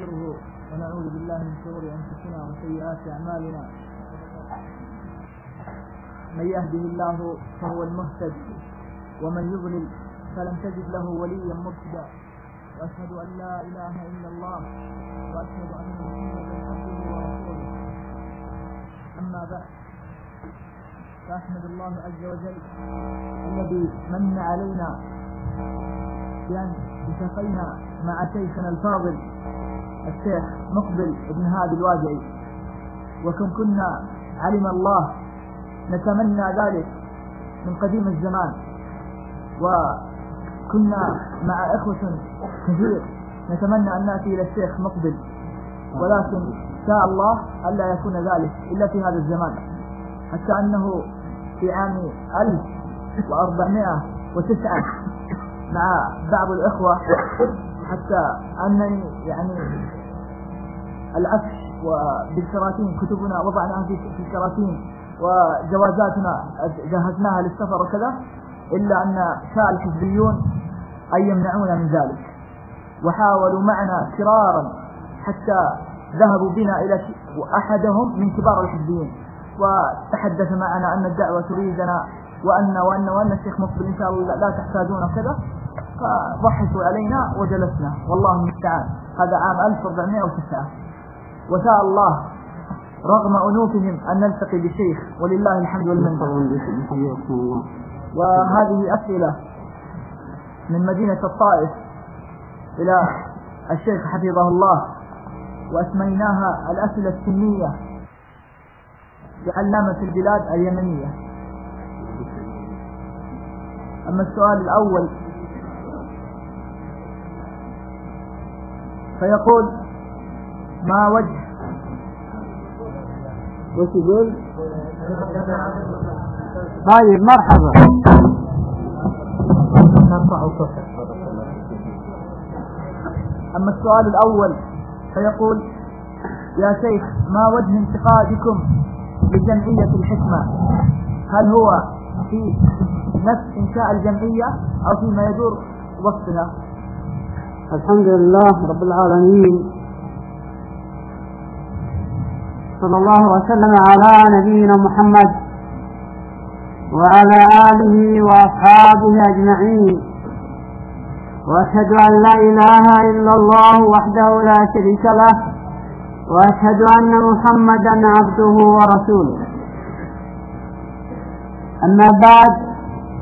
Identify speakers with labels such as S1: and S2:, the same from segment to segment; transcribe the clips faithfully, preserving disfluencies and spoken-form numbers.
S1: ونستغفره ونعوذ بالله من شرور أنفسنا وسيئات أعمالنا. من يهده الله فهو المهتد ومن يضلل فلن تجد له وليا مرشدا. وأشهد أن لا إله إلا الله وأشهد أن محمدا عبده ورسوله. أما بعد، فأحمد الله عز وجل الذي من علينا بأن التقينا مع شيخنا الفاضل الشيخ مقبل بن هادي الوادعي، وكم كنا علم الله نتمنى ذلك من قديم الزمان، وكنا مع إخوة كثير نتمنى أن نأتي إلى الشيخ مقبل، ولكن شاء الله ألا يكون ذلك إلا في هذا الزمان، حتى أنه في عام ألف وأربعمائة وتسعة مع بعض الإخوة، حتى أنني يعني العفش وبالكراتين كتبنا وضعناها في الكراتين وجوازاتنا جهزناها للسفر وكذا، إلا أن شاء الحزبيون أن يمنعونا من ذلك، وحاولوا معنا فرارا حتى ذهبوا بنا إلى أحدهم من كبار الحزبيين وتحدث معنا أن الدعوة تريدنا وأن وأن وأن الشيخ مقبل إن شاء الله لا تحتاجون كذا، فضحكوا علينا وجلسنا، والله المستعان. هذا عام ألف وأربعمائة وتسعة، وشاء الله رغم أنوفهم أن نلتقي بشيخ، ولله الحمد والمنة. وهذه أسئلة من مدينة الطائف إلى الشيخ حفظه الله، وأسميناها الأسئلة السنية لعلامة البلاد اليمنية. أما السؤال الأول فيقول: ما وجه
S2: وش يقول؟ طيب مرحبا.
S1: أما السؤال الأول فيقول: يا شيخ، ما وجه انتقادكم لجمعية الحكمة؟ هل هو في نفس إنشاء الجمعية أو فيما يدور وسطها؟
S2: الحمد لله رب العالمين، صلى الله وسلم على نبينا محمد وعلى آله وأصحابه أجمعين، وأشهد أن لا إله إلا الله وحده لا شريك له، وأشهد أن محمدا عبده ورسوله. أما بعد،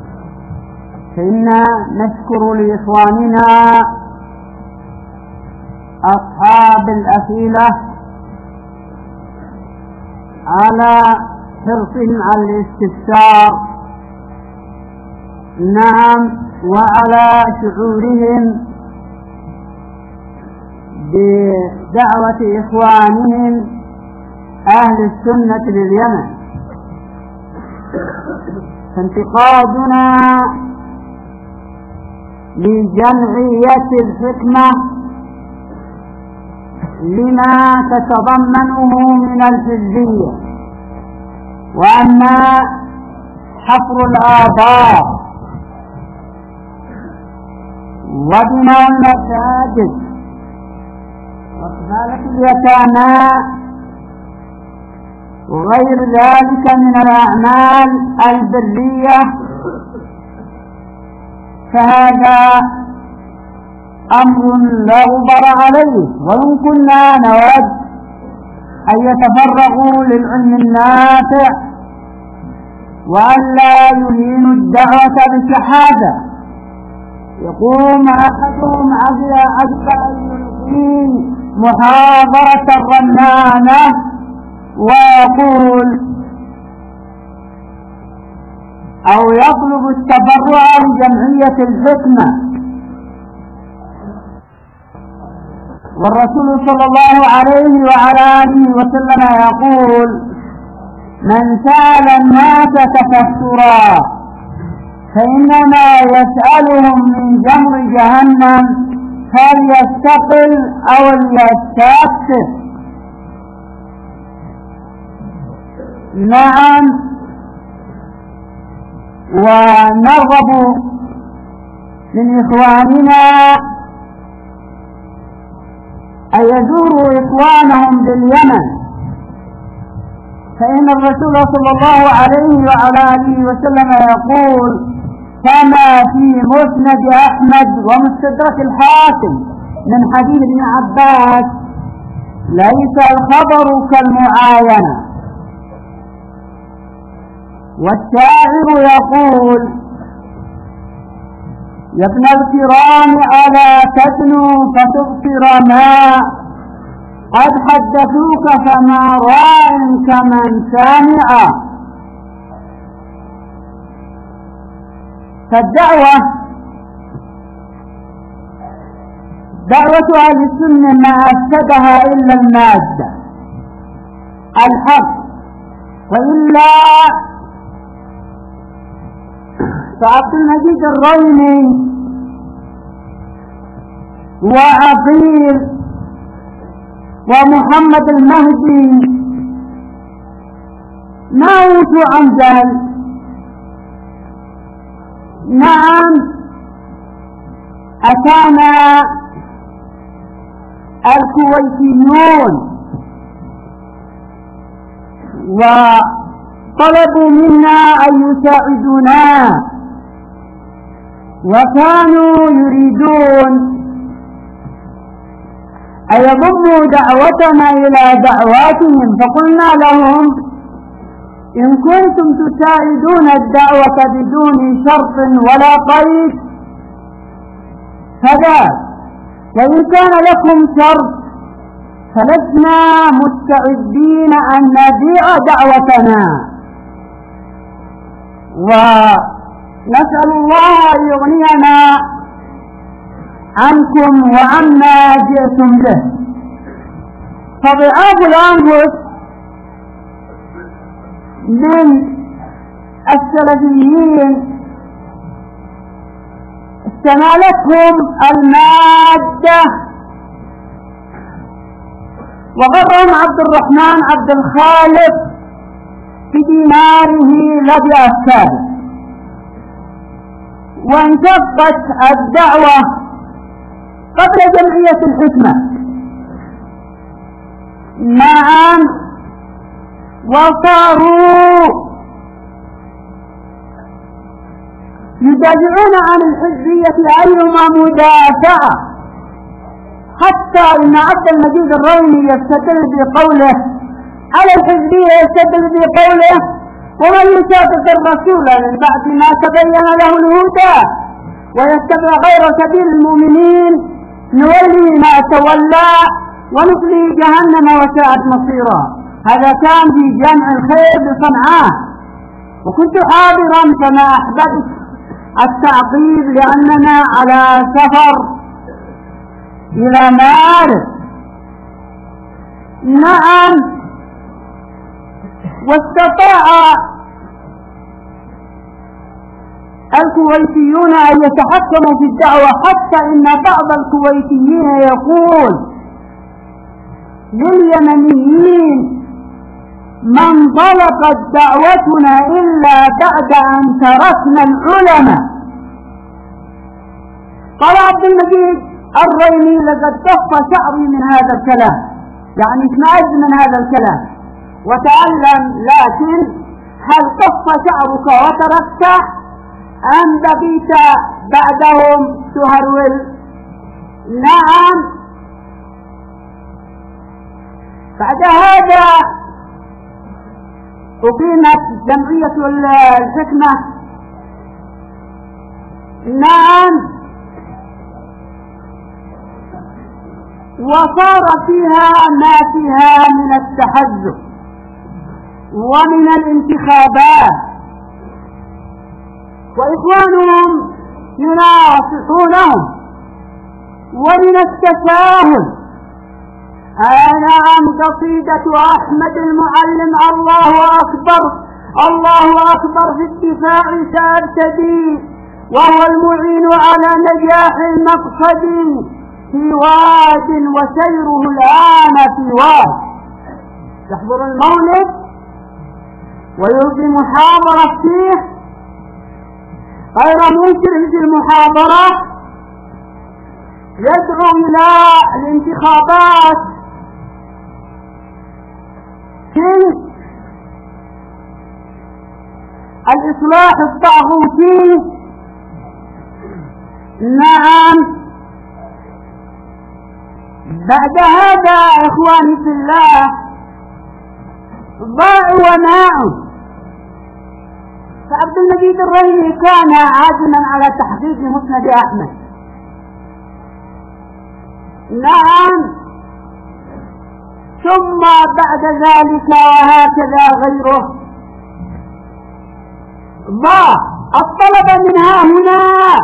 S2: فإنا نشكر لإخواننا أصحاب الأسئلة على حرصهم على الاستفسار، نعم، وعلى شعورهم بدعوة إخوانهم أهل السنة لليمن. فانتقادنا لجمعية الحكمة لما تتضمنه من الحزبية، وأما حفر الآبار وبناء المساجد وكفالة اليتامى وغير ذلك من الأعمال البرية، فهذا أمر لا غبار عليه، وإن كنا نود أن يتفرغوا للعلم النافع وأن لا يهينوا الدعوة بالشهادة. يقوم أحدهم على أن محاضرة رنانة ويقول أو يطلب التبرع لجمعية الحكمة، والرسول صلى الله عليه وعلى آله وسلم يقول: من سأل الناس تكثرا فإنما يسألهم من جمر جهنم فليستقل أو ليستكثر. نعم، ونرغب من إخواننا أن يزوروا إخوانهم باليمن، فإن الرسول صلى الله عليه وعلى آله وسلم يقول كما في مسند أحمد ومستدرك الحاكم من حديث ابن عباس: ليس الخبر كالمعاينة. والشاعر يقول: يا ابن الكرام ألا تدنوا فتبصر ما قد حدثوك فما راع كمن سامع. فالدعوة دعوة أهل السنة ما أفسدها إلا المادة الحق، وإلا فعبد المجيد الرويني وعقيل ومحمد المهدي ما يوتوا عن جهل. نعم أتانا الكويتيون وطلبوا منا أن يساعدونا، وكانوا يريدون أن يضموا دعوتنا إلى دعواتهم، فقلنا لهم: إن كنتم تساعدون الدعوة بدون شرط ولا قيد فذاك، وإن كان لكم شرط فلسنا مستعدين أن نبيع دعوتنا، ونسأل الله أن يغنينا عنكم وعما جئتم به. فضعاف الأنفس من السلفيين استمالتهم المادة، وغرهم عبد الرحمن عبد الخالق بديناره الذي أفسده، وانشقت الدعوة قبل جمعية الحكمة. نعم، وصاروا يدافعون عن الحزبية أيما مدافعة، حتى إن عبد المجيد الرويني يستدل بقوله على الحزبية، يستدل بقوله: ومن يشاقق الرسول من بعد ما تبين له الهدى ويتبع غير سبيل المؤمنين نولي ما تولى ونصلي جهنم وساءت مصيرا. هذا كان في جامع الخير بصنعاء، وكنت حاضرا فما أحببت التعقيب لأننا على سفر إلى مارس. نعم، واستطاع الكويتيون أن يتحكموا في الدعوة، حتى إن بعض الكويتيين يقول لليمنيين: ما انطلقت دعوتنا إلا بعد أن تركنا العلماء. قال عبد المجيد الرويني: لقد كف شعري من هذا الكلام، يعني اشمئز من هذا الكلام وتعلم، لكن هل كف شعرك وتركت أم بقيت بعدهم تهرول؟ نعم. بعد هذا أقيمت جمعية الحكمة. نعم، وصار فيها ما فيها من التحزب ومن الانتخابات، وإخوانهم يناصحونهم، ومن التساهل. نعم، قصيدة أحمد المعلم: الله أكبر الله أكبر في الدفاع سأبتدي، وهو المعين على نجاح المقصد، في واد وسيره الآن في واد. يحضر المولد ويلقي محاضرة فيه غير منكر في المحاضرة، يدعو إلى الانتخابات في الإصلاح الطاغوتي. نعم، بعد هذا إخواني في الله ضاعوا وناعوا. فعبد المجيد الريمي كان عازما على تحقيق مسند أحمد. نعم، ثم بعد ذلك وهكذا غيره ضاع الطلب من ها هنا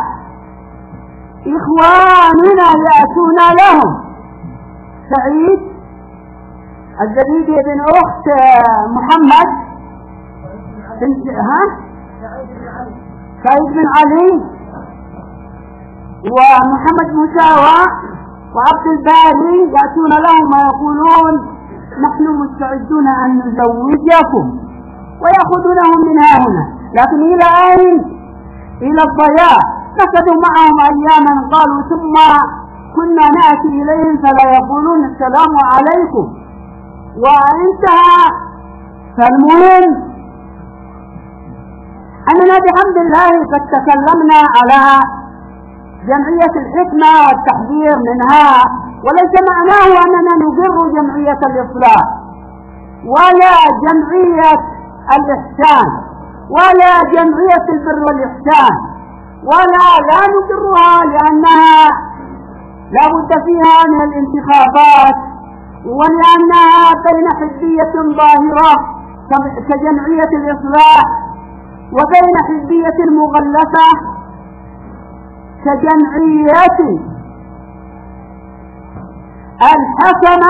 S2: إخواننا يأتون لهم. سعيد الزبيدي بن أخت محمد بن ها سعيد بن علي ومحمد مساوى وعبد الباري يأتون لهم ويقولون نحن مستعدون أن نزوجكم ويأخذونهم من ها هنا. لكن إلى أين؟ إلى الضياع. نقضوا معهم أياما قالوا ثم كنا نأتي إليهم فلا يقولون السلام عليكم وانتهى. فالمهم أننا بحمد الله قد تكلمنا على جمعية الحكمة والتحذير منها، وليس معناه أننا نضر جمعية الإصلاح ولا جمعية الإحسان ولا جمعية البر والإحسان، ولا لا نضرها لأنها لا بد فيها من الانتخابات، ولأنها بين حزبية ظاهرة كجمعية الإصلاح وبين حزبية مغلفة كجمعية الحكمة.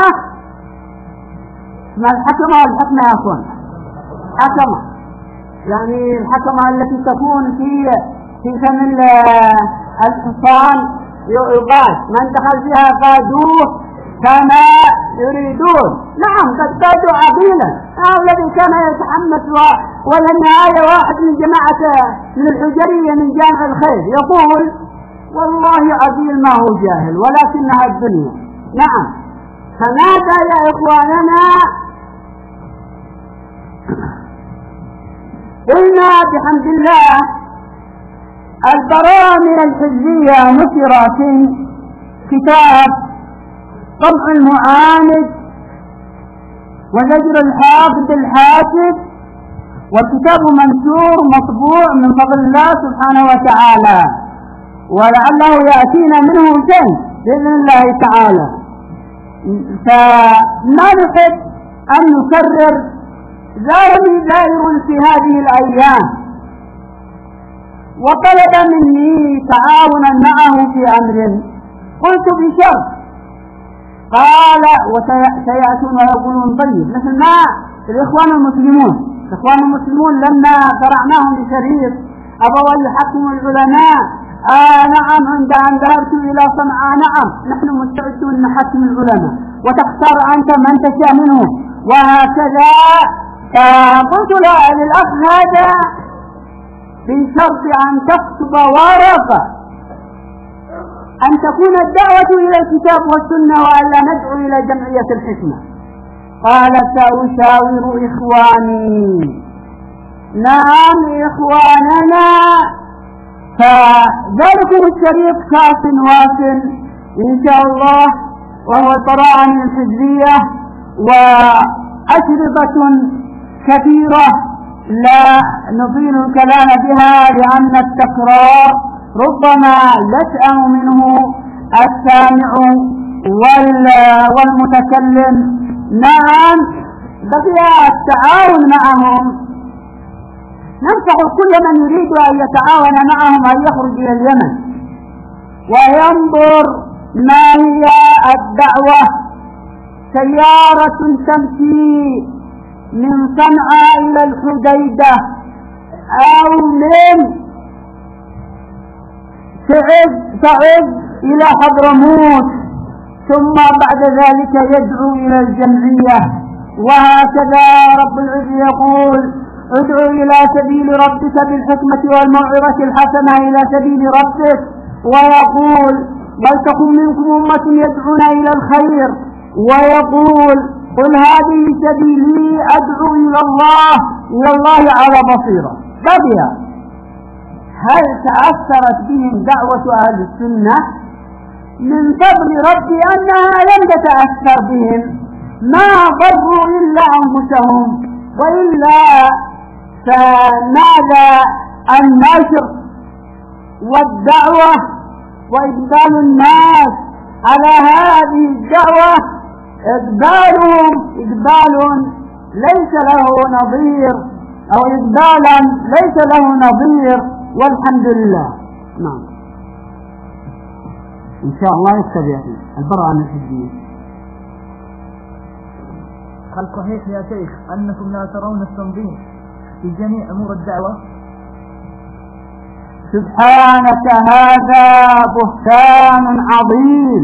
S2: ما الحكمة والحكمة يا أخوان؟ حكمة يعني الحكمة التي تكون في في فم الحصان يقال من دخل فيها قادوه كما يريدون. نعم قد قادوا عقيلا. آه الذي كان يتحمس ولا النهاية واحد من جماعة من الحجرية من جامع الخير يقول والله عقيل ما هو جاهل ولكنها الدنيا. نعم، فماذا يا إخواننا؟ قلنا بحمد الله البرامج الحزبية نشرت في كتاب طبع المعاند وزجر الحافظ الحاسب، والكتاب منشور مطبوع من فضل الله سبحانه وتعالى، ولعله يأتينا منه شيء بإذن الله تعالى. فما نحب أن نكرر زارني زائر في هذه الأيام وطلب مني تعاونا معه في أمر، قلت بشرط. قال وسيأتون ويقولون طيب مثل ما الإخوان المسلمون الإخوان المسلمون لما قرعناهم بشريط أبوا يحكموا العلماء. آه نعم، عند أن ذهبت إلى صنعاء نعم نحن مستعدون نحكم العلماء وتختار أنت من تشاء منهم وهكذا. فقلت له للأخ هذا بشرط أن تكتب ورقة أن تكون الدعوة إلى الكتاب والسنة وألا ندعو إلى جمعية الحكمة. قال سأشاور إخواني. نعم إخواننا، فذلكم الشريط كاف واصل إن شاء الله، وهو البراءة من الحزبية وأشرطة كثيرة لا نطيل الكلام بها لأن التكرار ربما يسأم منه السامع والمتكلم. نعم، بقي التعاون معهم. ننصح كل من يريد أن يتعاون معهم أن يخرج إلى اليمن وينظر ما هي الدعوة. سيارة تمشي من صنعاء إلى الحديدة أو من تعد إلى حضرموت ثم بعد ذلك يدعو إلى الجمعية. وهكذا رب العزة يقول ادعو إلى سبيل ربك بالحكمة والموعظة الحسنة إلى سبيل ربك، ويقول ولتكن منكم أمة يدعون إلى الخير ويقول قل هذه سبيلي أدعو إلى الله إلى الله على بصيرة. بقي هل تأثرت بهم دعوة أهل السنة؟ من فضل ربي أنها لم تتأثر بهم، ما ضروا إلا أنفسهم، وإلا فماذا النشر والدعوة وإقبال الناس على هذه الدعوة إقبالهم إقبال ليس له نظير، أو إقبالا ليس له نظير، والحمد لله. نعم إن شاء الله يتبع البراءة من الحزبية.
S1: هل صحيح يا شيخ أنكم لا ترون التنظيم في جميع أمور الدعوة؟
S2: سبحانك هذا بهتان عظيم.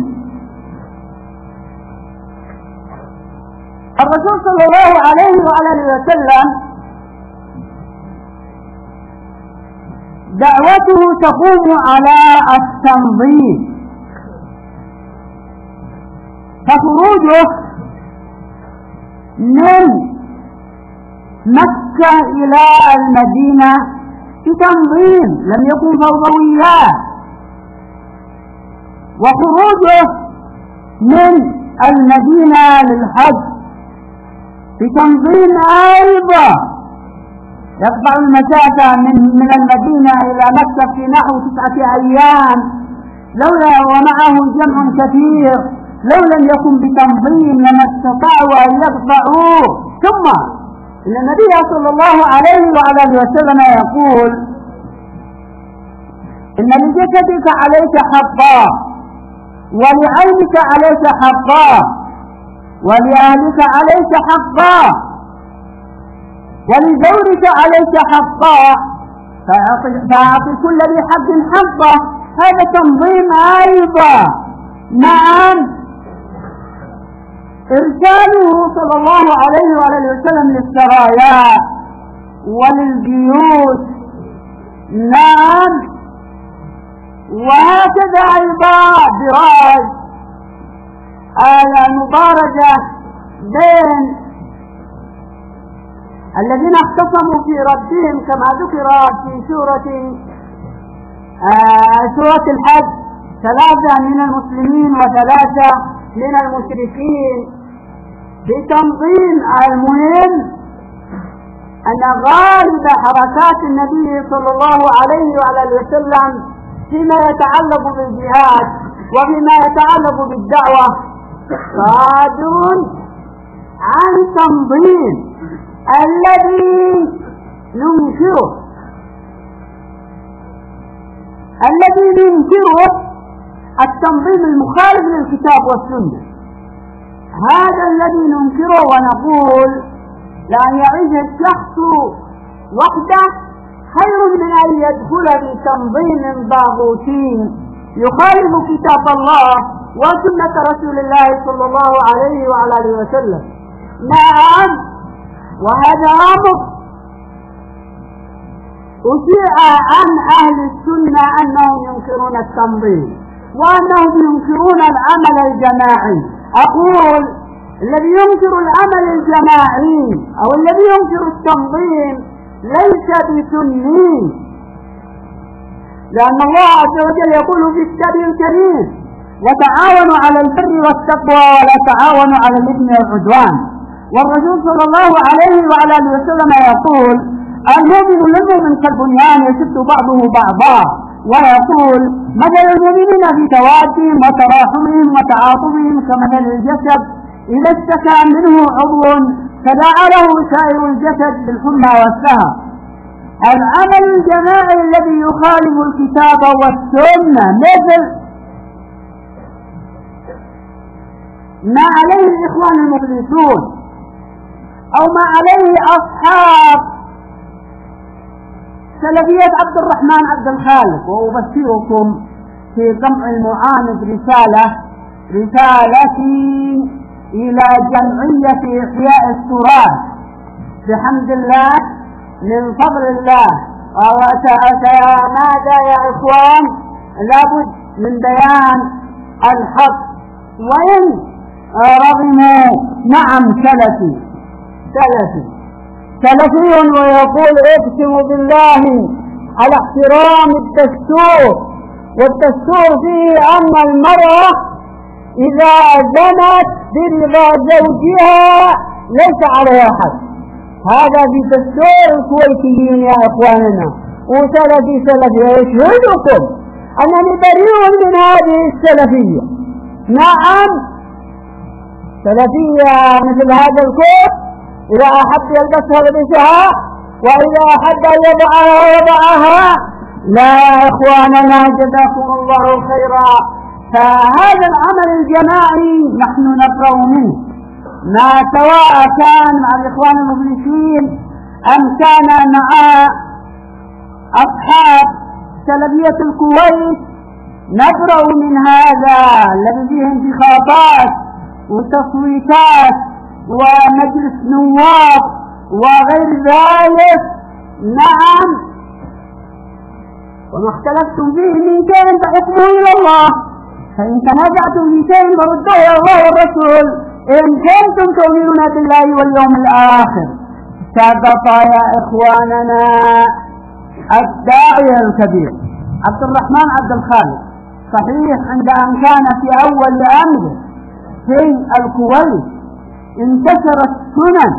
S2: الرسول صلى الله عليه وعلى وسلم دعوته تقوم على التنظيم، فخروجه من مكة إلى المدينة بتنظيم لم يكن فوضويات، وخروجه من المدينة للحج بتنظيم أيضا يقطع المسافة من من المدينة إلى مكة في نحو تسعة أيام، لولا ومعه جمع كثير لو لم يكن بتنظيم لما استطاعوا أن يقطعوه. ثم إن النبي صلى الله عليه وعلى وسلم يقول إن لجسدك عليك حقا، ولعينك عليك حقا، ولأهلك عليك حقا، ولزوجك عليك حقا، فأعطي كل ذي حق حقه. هذا تنظيم أيضا. نعم إرساله صلى الله عليه وآله وسلم للسرايا وللجيوش. نعم وهكذا أيضا دراج المبارزة بين الذين اختصموا في ربهم كما ذكر في سورة آه سورة الحج، ثلاثة من المسلمين وثلاثة من المشركين بتنظيم. المهم أن غالب حركات النبي صلى الله عليه وعلى وسلم فيما يتعلق بالجهاد وفيما يتعلق بالدعوة صادر عن تنظيم الذي ننكره الذي ننكره التنظيم المخالف للكتاب والسنة. هذا الذي ننكره ونقول لأن يعيش الشخص وحده خير من أن يدخل في تنظيم باغوتي يخالف كتاب الله وسنة رسول الله صلى الله عليه وعلى آله وسلم. نعم وهذا أمر أشيع عن أهل السنة أنهم ينكرون التنظيم وأنهم ينكرون العمل الجماعي. أقول الذي ينكر العمل الجماعي أو الذي ينكر التنظيم ليس بسني، لأن الله عز وجل يقول في كتابه الكريم وتعاونوا على البر والتقوى ولا تعاونوا على الإثم والعدوان. والرسول صلى الله عليه وعلى آله وسلم يقول المؤمن للمؤمن كالبنيان يشد بعضه بعضا، ويقول مثل المؤمنين في توادهم وتراحمهم وتعاطفهم كمثل الجسد إذا اشتكى منه عضو تداعى له سائر الجسد بالحمى والسهر. العمل الجماعي الذي يخالف الكتاب والسنة مثل ما عليه الإخوان المخلصون أو ما عليه أصحاب سلفية عبد الرحمن عبد الخالق. وأبشركم في جمع المعاند رسالة رسالتي إلى جمعية إحياء التراث بحمد الله من فضل الله. ماذا يا إخوان؟ لابد من بيان الحق وإن رغموا. نعم سلفي سلفي سلفي ويقول اقسم بالله على احترام الدستور، والدستور فيه أن المرأة إذا زنت برضا زوجها ليس عليها حد. هذا في دستور الكويتيين يا إخواننا. وسلفي سلفي يشهدكم أنني بريء من هذه السلفية. نعم سلفية مثل هذا الكوت، إذا أحب يلبسها لبسها، وإذا أحب أن يضعها وضعها. لا يا إخواننا جزاكم الله خيرا. فهذا العمل الجماعي نحن نقرأ منه، ما سواء كان مع الإخوان المفلسين أم كان مع أصحاب سلفية الكويت، نقرأ من هذا الذي فيه انتخابات وتصويتات ومجلس نواب وغير ذلك. نعم وما اختلفتم فيه من شيء فحكمه إلى الله، فإن تنازعتم في شيء فردوه إلى الله والرسول إن كنتم تؤمنون بالله واليوم الآخر. سبق يا إخواننا الداعية الكبير عبد الرحمن عبد الخالق، صحيح عند أن كان في أول أمره في الكويت انتشر السنن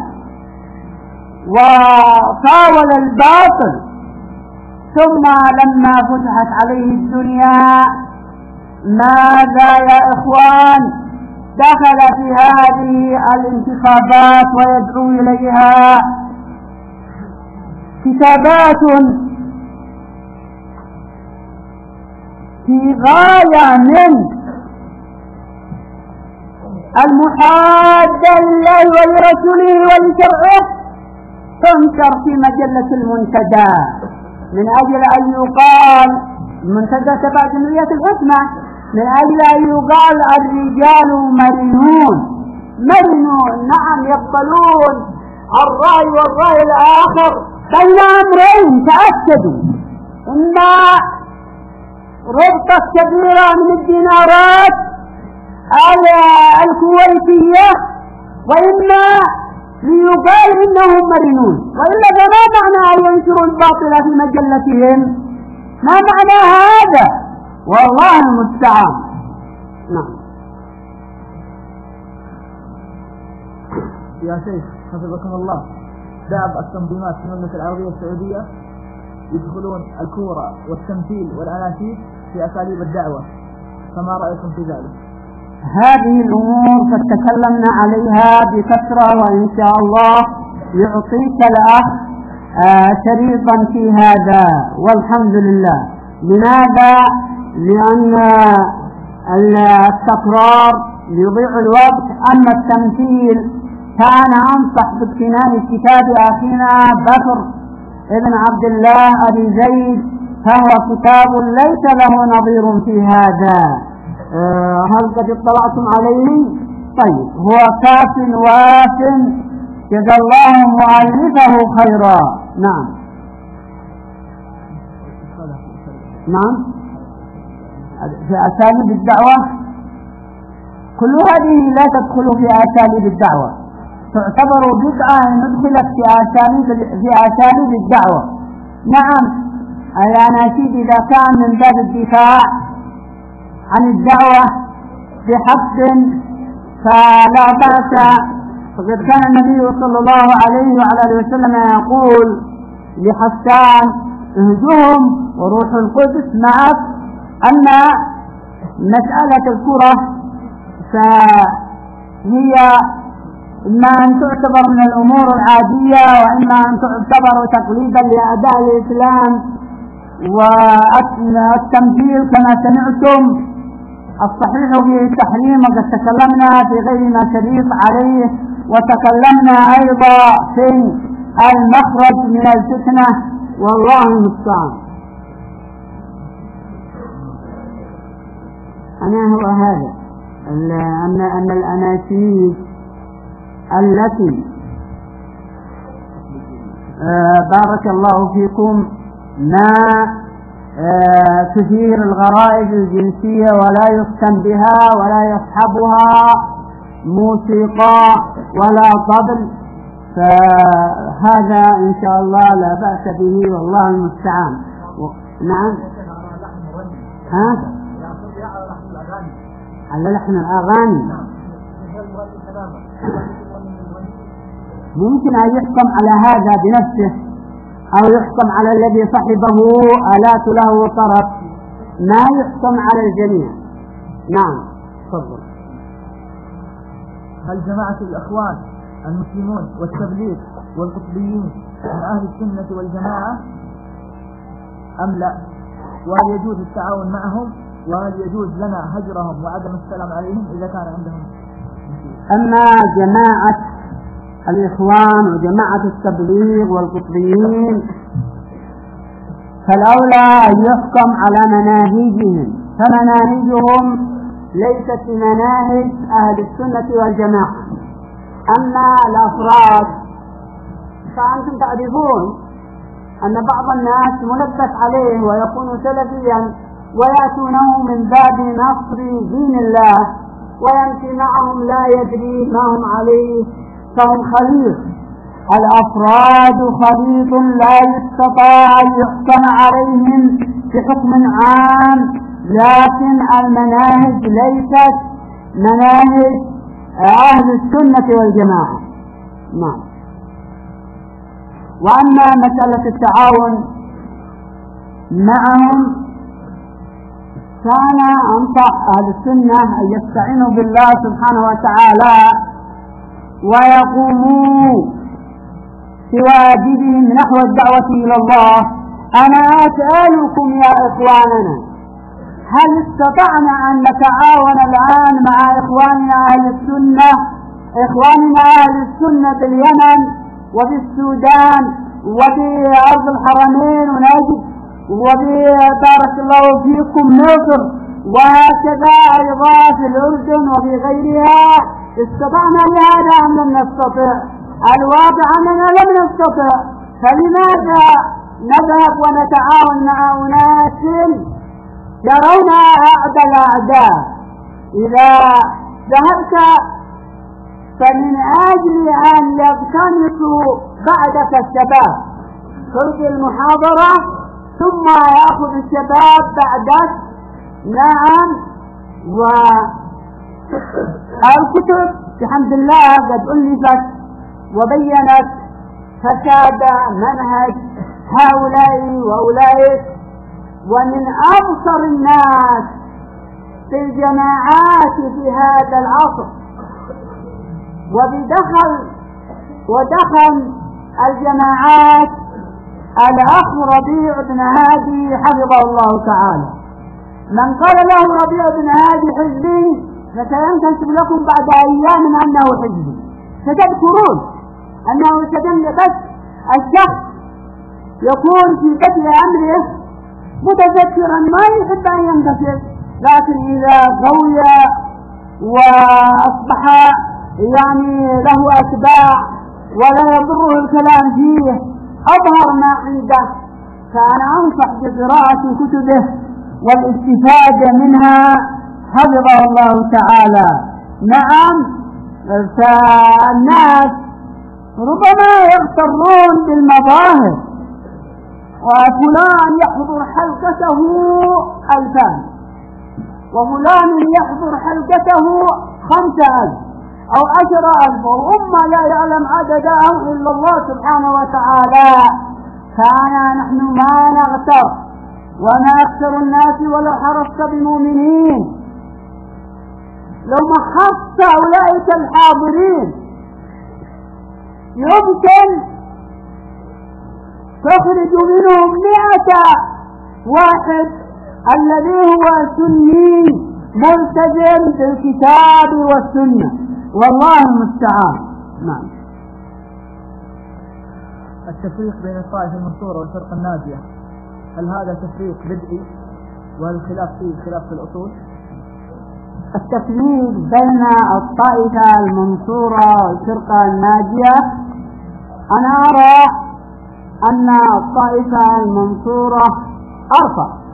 S2: وطاول الباطل، ثم لما فتحت عليه الدنيا ماذا يا إخوان؟ دخل في هذه الانتخابات ويدعو إليها كتابات في غاية من المحادة لله ولرسوله ولشرعه، تنشر في مجلة المنتدى من أجل أن يقال المنتدى تبع جمعية الحكمة، من أجل أن يقال الرجال مرنون مرنون. نعم يقبلون الرأي والرأي الآخر بين أمرين تأكدوا: إما ربطة كبيرة من الدينارات الكويتية، وإما ليقال إنهم مرنون، وإلا فما معنى أن ينشروا الباطل في مجلتهم؟ ما معنى هذا؟ والله المستعان. نعم
S1: يا شيخ حفظكم الله، بعض التنظيمات في المملكة العربية السعودية يدخلون الكورة والتمثيل والأناشيد في أساليب الدعوة، فما رأيكم في ذلك؟
S2: هذه الأمور قد تكلمنا عليها بكثرة، وإن شاء الله يعطيك الأخ شريطا في هذا والحمد لله. لماذا؟ لأن التكرار يضيع الوقت. أما التمثيل كان أنصح باقتناء كتاب أخينا بكر ابن عبد الله أبي زيد، فهو كتاب ليس له نظير في هذا. أه هل قد اطلعتم عليه؟ طيب هو كاف واف جزا الله مؤلفه خيرا. نعم نعم في أساليب الدعوة، كل هذه لا تدخل في أساليب الدعوة، تعتبر بدعة إن ندخلت في أساليب في أساليب الدعوة. نعم الأناشيد إذا كان من باب الدفاع عن الدعوة بحق فلا بأس، فقد كان النبي صلى الله عليه وعلى آله وسلم يقول لحسان: اهجهم وروح القدس معك. أن مسألة الكرة فهي إما أن تعتبر من الأمور العادية، وإما أن تعتبر تقليدا لأداء الإسلام والتمثيل كما سمعتم. الصحيح فيه التحريم، وقد تكلمنا في غير ما شريط عليه، وتكلمنا أيضا في المخرج من الفتنة، والله المستعان. أنا هو هذا أن أن الأناشيد التي آه بارك الله فيكم ما كثير الغرائز الجنسية ولا يختم بها ولا يصحبها موسيقى ولا طبل، فهذا إن شاء الله لا بأس به والله المستعان. نعم. ها؟ على لحن الأغاني ممكن أن يحكم على هذا بنفسه أو يحكم على الذي صحبه آلات له طرب، ما يحكم على الجميع. نعم تفضل.
S1: هل جماعة الأخوان المسلمون والتبليغ والقطبيين من أهل السنة والجماعة أم لا؟ وهل يجوز التعاون معهم؟ وهل يجوز لنا هجرهم وعدم السلام عليهم إذا كان عندهم؟
S2: أما جماعة الإخوان وجماعة التبليغ والقطبيين فالأولى أن يحكم على مناهجهم، فمناهجهم ليست بمناهج أهل السنة والجماعة. أما الأفراد فأنتم تعرفون أن بعض الناس ملبس عليه ويكون سلفيا ويأتونه من باب نصر دين الله ويمشي معهم لا يدري ما هم عليه، فهم خليط. الأفراد خليط لا يستطاع أن يحكم عليهم بحكم عام، لكن المناهج ليست مناهج أهل السنة والجماعة. نعم. وأما مسألة التعاون معهم كان أنصح أهل السنة أن يستعينوا بالله سبحانه وتعالى ويقوموا بواجبهم نحو الدعوة إلى الله. أنا أسألكم يا إخواننا، هل استطعنا أن نتعاون الآن مع إخواننا أهل السنة إخواننا أهل السنة في اليمن وفي السودان وفي أرض الحرمين ونجد وبارك الله فيكم مصر وهكذا أيضا في الأردن وفي غيرها، استطعنا بهذا أم لم نستطع؟ الواقع أننا لم نستطع، فلماذا نذهب ونتعاون مع أناس يرون أعدى الأعداء؟ إذا ذهبت فمن أجل أن يقتنصوا بعدك الشباب تلقي المحاضرة ثم يأخذ الشباب بعدك. نعم. والكتب بحمد الله قد ألفت وبينت فساد منهج هؤلاء وأولئك، ومن أبصر الناس في الجماعات في هذا العصر وبدخل ودخل الجماعات الأخ ربيع بن هادي حفظه الله تعالى. من قال له ربيع بن هادي حزبي فسينكشف لكم بعد أيام أنه حزبي، ستذكرون أنه سجن بس الشخص يكون في بدء أمره متذكرا ما يحب أن ينكشف، لكن إذا قوي وأصبح يعني له أتباع ولا يضره الكلام فيه أظهر ما عنده، فأنا أنصح بقراءة كتبه والاستفادة منها حفظه الله تعالى. نعم. فالناس ربما يغترون بالمظاهر، وفلان يحضر حلقته ألفان وفلان يحضر حلقته خمسة ألف أو عشر ألف وأمة لا يعلم عددهم إلا الله سبحانه وتعالى. فأنا نحن ما نغتر وما أكثر الناس ولو حرصت بمؤمنين. لو محصت أولئك الحاضرين يمكن تخرج منهم مئة واحد الذي هو سني ملتزم بالكتاب والسنة، والله المستعان. نعم.
S1: التفريق بين الطائفة المنصورة والفرقة الناجية، هل هذا تفريق بدعي؟ وهل الخلاف فيه خلاف في الأصول؟
S2: التفريق بين الطائفة المنصورة والفرقة الناجية، أنا أرى أن الطائفة المنصورة أرفع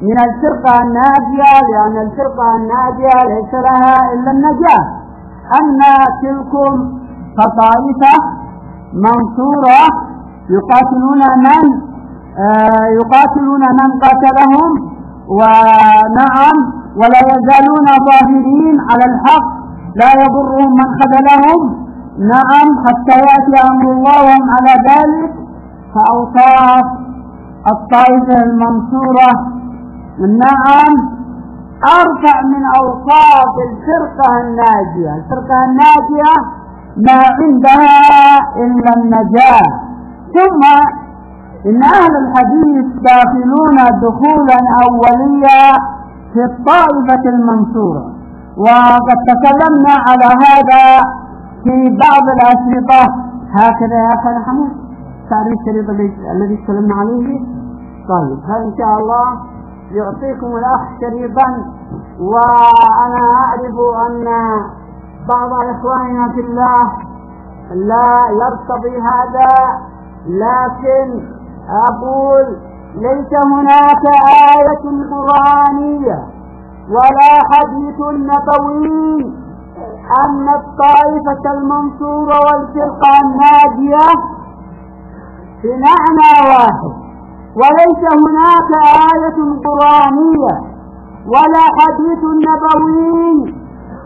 S2: من الفرقة الناجية، لأن الفرقة الناجية ليس لها إلا النجاة. أما تلكم فطائفة منصورة يقاتلون من آه يقاتلون من قاتلهم، ونعم ولا يزالون ظاهرين على الحق، لا يضرهم من خذلهم، نعم حتى يأتي أمر الله وهم على ذلك. فأوصاف الطائفة المنصورة نعم أرفع من أوصاف الفرقة الناجية. الفرقة الناجية ما عندها إلا النجاة. ثم إن أهل الحديث داخلون دخولا أوليا في الطائفة المنصورة، وقد تكلمنا على هذا في بعض الأشرطة. هكذا يا أخي حمود تعرف الشريط الذي تكلمنا عليه؟ طيب فإن شاء الله يعطيكم الأخ شريطا. وأنا أعرف أن بعض إخواننا في الله لا يرتضي هذا، لكن أقول ليس هناك آية قرآنية ولا حديث نبوي أن الطائفة المنصورة والفرقة الناجية بمعنى واحد، وليس هناك آية قرآنية ولا حديث نبوي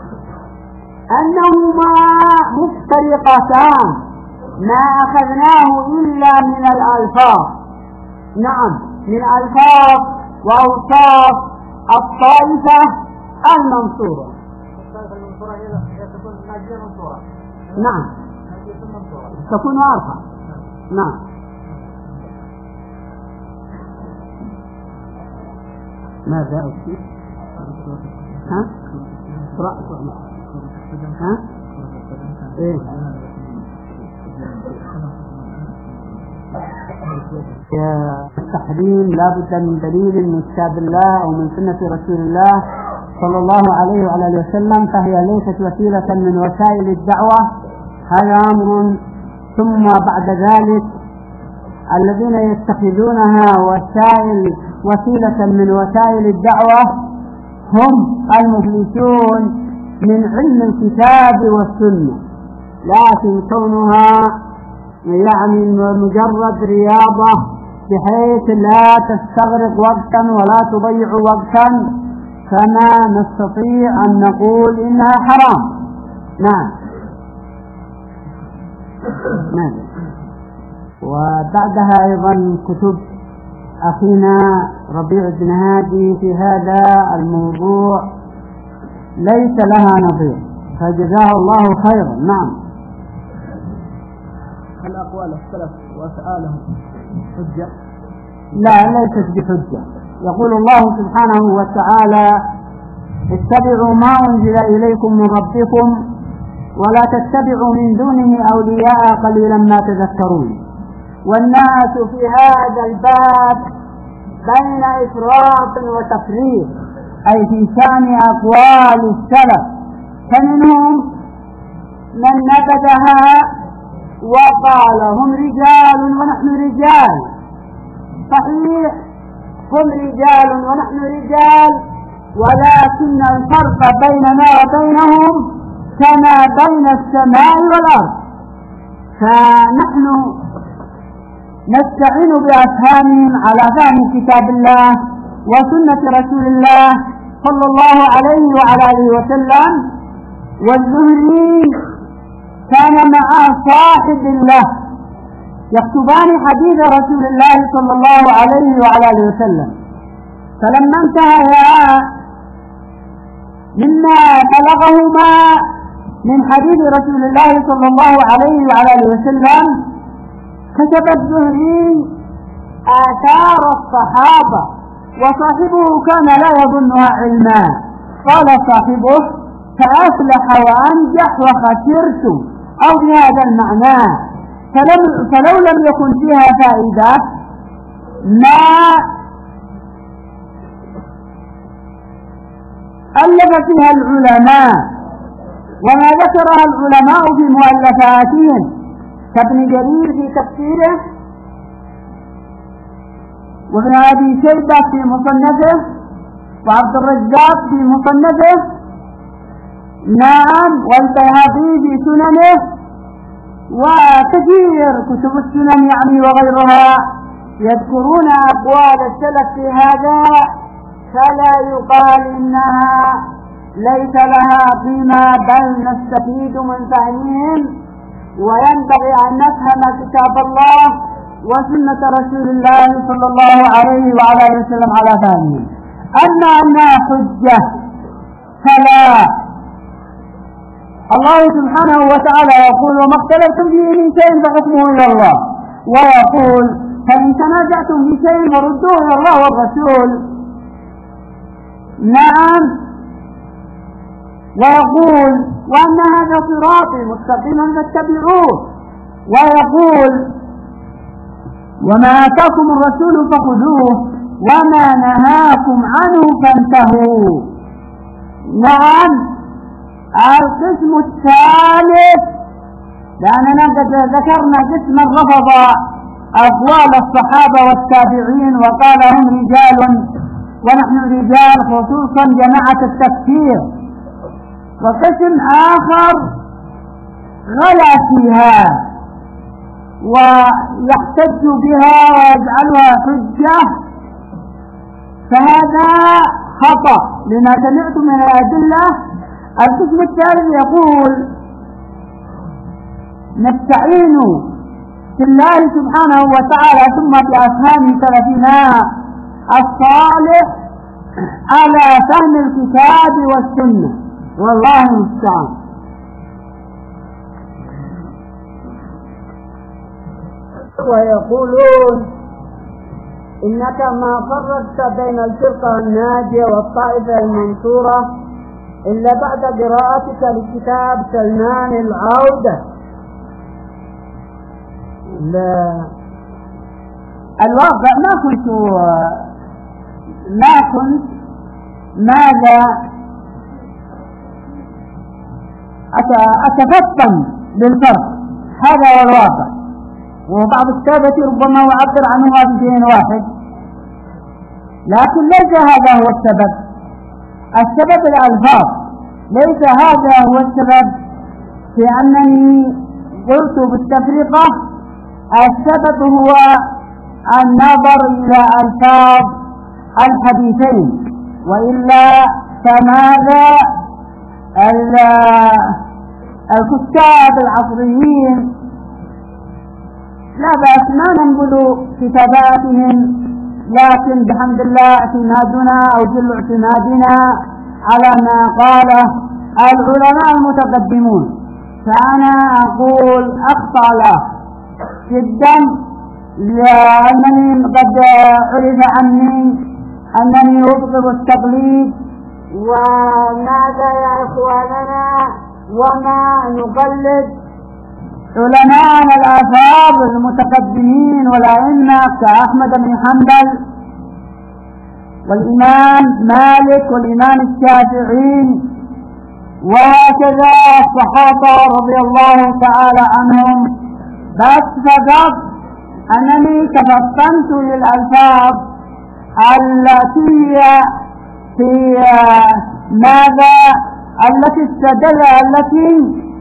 S2: أنهما مفترقتان، ما أخذناه إلا من الألفاظ. نعم من ألفاظ وأوصاف الطائفة المنصورة. الطائفة المنصورة هي تكون ناجية منصورة. نعم تكون أرفع. نعم ماذا أكتب؟ ها؟ اقرأ ها؟ إيه؟ التحريم لا بد من دليل من كتاب الله أو من سنة رسول الله صلى الله عليه وعلى آله وسلم، فهي ليست وسيلة من وسائل الدعوة. هذا أمر. ثم بعد ذلك الذين يتخذونها وسائل وسيلة من وسائل الدعوة هم المفلسون من علم الكتاب والسنة، لكن كونها يعني مجرد رياضة بحيث لا تستغرق وقتا ولا تضيع وقتا، فما نستطيع أن نقول إنها حرام. نعم نعم. وبعدها أيضا كتب أخينا ربيع بن هادي في هذا الموضوع ليس لها نظير، فجزاه الله خيرا. نعم.
S1: هل أقوال السلف وأفعالهم حجة؟
S2: لا ليست بحجة. يقول الله سبحانه وتعالى اتبعوا ما أنزل إليكم من ربكم ولا تتبعوا من دونه أولياء قليلا ما تذكرون. والناس في هذا الباب بين إفراط وتفريط، أي في شأن أقوال السلف، فمنهم من نبذها وقال هم رجال ونحن رجال. صحيح هم رجال ونحن رجال، ولكن الفرق بيننا وبينهم كما بين السماء والأرض. فنحن نستعين بأفهامهم على فهم كتاب الله وسنة رسول الله صلى الله عليه وعلى آله وسلم. والزهري كان مع صاحب له يكتبان حديث رسول الله صلى الله عليه وعلى آله وسلم، فلما انتهى مما بلغهما من حديث رسول الله صلى الله عليه وعلى آله وسلم كتب الزهري آثار الصحابة، وصاحبه كان لا يظنها علما. قال صاحبه فأفلح وأنجح وخسرت، أو بهذا المعنى. فلم فلو لم يكن فيها فائدة ما ألف فيها العلماء، وما ذكرها العلماء في مؤلفاتهم كابن جرير في تفسيره وابن أبي شيبة في مصنفه وعبد الرزاق في مصنفه، نعم، والبيهقي في سننه، وكثير كتب السنن يعني وغيرها يذكرون أقوال السلف في هذا، فلا يقال إنها ليس لها قيمة، بل نستفيد من فهمهم، وينبغي أن نفهم كتاب الله وسنة رسول الله صلى الله عليه وعلى آله وسلم على فهمهم. أما أنها حجة فلا. الله سبحانه وتعالى يقول: وما اختلفتم فيه من شيء فحكمه إلى الله، ويقول: فإن تنازعتم في شيء فردوه إلى الله والرسول. نعم، ويقول: وأن هذا صراطي مستقيما فاتبعوه، ويقول: وما آتاكم الرسول فخذوه وما نهاكم عنه فانتهوا. نعم، القسم الثالث، لأننا قد ذكرنا قسما رفض أقوال الصحابة والتابعين وقال هم رجال ونحن رجال، خصوصا جماعة التكفير، وقسم آخر غلا فيها ويحتج بها ويجعلها حجة، فهذا خطأ لما سمعت من الأدلة. القسم الثالث يقول: نستعين في الله سبحانه وتعالى ثم بأفهام سلفنا الصالح على فهم الكتاب والسنة، والله المستعان. ويقولون: إنك ما فرقت بين الفرقة الناجية والطائفة المنصورة إلا بعد قراءتك لكتاب سلمان العودة. الواقع ما كنت ما كنت ماذا أتفطن بالفرق، هذا هو الواقع. وبعض السادة ربما يعبر عنها بشيء واحد، لكن ليس هذا هو السبب. السبب الألفاظ، ليس هذا هو السبب في أنني قلت بالتفرقة. السبب هو النظر إلى ألفاظ الحديثين، وإلا فماذا الكتاب العصريين لا بأس ما ننقل كتاباتهم، لكن بحمد الله اعتمادنا أو جل اعتمادنا على ما قاله العلماء المتقدمون. فأنا أقول أخطأ له جدا، لأنني قد عرف عني أنني أبغض التقليد، وماذا يا إخواننا وما نقلد علماءنا الآثار المتقدمين والأئمة كأحمد بن حنبل والإمام مالك والإمام الشافعي، وهكذا الصحابة رضي الله تعالى عنهم. بس فقط أنني تفطنت للألفاظ التي في ماذا التي استدل التي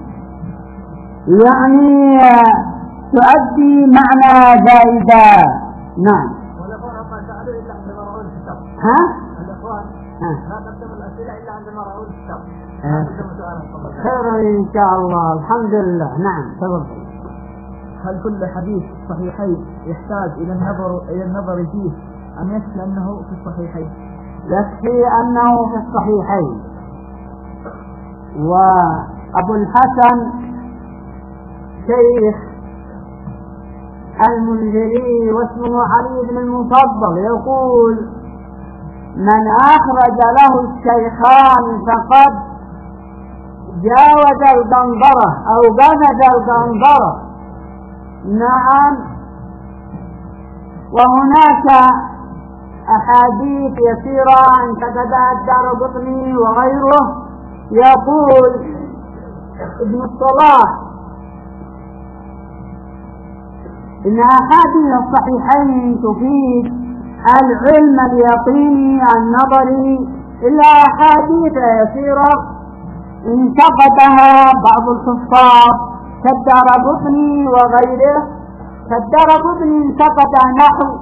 S2: يعني تؤدي معنى زائدة. نعم.
S1: والأخوان ما سألوا إلا عندما رأوا الكتاب.
S2: ها؟
S1: الأخوان ما قدموا الأسئلة إلا عندما رأوا الكتاب.
S2: خير إن شاء الله، الحمد لله. نعم، تفضل.
S1: هل كل حديث صحيحين يحتاج إلى النظر إلى النظر فيه أم يكفي أنه في الصحيحين؟
S2: يكفي أنه في الصحيحين. وأبو الحسن شيخ المنذري واسمه علي بن المفضل يقول: من أخرج له الشيخان فقد جاوز القنطرة أو قفز القنطرة. نعم، وهناك أحاديث يسيرة انتقدها الدارقطني وغيره. يقول ابن الصلاح: إن أحاديث الصحيحين تفيد العلم اليقيني النظري إلا أحاديث يسيرة انتقدها بعض الحفاظ كالدارقطني وغيره. كالدارقطني انتقد نحو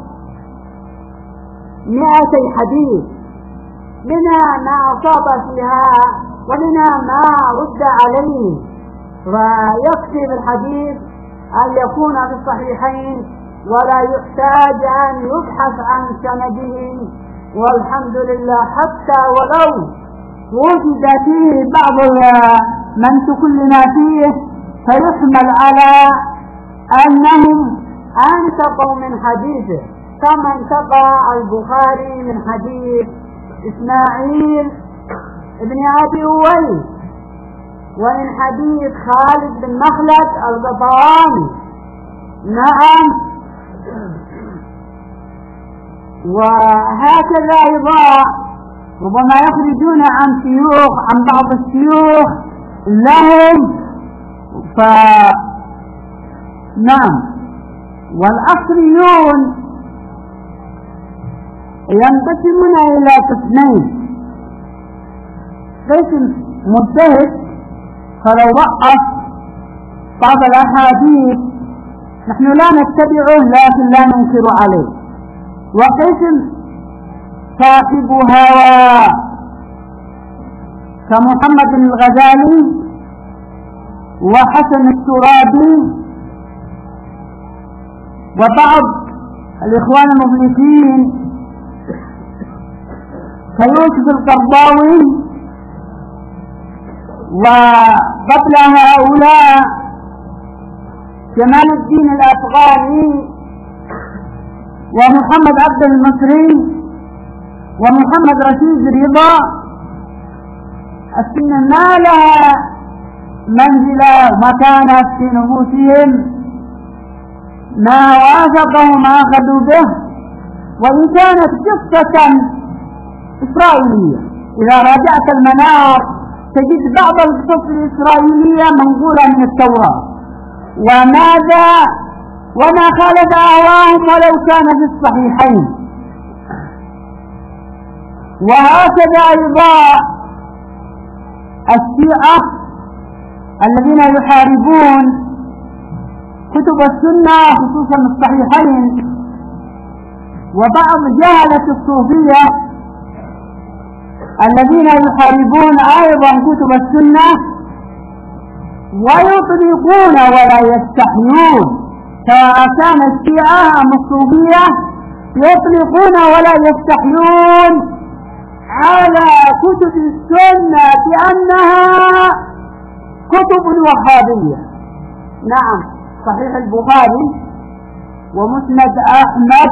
S2: مئتي حديث، منها ما أصاب فيها ومنها ما رد عليه، ويكفي بالحديث أن يكون في الصحيحين ولا يحتاج أن يبحث عن سنده، والحمد لله حتى ولو وجد فيه بعض من تكلنا فيه فيحمل على أنهم انتقوا من حديثه، كما انتقى البخاري من حديث إسماعيل ابن أبي أويس، ومن حديث خالد بن مخلد القطواني. نعم، وهكذا أيضا ربما يخرجون عن شيوخ عن بعض الشيوخ لهم. ف نعم، والأصليون ينقسمون إلى قسمين: قسم مجتهد فلو ضعف بعض الأحاديث نحن لا نتبعه لكن لا ننكر عليه، وقسم صاحب هوى كمحمد بن الغزالي وحسن الترابي وبعض الإخوان المفلسين كيوسف القرضاوي، وقبل هؤلاء جمال الدين الأفغاني ومحمد عبد المصري ومحمد رشيد رضا. السنة ما لها منزلة مكانة في نفوسهم، ما وافقهم أخذوا به، وإن كانت قصة إسرائيلية. إذا راجعت المنار تجد بعض القصص الإسرائيلية منقولة من التوراة، وماذا وما خالف أهواهم ولو كان في الصحيحين. وهكذا أيضا الشيعة الذين يحاربون كتب السنة خصوصا الصحيحين، وبعض جهلة الصوفية الذين يحاربون أيضا كتب السنة ويطلقون ولا يستحيون، سواء كان الشيعة أم الصوفية يطلقون ولا يستحيون على كتب السنة بأنها كتب وهابية. نعم، صحيح البخاري ومسند أحمد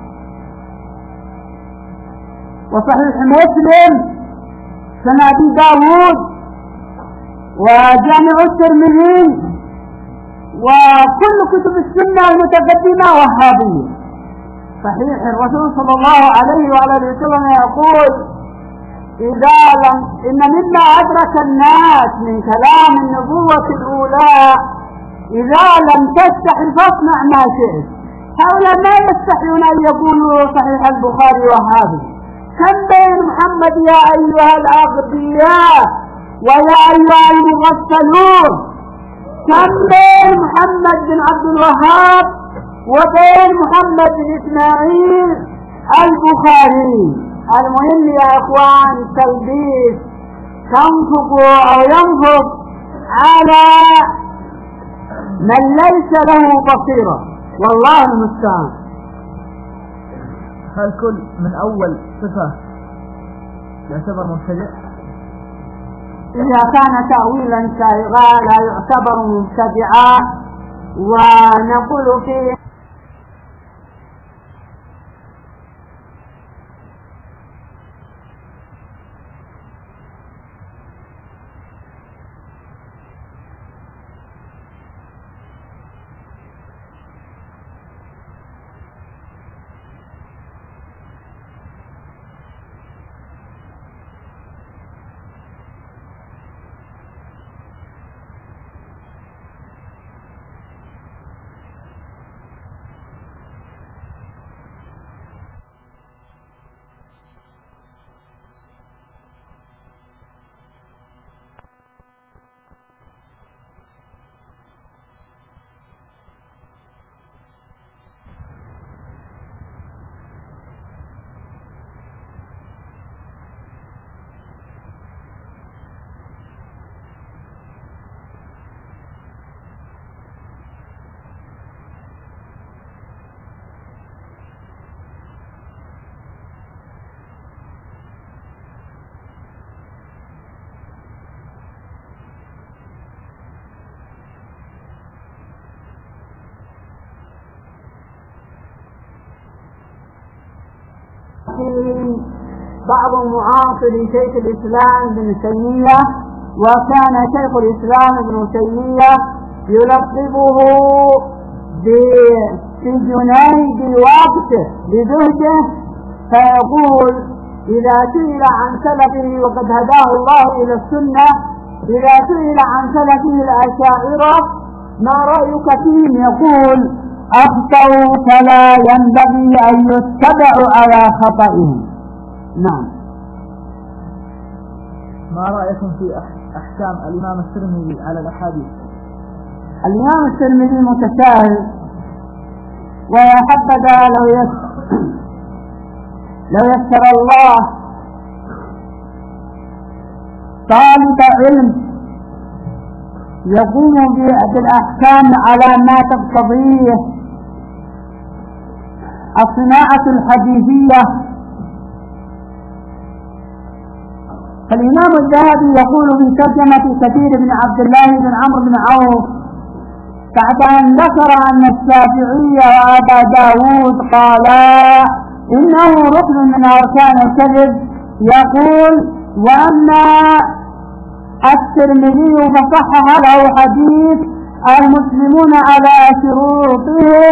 S2: وصحيح مسلم سنن أبي داود وجامع الترمذي وكل كتب السنة المتقدمة وهابية. صحيح الرسول صلى الله عليه وعلى اله وسلم يقول: إذا لم إن مما أدرك الناس من كلام النبوة الأولى إذا لم تستحي فاصنع ما شئت. هؤلاء ما يستحيون أن يقولوا صحيح البخاري وهابي. كم بين محمد يا أيها الأغبياء ويا أيها المغفلون، كم بين محمد بن عبد الوهاب وبين محمد بن إسماعيل البخاري. المهم يا إخوان تلبيس تنفق أو ينفق على من ليس له بصيرة، والله المستعان.
S1: هل كل من أول صفة يعتبر مبتدع؟
S2: إذا كان تأويلا سائغا لا يعتبر مبتدعا، ونقول فيه فيهم بعض معاصري شيخ الإسلام ابن تيمية، وكان شيخ الإسلام ابن تيمية يلقبه بجنيد الوقت بزهده، فيقول إذا سئل عن سلفه وقد هداه الله إلى السنة، إذا سئل عن سلفه الأشاعرة ما رأيك فيهم يقول أخطأوا فلا ينبغي أن يتبعوا على خطئهم. نعم.
S1: ما رأيكم في أحكام الإمام الترمذي على الأحاديث؟
S2: الإمام الترمذي متساهل، ويحبذ لو يسر لو يسر الله طالب علم يقوم بالأحكام على ما تقتضيه الصناعة الحديثية. فالإمام الذهبي يقول في ترجمة كثير بن عبد الله بن عمرو بن عوف بعد أن ذكر أن الشافعي وأبا داود قالا إنه ركن من أركان الكذب، يقول وأما الترمذي فصحح له حديث المسلمون على شروطهم،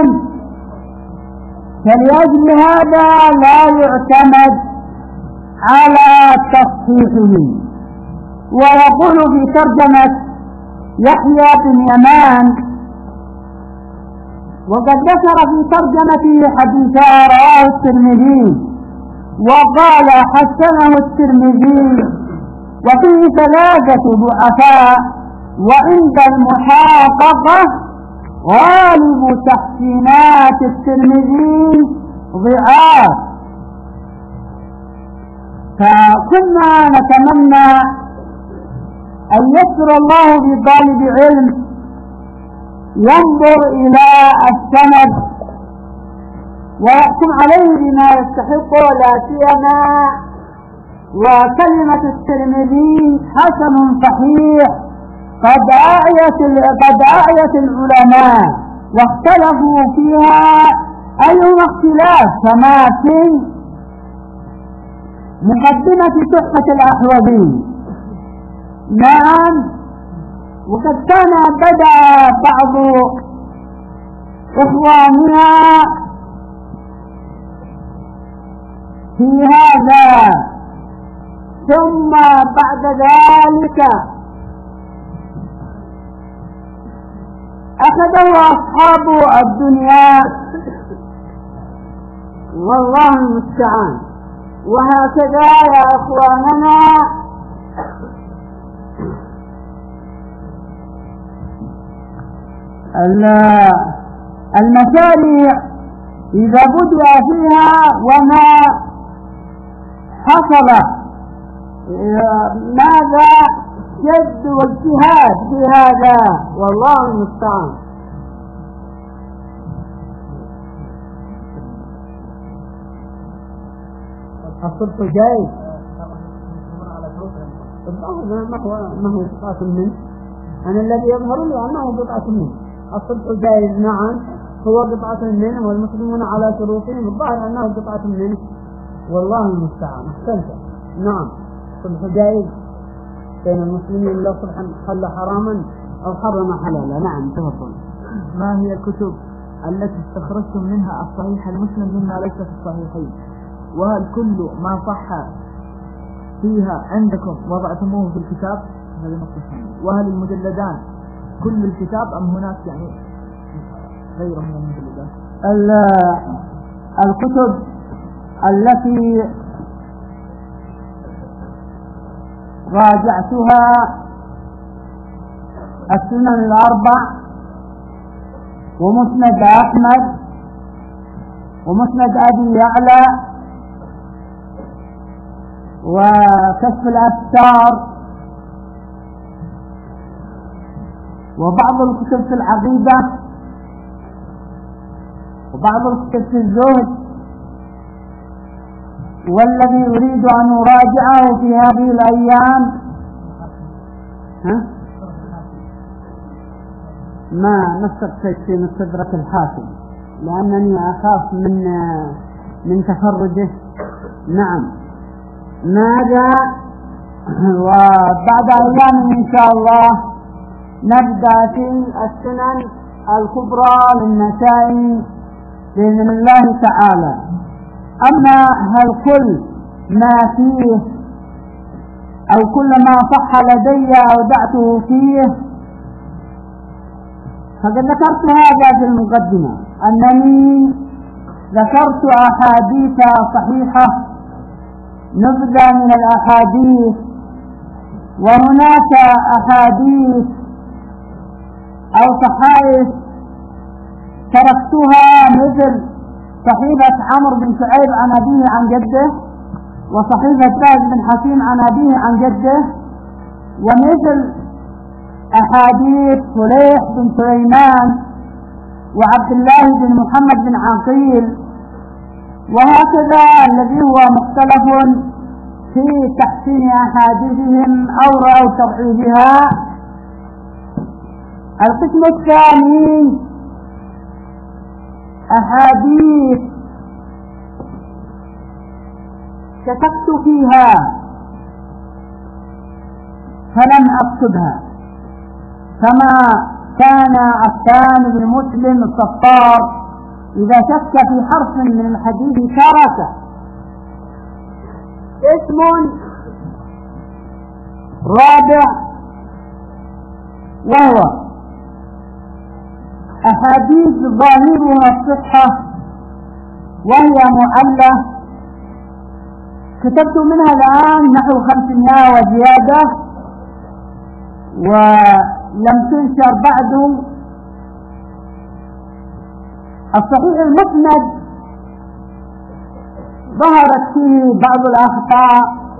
S2: فلأجل هذا لا يعتمد على تصحيحه. ويقول في ترجمة يحيى بن يمان وقد ذكر في ترجمته حديثا رواه الترمذي وقال حسنه الترمذي وفيه ثلاثة ضعفاء، وعند المحققة غالب تحسينات الترمذي ضعاف. فكنا نتمنى أن يسر الله بطالب علم ينظر إلى السند ويحكم عليه بما يستحق، لا سيما وكلمة الترمذي حسن صحيح قد أعيت قد أعيت العلماء واختلفوا فيها أيهما اختلاف، كما في مقدمة تحفة الأحوذي. نعم. وقد كان بدأ بعض إخواننا في هذا، ثم بعد ذلك أخذه أصحاب الدنيا، والله المستعان. وهكذا يا أخواننا المشاريع إذا بدأ فيها وما حصل ماذا جد واجتهاد في هذا، والله المستعان. الصدق جاي ما هو ما هو بضعة منه، أنا الذي يظهر لي أنه بضعة منه. الصدق جائز نعم، هو بضعة منه، والمسلمون على شروطهم الظاهر أنه بضعة منه، والله المستعان. أحسنت. نعم، الصدق جائز بين المسلمين، لا صلحا حل حراما أو حرم حلالا. نعم تفضل.
S1: ما هي الكتب التي استخرجتم منها الصحيح المسلم مما ليس في الصحيحين؟ وهل كل ما صح فيها عندكم وضعتموه في الكتاب؟ هذه نقطة. وهل المجلدان كل الكتاب أم هناك يعني غير من المجلدات؟
S2: الكتب التي راجعتها السنن الأربع ومسند أحمد ومسند أبي يعلى وكشف الأستار وبعض الكتب في العقيدة وبعض الكتب في الزهد. والذي أريد أن أراجعه في هذه الأيام ها؟ ما نستقصد في مستدرك الحاكم، لأنني أخاف من من تفرجه نعم. ماذا؟ وبعد أيام إن شاء الله نبدأ في السنن الكبرى للنسائي بإذن الله تعالى. أما هل كل ما فيه أو كل ما صح لدي أودعته فيه، فقد ذكرت هذا في المقدمة أنني ذكرت أحاديث صحيحة، نبذة من الأحاديث، وهناك أحاديث أو صحائف تركتها مثل صحيفة عمرو بن شعيب عن أبيه عن جده، وصحيفة فهد بن حكيم عن أبيه عن جده، ومثل أحاديث فليح بن سليمان وعبد الله بن محمد بن عقيل، وهكذا الذي هو مختلف في تحسين أحاديثهم أو أو تضعيفها. القسم الثاني أحاديث كتبت فيها فلم أكتبها، كما كان عفان بن مسلم الصفار إذا شك في حرف من الحديث تركه. اسم رابع وهو أحاديث ظاهرها الصحة وهي معلة، كتبت منها الآن نحو خمسمائة وزيادة، ولم تنشر بعد. الصحيح المسند ظهرت فيه بعض الأخطاء،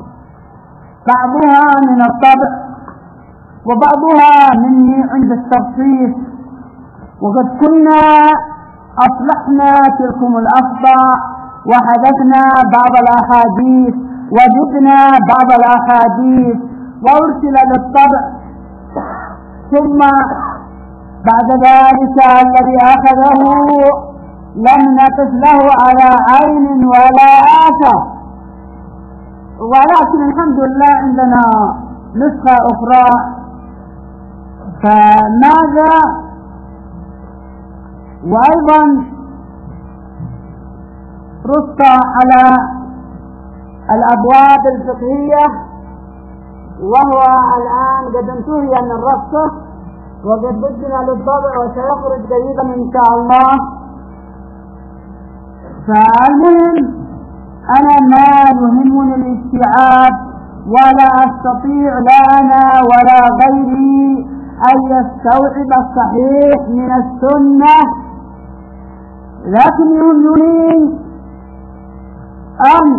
S2: بعضها من الطبع وبعضها مني عند الترصيف، وقد كنا أصلحنا تلكم الأخطاء وحذفنا بعض الأحاديث وجبنا بعض الأحاديث وأرسل للطبع، ثم بعد ذلك الذي أخذه لم نقف له على عين ولا آثر، ولكن الحمد لله عندنا نسخة أخرى. فماذا؟ وأيضا رص على الأبواب الفقهية، وهو الآن قد انتهي من رصه وقد بدنا للطبع وسيخرج قريبا إن شاء الله. فالمهم أنا ما يهمني الاستيعاب، ولا أستطيع لا أنا ولا غيري أن يستوعب الصحيح من السنة، لكن يهمني أن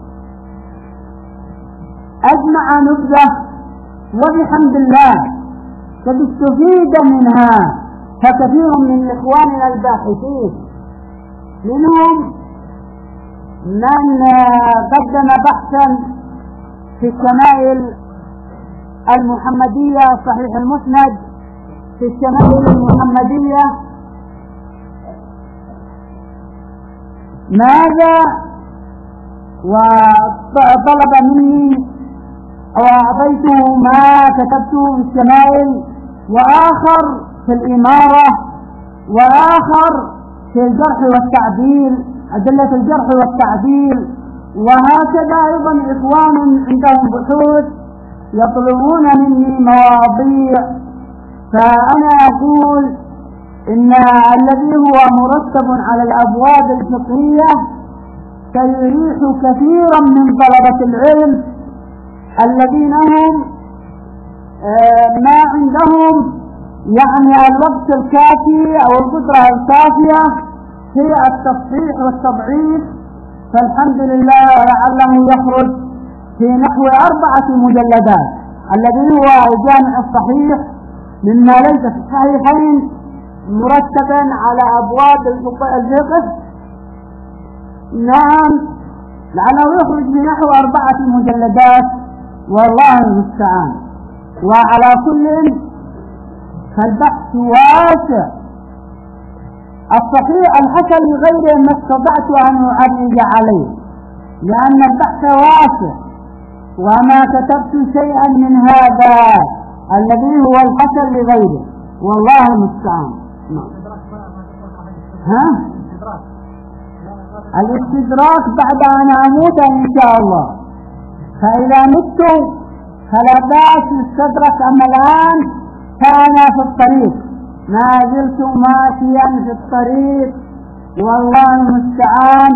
S2: أجمع نبذة، وبحمد الله قد استفيد منها فكثير من إخواننا الباحثين، منهم من قدم بحثا في الشمائل المحمدية، صحيح المسند في الشمائل المحمدية. ماذا؟ وطلب مني وأعطيته ما كتبته في الشمائل، وآخر في الإمارة، وآخر في الجرح والتعديل، أدلة الجرح والتعديل، وهكذا أيضا إخوان عندهم بحوث يطلبون مني مواضيع. فأنا أقول إن الذي هو مرتب على الأبواب الفقهية سيريح كثيرا من طلبة العلم الذين هم ما عندهم يعني الوقت الكافي أو القدرة الكافية في التصحيح والتضعيف. فالحمد لله لعله يخرج في نحو أربعة مجلدات، الذي هو الجامع الصحيح مما ليس في الصحيحين مرتبا على أبواب الفقه. نعم، لعله يخرج في نحو أربعة مجلدات، والله المستعان. وعلى كل فالبحث واسع. الصحيح الحسن غير ما استطعت أن أعرج عليه، لأن البحث واسع، وما كتبت شيئا من هذا الذي هو الحسن لغيره، والله المستعان. ها؟ الاستدراك بعد أن أموت إن شاء الله، فإذا مت فلا بأس يستدرك. أما الآن فأنا في الطريق، ما زلت ماشيا في الطريق، والله المستعان.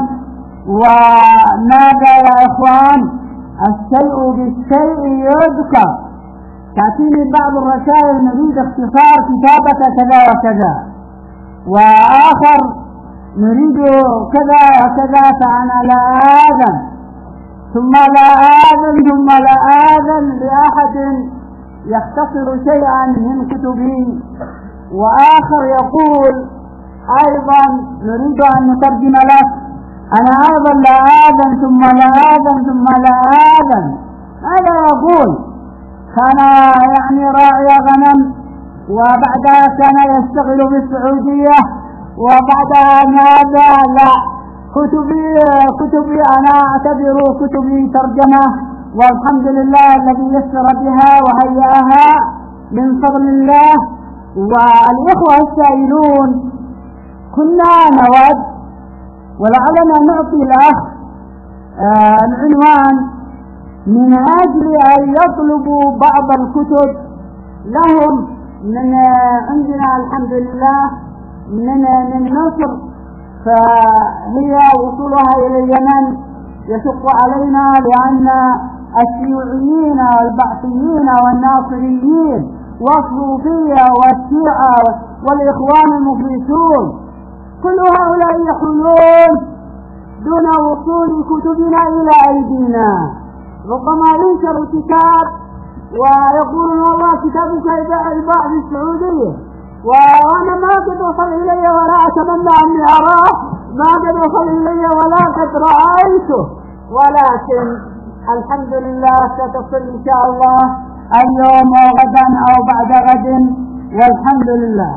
S2: وماذا يا إخوان؟ الشيء بالشيء يذكر. تأتيني بعض الرسائل نريد اختصار كتابة كذا وكذا، وآخر نريد كذا وكذا، فأنا لا آذن ثم لا آذن ثم لا آذن لأحد يختصر شيئا من كتبي، وآخر يقول أيضا نريد أن نترجم لك، أنا أيضا لا آذن ثم لا آذن ثم لا آذن. هذا يقول كان يعني راعي غنم، وبعدها كان يشتغل بالسعودية، وبعدها ماذا؟ لا، كتبي كتبي أنا أعتبر كتبي ترجمة، والحمد لله الذي يسر بها وهيئها من فضل الله. والإخوة السائلون كنا نود ولعلنا نعطي الأخ آه العنوان من أجل أن يطلبوا بعض الكتب لهم من عندنا الحمد لله من من مصر، فهي وصولها إلى اليمن يشق علينا، لأن الشيوعيين والبعثيين والناصريين والصوفية والشيعة والإخوان المفلسون كل هؤلاء يحولون دون وصول كتبنا إلى أيدينا. ربما ينشر كتاب ويقولون والله كتابك يباع في السعودية، وأنا ما قد وصل إلي ولا أتمنى أني أراه، ما قد وصل إلي ولا قد رأيته، ولكن الحمد لله ستصل إن شاء الله اليوم أو غدا أو بعد غد، والحمد لله.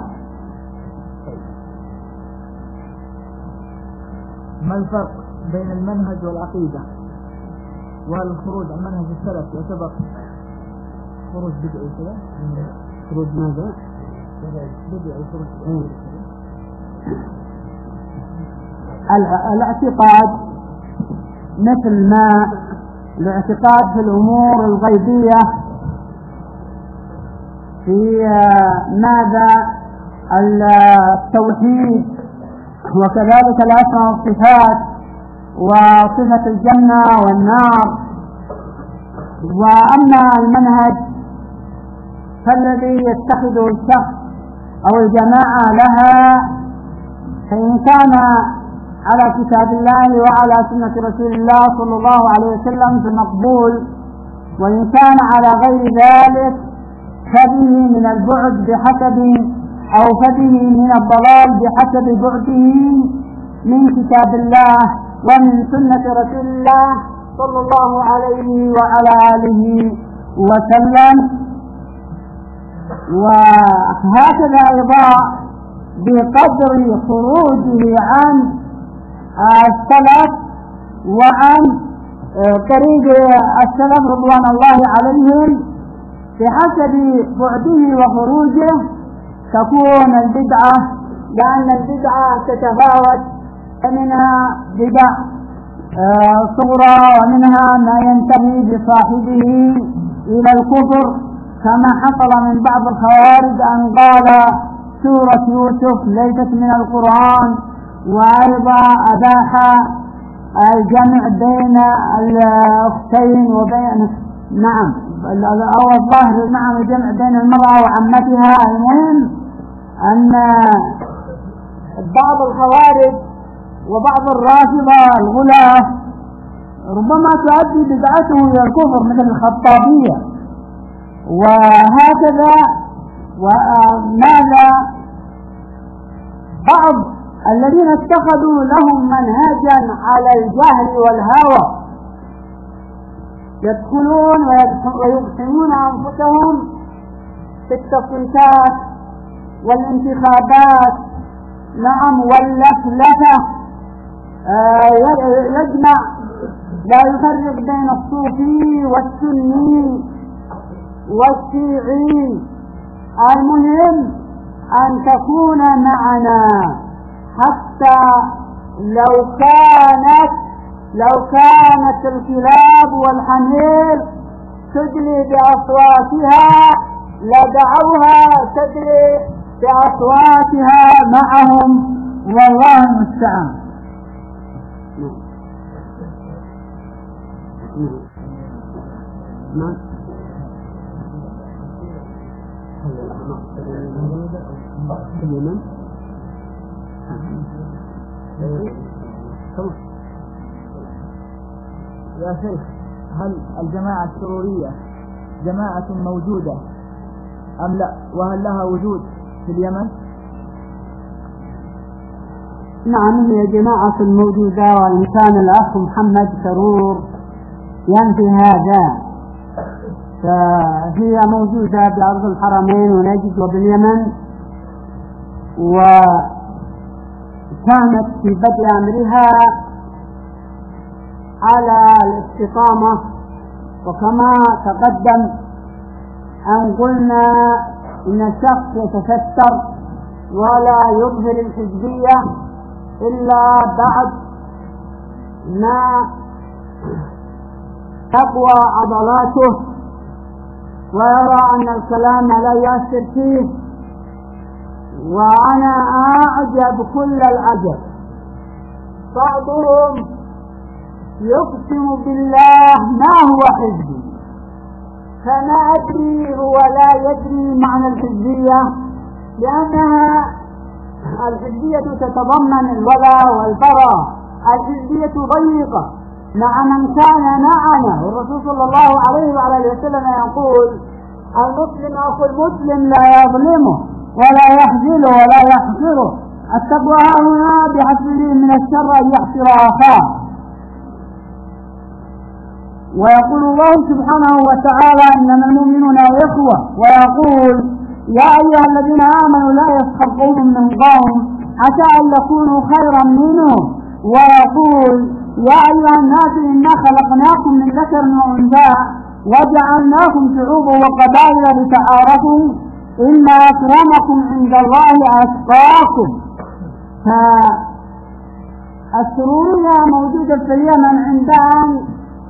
S1: ما الفرق بين المنهج والعقيدة؟ وهل الخروج عن منهج السلف يعتبر خروج بدعي كذا؟
S2: خروج ماذا؟
S1: بدعي خروج.
S2: الاعتقاد مثل ما الاعتقاد في الأمور الغيبية، في ماذا؟ التوحيد، وكذلك الأسماء والصفات، وصفة الجنة والنار. وأما المنهج فالذي يتخذه الشخص أو الجماعة لها، فإن كان على كتاب الله وعلى سنة رسول الله صلى الله عليه وسلم فمقبول، وإن كان على غير ذلك فبه من البعد بحسب أو فبه من الضلال بحسب بعده من كتاب الله ومن سنة رسول الله صلى الله عليه وعلى آله وسلم. وهكذا أيضا بقدر خروجه عن السلف وعن طريق السلف رضوان الله عليهم بحسب بعده وخروجه تكون البدعة، لأن البدعة تتفاوت، منها بدع صغرى ومنها ما ينتهي بصاحبه إلى الكفر، كما حصل من بعض الخوارج أن قال سورة يوسف ليست من القرآن، وأيضا أباح الجمع بين الأختين وبين نعم أو الظاهر نعم الجمع بين المرأة وعمتها. المهم أن بعض الخوارج وبعض الرافضة الغلاة ربما تؤدي بدعته إلى الكفر مثل الخطابية، وهكذا. وماذا؟ بعض الذين اتخذوا لهم منهجا على الجهل والهوى يدخلون ويقسمون أنفسهم في التصويتات والانتخابات، نعم واللفلفة، يجمع لا يفرق بين الصوفي والسني والشيعي. المهم أن تكون معنا، حتى لو كانت لو كانت الكلاب والحمير تدلي بأصواتها لدعوها تدلي بأصواتها معهم، والله المستعان.
S1: يا شيخ، هل الجماعة السرورية جماعة موجودة أم لا؟ وهل لها وجود في اليمن؟
S2: نعم، هي جماعة موجودة، وإن كان الأخ محمد سرور ينفي هذا، فهي موجودة بأرض الحرمين ونجد وباليمن، وكانت في بدء أمرها على الاستقامة، وكما تقدم أن قلنا إن الشخص يتستر ولا يظهر الحزبية إلا بعد ما تقوى عضلاته ويرى أن الكلام لا يؤثر فيه. وأنا أعجب كل العجب، بعضهم يقسم بالله ما هو حزبي، فما أدري هو لا يدري معنى الحزبية، لأنها الحزبية تتضمن الولاء والبراء. الحزبية ضيقة مع من كان معنا، والرسول صلى الله عليه وعلى وسلم يقول: المسلم أخو المسلم لا يظلمه ولا يحزله ولا يحقره. التقوى هنا بحسبه من الشر أن يحقر أخاه. ويقول الله سبحانه وتعالى: إنما المؤمنون إخوة، ويقول: يا أيها الذين آمنوا لا يسخر قوم من قوم عسى أن يكونوا خيرا منهم. ويقول: يا أيها الناس إنا خلقناكم من ذكر وأنثى وجعلناكم شعوبا وقبائل لتعارفوا إن أكرمكم عند الله أتقاكم. فالسرورية موجودة في اليمن عند أن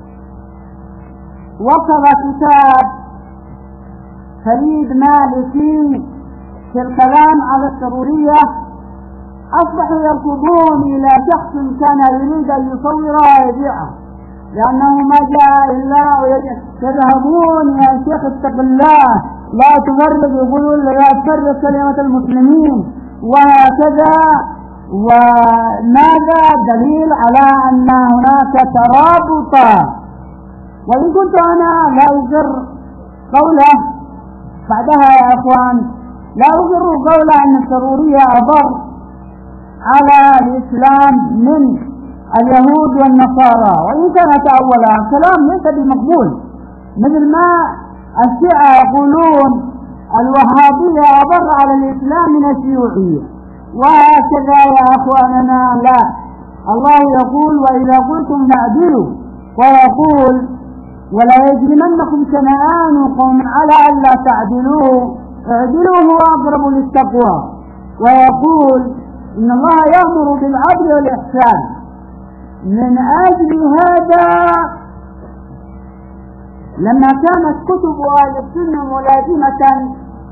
S2: وصل كتاب فريد مالكي في الكلام على السرورية، أصبحوا يركضون إلى شخص كان يريد أن يصورها ويبيعها، لأنه ما جاء إلا يذهبون: يا شيخ اتق الله، لا تفرق، يقولون لا تفرق كلمة المسلمين وهكذا. وماذا دليل على أن هناك ترابطا؟ وإن كنت أنا لا أقر قوله بعدها يا أخوان، لا أقر قوله أن السرورية أضر على الإسلام من اليهود والنصارى، وإن كان تأولها كلام ليس بمقبول، مثل ما الشيعة يقولون الوهابية أضر على الإسلام من الشيوعية، وهكذا يا أخواننا. لا، الله يقول: وإذا قلتم فاعدلوا، ويقول: ولا يجرمنكم شنآن قوم على ألا تعدلوا اعدلوا هو أقرب للتقوى. ويقول: إن الله يأمر بالعدل والإحسان. من أجل هذا لما كانت كتب أهل السنة ملازمة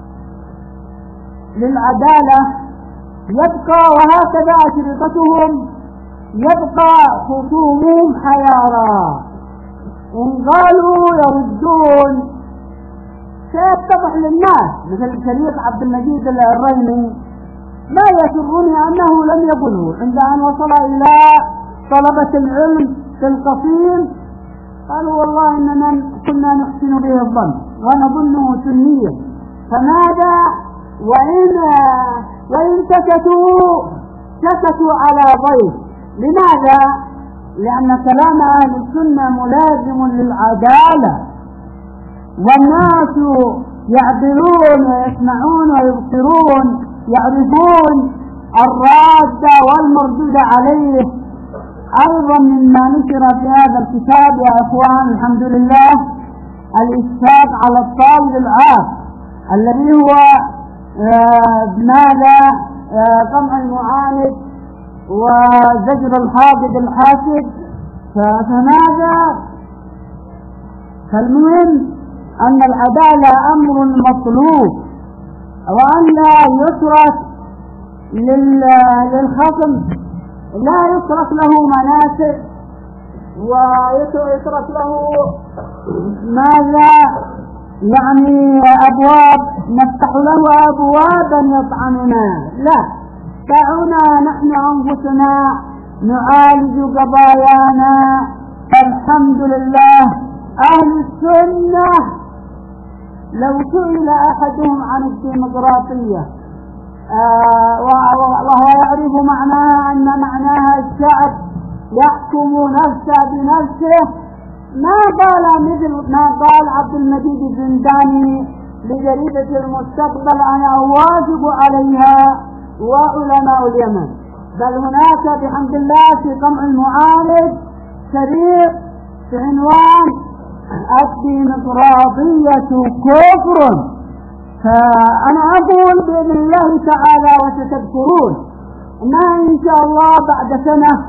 S2: للعدالة يبقى، وهكذا أشرطتهم، يبقى خصومهم حيارى، إن قالوا يردون سيتضح للناس، مثل الشريف عبد المجيد العريني. ما يسرني أنه لم يقله عند أن وصل إلى طلبة العلم في القصيم، قالوا: والله إننا كنا نحسن به الظن ونظنه سنيا. فماذا وإن وإن سكتوا سكتوا على ضيف؟ لماذا؟ لأن كلام أهل السنة ملازم للعدالة، والناس يعدلون ويسمعون ويبصرون، يعرفون الراد والمردود عليه. أيضا مما نشر في هذا الكتاب يا أخوان الحمد لله الإشفاق على الطالب العاق الذي هو ماذا قمع المعاند وزجر الحاقد الحاسد. فماذا فالمهم أن العدالة أمر مطلوب وأن لا يترك للخصم لا يترك له مناسك ويترك له ماذا يعني أبواب نفتح له أبوابا يطعننا. لا، دعونا نحن أنفسنا نعالج قضايانا. الحمد لله أهل السنة لو سئل أحدهم عن الديمقراطية آه وهو يعرف معناها أن معناها الشعب يحكم نفسه بنفسه ما قال مثل ما قال عبد المجيد الزنداني لجريدة المستقبل أنا أواجب عليها وعلماء اليمن. بل هناك بحمد الله في قمع المعارض شريط في عنوان الديمقراطية كفر. فأنا أقول بإذن الله تعالى وستذكرون أنها إن شاء الله بعد سنة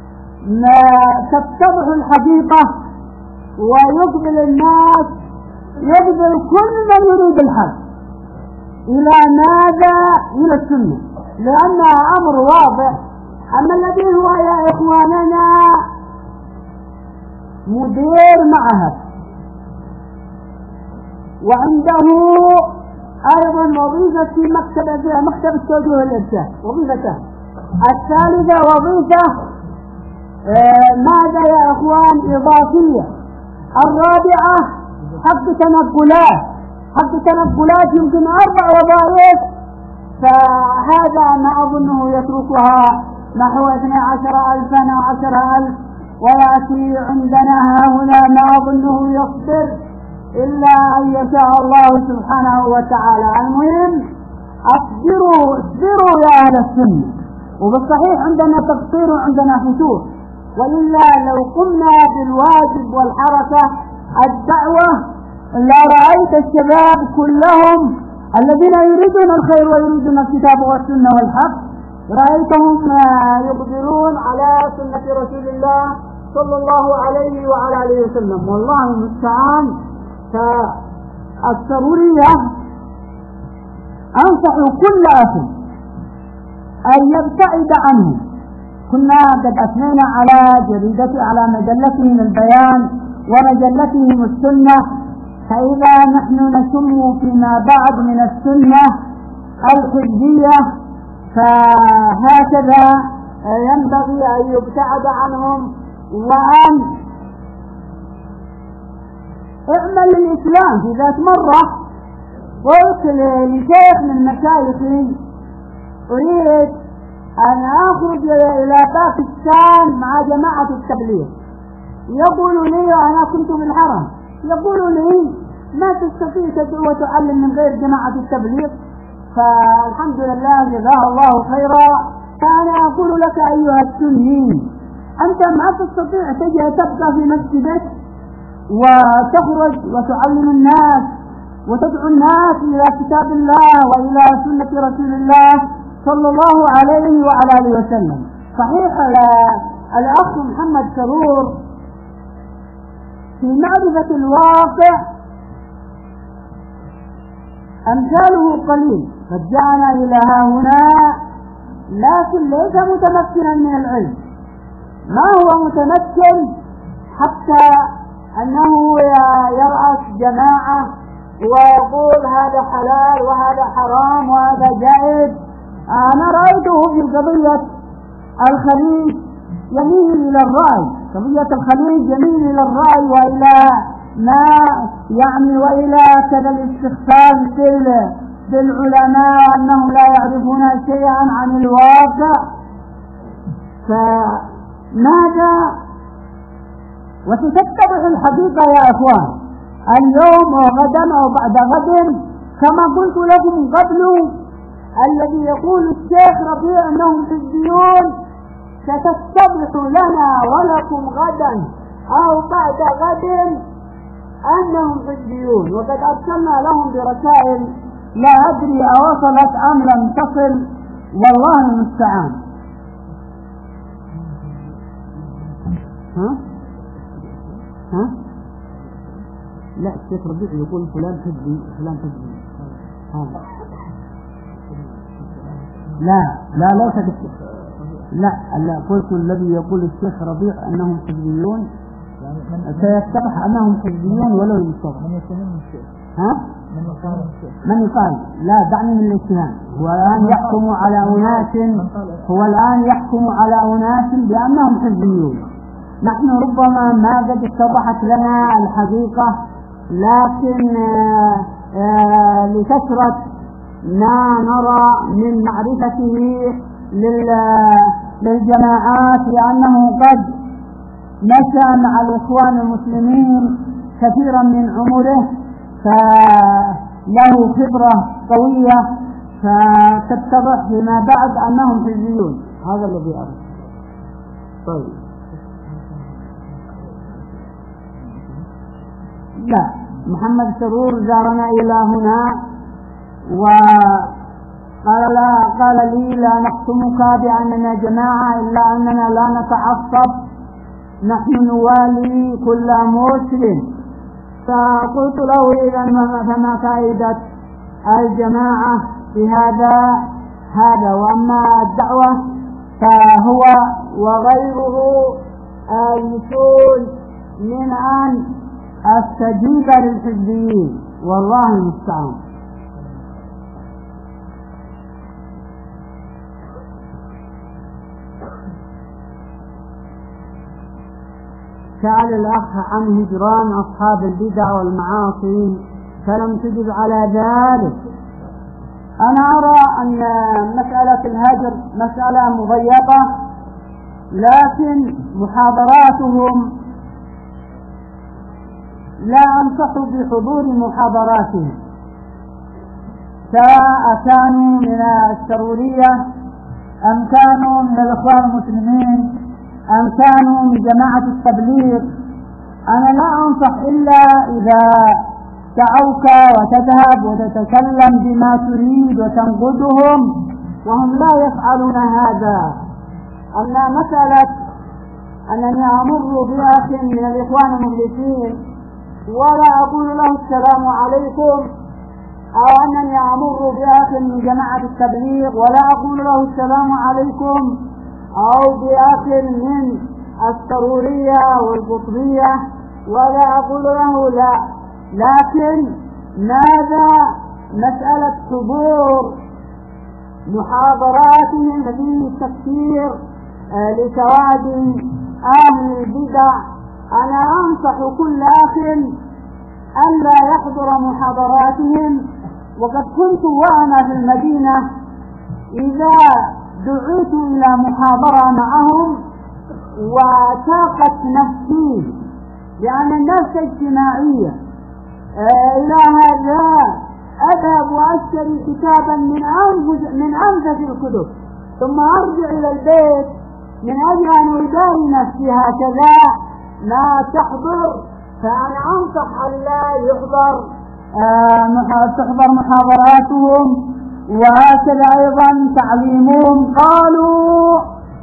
S2: تتضح الحقيقة ويقبل الناس يقبل كل من يريد الحق إلى ماذا؟ إلى السنة، لأنها أمر واضح. أما الذي هو يا إخواننا مدير معهد وعنده أيضا وظيفة في مكتب مكتب التوجيه والإرشاد وظيفته الثالثة وظيفة آه ماذا يا إخوان إضافية. الرابعة حق تنقلات حق تنقلات يمكن أربع وظائف. فهذا ما أظنه يتركها نحو اثني عشر ألفا أو عشر ألف ويأتي عندنا هنا ما أظنه يصبر إلا أن يشاء الله سبحانه وتعالى. المهم اصبروا اصبروا يا أهل السنة. وبالصحيح عندنا تقصير وعندنا فتور، وإلا لو قمنا بالواجب والحركة الدعوة لا رأيت الشباب كلهم الذين يريدون الخير ويريدون الكتاب والسنة والحق رأيتهم يقدرون على سنة رسول الله صلى الله عليه وعلى آله وسلم. والله المستعان. فالسرورية أنصح كل أخ أن يبتعد عنه. كنا قد أثنينا على جريدة على مجلتهم البيان ومجلتهم السنة، فإذا نحن نسم فيما بعد من السنة الحزبية فهكذا ينبغي أن يبتعد عنهم وأن اعمل للإسلام. في ذات مرة قلت لشيخ من مشايخي أريد أن أخرج إلى باكستان مع جماعة التبليغ. يقول لي أنا كنت في الحرم، يقول لي ما تستطيع تدعو وتعلم من غير جماعة التبليغ. فالحمد لله جزاه الله خيرا. فأنا أقول لك أيها السني أنت ما تستطيع تجي تبقى في مسجدك وتخرج وتعلم الناس وتدعو الناس إلى كتاب الله وإلى سنة رسول الله صلى الله عليه وعلى آله وسلم. صحيح الأخ محمد سرور في معرفة الواقع أمثاله قليل قد جاءنا إلى هنا، لكن ليس متمكنا من العلم. ما هو متمكن حتى أنه يرأس جماعة ويقول هذا حلال وهذا حرام وهذا جائز. أنا رأيته في قضية الخليج يميل إلى الرأي، قضية الخليج يميل إلى الرأي وإلى ما يعني وإلى كذا الاستخفاف بالعلماء أنهم لا يعرفون شيئا عن الواقع. فماذا وستتضح الحقيقة يا أخوان اليوم وغدا أو بعد غد كما قلت لكم قبل. الذي يقول الشيخ ربيع أنهم حزبيون ستتضح لنا ولكم غدا أو بعد غد أنهم حزبيون، وقد أرسلنا لهم برسائل لا أدري أوصلت أم لم تصل، والله المستعان. ها؟ ها؟ لا، الشيخ ربيع يقول فلان حزبي فلان حزبي. هذا لا لا لا تكتب. لا لا قلت الذي يقول الشيخ ربيع أنهم حزبيون سيتضح أنهم حزبيون ولو يصاب. من يتهم الشيخ؟ ها؟ من يقال الشيخ؟ من يقال؟ لا، دعني من الاتهام. هو الآن يحكم على أناس هو الآن يحكم على أناس بأنهم حزبيون. نحن ربما ما قد اتضحت لنا الحقيقة، لكن آآ آآ لكثرة ما نرى من معرفته للجماعات لأنه قد نشأ مع الإخوان المسلمين كثيرا من عمره، فله خبرة قوية، فتتضح فيما بعد أنهم حزبيون. هذا الذي أرى. طيب، لا، محمد سرور زارنا إلى هنا وقال لا قال لي لا نختمك بأننا جماعة إلا أننا لا نتعصب، نحن نوالي كل مسلم. فقلت له إذا فما فائدة الجماعة في هذا هذا وأما الدعوة فهو وغيره المسؤول من أن استجيب للحزبيين، والله المستعان. سأل الأخ عن هجران أصحاب البدع والمعاصي فلم تجب على ذلك. أنا أرى أن مسألة الهجر مسألة مضيقة، لكن محاضراتهم لا أنصح بحضور محاضراتهم، سواء كانوا من السرورية أم كانوا من الإخوان المسلمين أم كانوا من جماعة التبليغ. أنا لا أنصح إلا إذا دعوك وتذهب وتتكلم بما تريد وتنقدهم وهم لا يفعلون هذا. أما مسألة أنني أمر بأخ من الإخوان المخلصين ولا أقول له السلام عليكم، أو أنني أمر بأخ من جماعة التبليغ ولا أقول له السلام عليكم، أو بأخ من السرورية والقطبية ولا أقول له لا، لكن ماذا مسألة حضور محاضراتهم في تفسير لسواد أهل البدع. أنا أنصح كل أخ ألا يحضر محاضراتهم، وقد كنت وأنا في المدينة إذا دعوت إلى محاضرة معهم وتاقت نفسي لأن الناس اجتماعية إلى هذا أذهب وأشتري كتابا من أنفس من أنفس الكتب ثم أرجع إلى البيت من أجل أن أداري نفسي هكذا لا تحضر. فأنا أنصح أن لا يحضر آه تحضر محاضراتهم، وهكذا أيضا تعليمهم. قالوا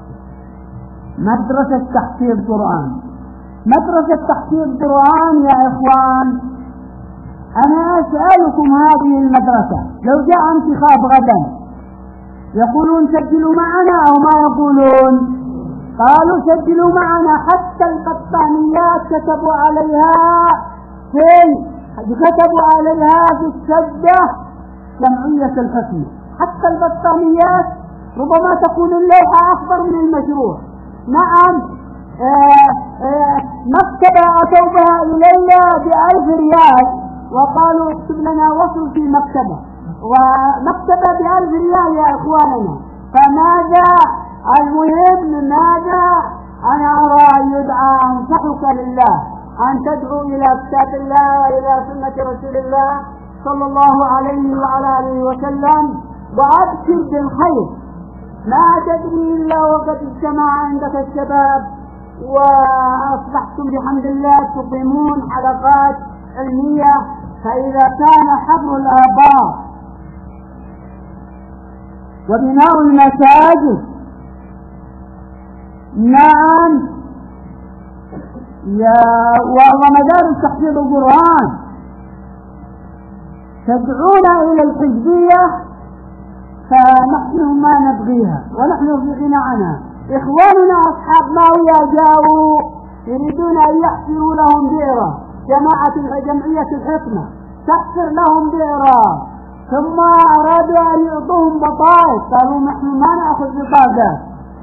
S2: مدرسة تحفيظ قرآن، مدرسة تحفيظ قرآن يا إخوان. أنا أسألكم هذه المدرسة لو جاء انتخاب غدا يقولون سجلوا معنا أو ما يقولون؟ قالوا سجلوا معنا. حتى البطانيات كتبوا عليها في كتبوا عليها في السجة جمعية الحكمة. حتى البطانيات ربما تكون اللوحة أكبر من المشروع. نعم آآ آآ مكتبة أتوا بها إلينا بألف ريال وقالوا اكتب لنا وصل في مكتبة، ومكتبة بألف ريال يا إخواننا. فماذا المهم؟ ماذا أنا أرى أن يدعى أنصحك لله أن تدعو إلى كتاب الله إلى سنة رسول الله صلى الله عليه وعلى آله وسلم، وأبشر بالخير. ما تدري إلا وقد اجتمع عندك الشباب وأصبحتم بحمد الله تقيمون حلقات علمية. فإذا كان حفر الآبار وبناء المساجد نعم ومدارس تحفيظ القرآن تدعونا إلى الحزبية، فنحن ما نبغيها ونحن في غنى عنها. إخواننا أصحاب ماوية جاءوا يريدون أن يحفروا لهم بئرا، جماعة جمعية الحكمة تحفر لهم بئرا، ثم أرادوا أن يعطوهم بطائق، قالوا نحن ما نأخذ بطاقات.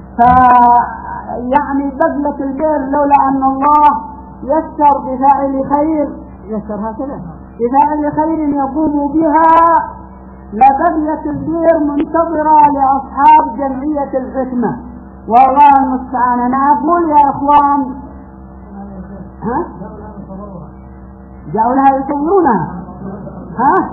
S2: فيعني بذلة البئر لولا أن الله يسر بفاعل خير يسر هكذا بفاعل خير يقوم بها لبذلة البئر منتظرة لأصحاب جمعية الحكمة، والله المستعان. أنا أقول يا إخوان ها جاءوا لها يصورونها ها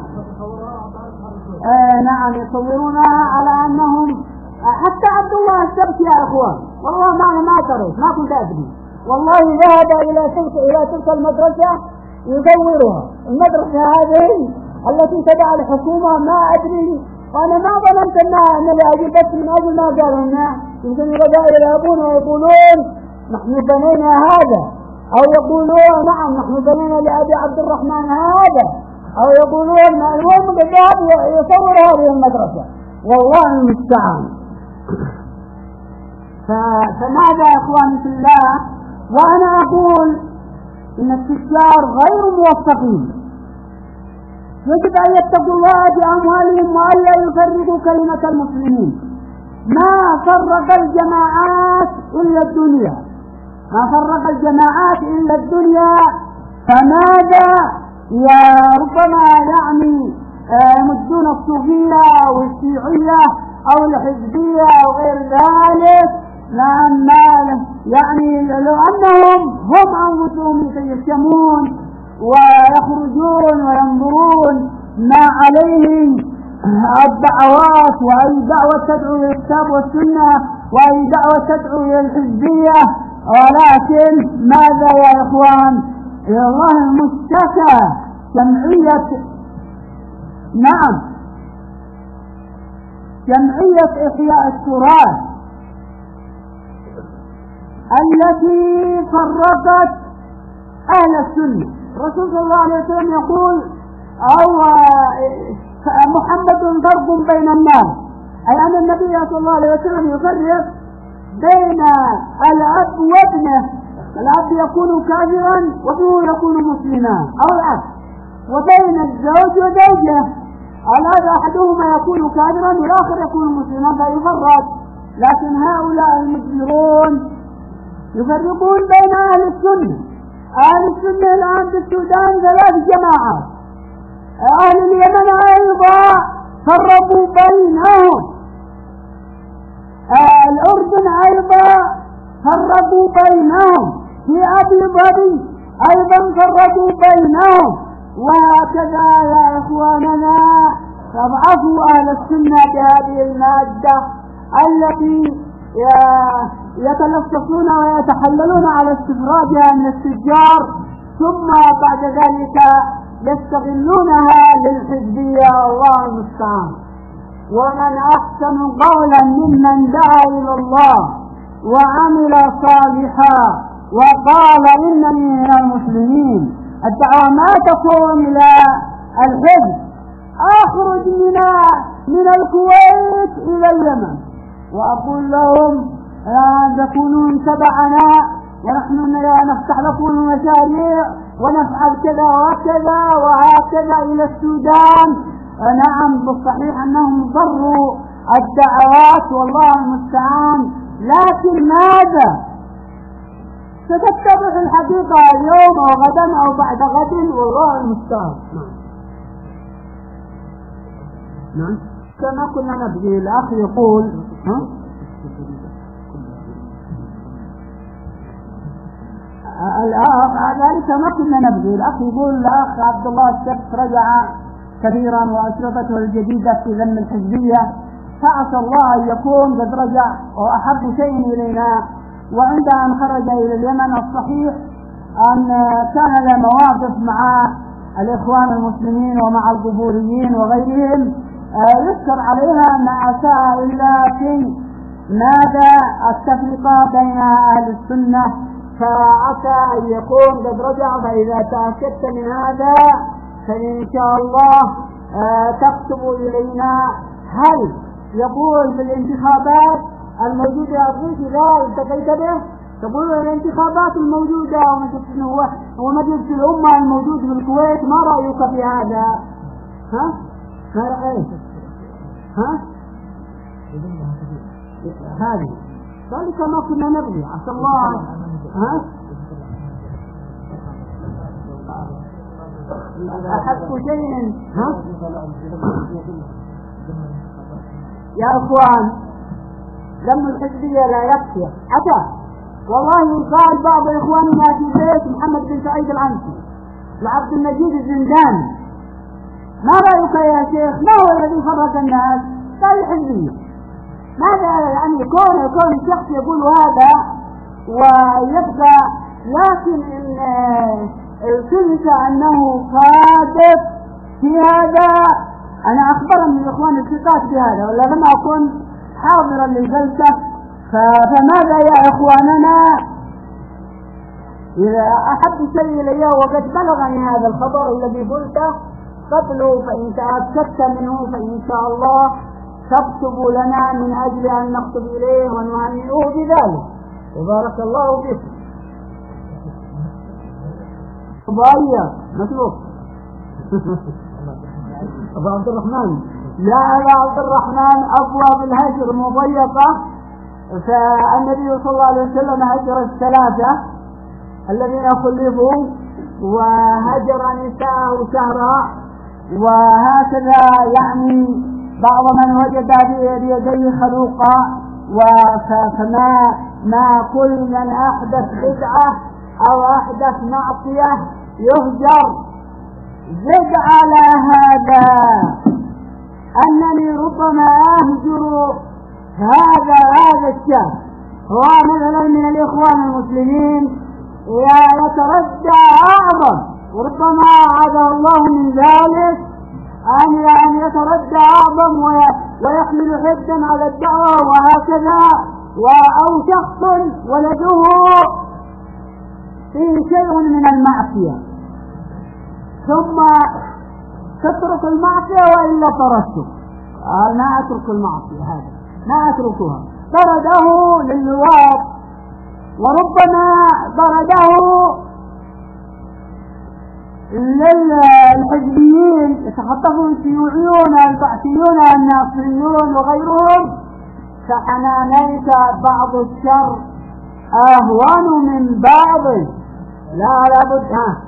S2: آه نعم يصورونها على أنهم حتى عبد الله السبت يا إخوان والله ما ما ترى ما كنت أدري والله ذهب إلى تلك إلى تلك المدرسة يصورها. المدرسة هذه التي تبع الحكومة ما أدري، وأنا ما ظننت أنها أن لأجل بس من أجل ما قالوا لنا يمكن الرجال يذهبون ويقولون نحن بنينا هذا، أو يقولون نعم نحن بنينا لأبي عبد الرحمن هذا، أو يقولون المهم بالذهب يصور هذه المدرسة. والله المستعان. فماذا يا إخواني في الله؟ وأنا أقول إن التجار غير موفقين، يجب أن يتقوا الله بأموالهم وألا يفرقوا كلمة المسلمين. ما فرق الجماعات إلا الدنيا، ما فرق الجماعات إلا الدنيا. فماذا يا ربما يعني يمدون الصوفية والشيعية أو الحزبية أو غير ذلك، لأن يعني لو أنهم هم أنفسهم يسيسمون ويخرجون وينظرون ما عليهم الدعوات، وأي دعوة تدعو إلى الكتاب والسنة وأي دعوة تدعو إلى الحزبية. ولكن ماذا يا إخوان؟ إلى الله المشتكى جمعية نعم جمعية إحياء التراث التي فرقت أهل السنة. الرسول صلى الله عليه وسلم يقول أو محمد فرق بين الناس، أي أن النبي صلى الله عليه وسلم يفرق بين الأب وابنه، الأب يكون كافرا وابنه يكون مسلما أو العكس، وبين الزوج وزوجه، الأب أحدهما يكون كافرا والآخر يكون مسلما فيفرق. لكن هؤلاء المجبرون يفرقون بين أهل السنة. أهل السنة الآن في السودان ثلاث جماعات، أهل اليمن أيضا فرقوا بينهم، الأردن أيضا فرقوا بينهم، في أبي ظبي أيضا فرقوا بينهم، وهكذا يا إخواننا فاضعفوا أهل السنة بهذه المادة التي يتلصصون ويتحللون على استخراجها من التجار، ثم بعد ذلك يستغلونها للحزبية. الله المستعان. ومن أحسن قولا ممن دعا إلى الله وعمل صالحا وقال إنني من المسلمين. الدعوة ما تكون إلى الحزب. أخرج من من الكويت إلى اليمن وأقول لهم لا تكونون تبعنا ونحن نفتح لكم المشاريع ونفعل كذا وكذا وهكذا إلى السودان. نعم بالصحيح أنهم ضروا الدعوات والله المستعان، لكن ماذا؟ ستتضح الحقيقة اليوم أو غدا أو بعد غد والله المستعان. نعم كما كنا نبغي. الأخ يقول ها؟ الأخ ذلك ما كنا نبغي. الأخ يقول الأخ عبد الله السبت رجع كثيرا وأشرطته الجديدة في ذم الحزبية فأسأل الله أن يكون قد رجع وأحب شيء إلينا. وعند أن خرج إلى اليمن الصحيح أن كان له مواقف مع الإخوان المسلمين ومع القبوريين وغيرهم يذكر عليها أن أساء إلا في ماذا التفرقة بين أهل السنة، فعسى أن يكون قد رجع. فإذا تأكدت من هذا فإن شاء الله تكتب إلينا هل يقول بالانتخابات الموجودة في إذا التقيت به تقول الانتخابات الموجودة ومجلس الأمة الموجود في الكويت ما رأيك في هذا؟ ها؟ ما رأيك؟ ها؟ هذه ذلك ما كنا نبغي عسى الله. ها؟ أحب شيء. ها؟ يا أخوان لم الحزبية لا يكفي حتى والله قال بعض إخواننا في بيت محمد بن سعيد العنسي وعبد المجيد الزنداني ما رأيك يا شيخ؟ ما هو الذي فرق الناس؟ قال الحزبية. ماذا يعني كون يكون الشخص يقول هذا ويبقى لكن الكلمة أنه صادق في هذا. أنا أخبرني الإخوان الثقات بهذا ولا لم أكن حاضرا للجلسة. فماذا يا إخواننا إذا أحب شيء إلي وقد بلغني هذا الخبر الذي قلته قبله فإن تأكدت منه فإن شاء الله تكتب لنا من أجل أن نكتب إليه ونهنئه بذلك. وبارك الله فيكم. ضايع مطلوب أبو عبد الرحمن. لا يا عبد الرحمن أبواب الهجر مضيقة. فالنبي صلى الله عليه وسلم هجر الثلاثة الذين خلفوا وهجر نساءه شهرا. وهكذا يعني بعض من وجد بيديه خلوقا. فما ما كل من أحدث بدعة أو أحدث معصية يهجر. زد على هذا أنني ربما أهجر هذا هذا الشاب هو مثلا من الإخوان المسلمين يتردى أعظم وربما عاده الله من ذلك أن يتردى أعظم ويحمل حدا على الدعوة وهكذا. أو شخص ولده في شيء من المعصية ثم تترك المعصية وإلا تركته. قال ما أترك المعصية هذا ما أتركها. طرده للواط وربما طرده للحزبيين يتخطفون الشيوعيون البعثيون الناصريون وغيرهم. فحنانيك بعض الشر أهون من بعض. لا لابد. ها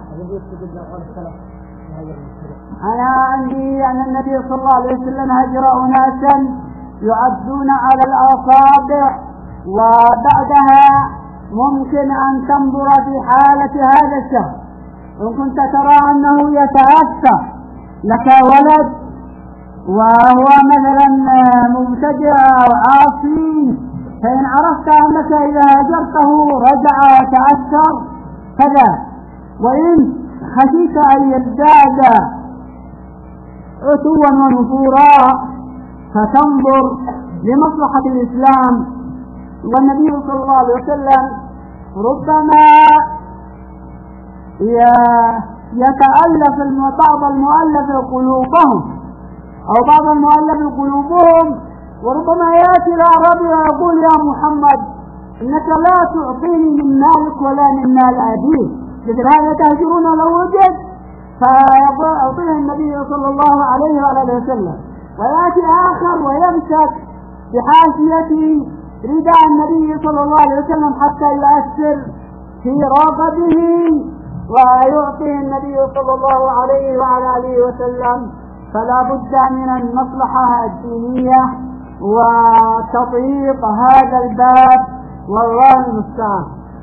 S2: أنا عندي أن النبي صلى الله عليه وسلم هجر أناسا يعدون على الأصابع وبعدها ممكن أن تنظر في حالة هذا الشخص إن كنت ترى أنه يتأثر لك ولد وهو مثلا مبتدع أو عاصي فإن عرفت أنك إذا هجرته رجع وتأثر كذا. وإن خشيت أن يزداد عتوا ونفورا فتنظر لمصلحة الإسلام. والنبي صلى الله عليه وسلم ربما يتألف بعض المؤلف قلوبهم أو بعض المؤلف قلوبهم وربما يأتي الأعرابي ويقول يا محمد إنك لا تعطيني من مالك ولا من مال أبيك مثل هذا تهجرون لو وجد. فيعطيه النبي صلى الله عليه وآله وسلم ويأتي آخر ويمسك بحاشية رداء النبي صلى الله عليه وسلم حتى يؤثر في رغبه ويعطيه النبي صلى الله عليه وعلى آله وسلم. فلا بد من المصلحة الدينية وتضييق هذا الباب والله المستعان.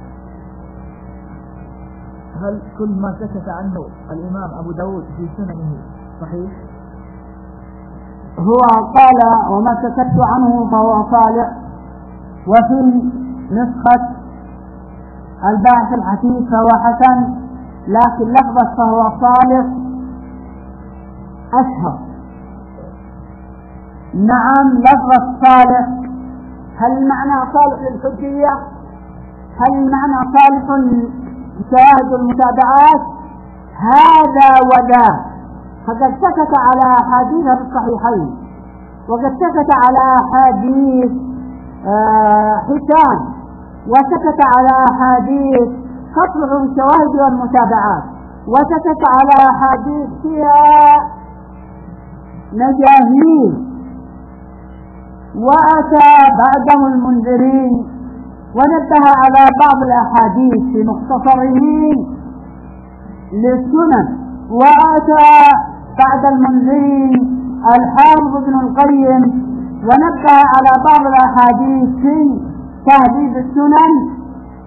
S1: هل كل ما سكت عنه الإمام أبو داود في سننه صحيح؟
S2: هو قال وما سكت عنه فهو صالح. وفي نسخة الباحث الحثيث فهو حسن، لكن لفظة فهو صالح أشهر. نعم لفظة صالح، هل المعنى صالح للحجية؟ هل المعنى صالح لشواهد المتابعات؟ هذا وذا. فقد سكت على أحاديث في الصحيحين، وقد سكت على أحاديث حسان، وسكت على أحاديث تطلع الشواهد والمتابعات، وسكت على أحاديث فيها مجاهيل، وأتى بعدهم المنذرين ونبه على بعض الأحاديث في مختصره للسنن، وأتى بعد المنذرين الحافظ ابن القيم ونبه على بعض الأحاديث في تهذيب السنن.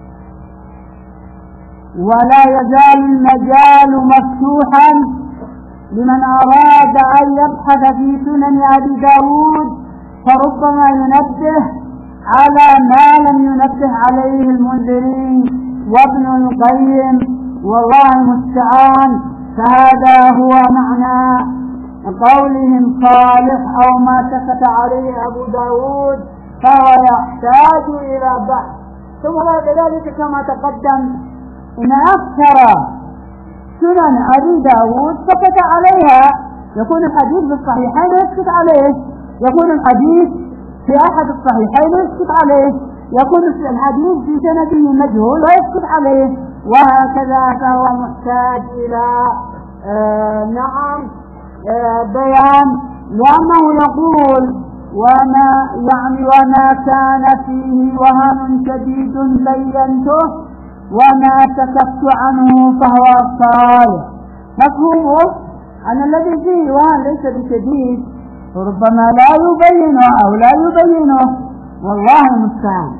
S2: ولا يزال المجال مفتوحا لمن أراد أن يبحث في سنن أبي داود، فربما ينبه على ما لم ينبه عليه المنذرين وابن القيم، والله المستعان. فهذا هو معنى قولهم صالح أو ما سكت عليه أبو داود، فهو يحتاج إلى بحث. ثم بعد ذلك كما تقدم إن أكثر سنن أبي داود سكت عليها، يكون الحديث في الصحيحين يسكت عليه، يكون الحديث في أحد الصحيحين يسكت عليه، يكون الحديث في سنده مجهول ويسكت عليه، وهكذا. فهو محتاج إلى آه نعم آه بيان، لأنه يقول وما يعني وما كان فيه وهن شديد بينته وما سكت عنه فهو صالح. مفهومه أن الذي فيه وهن ليس بشديد ربما لا يبينه أو لا يبينه، والله المستعان.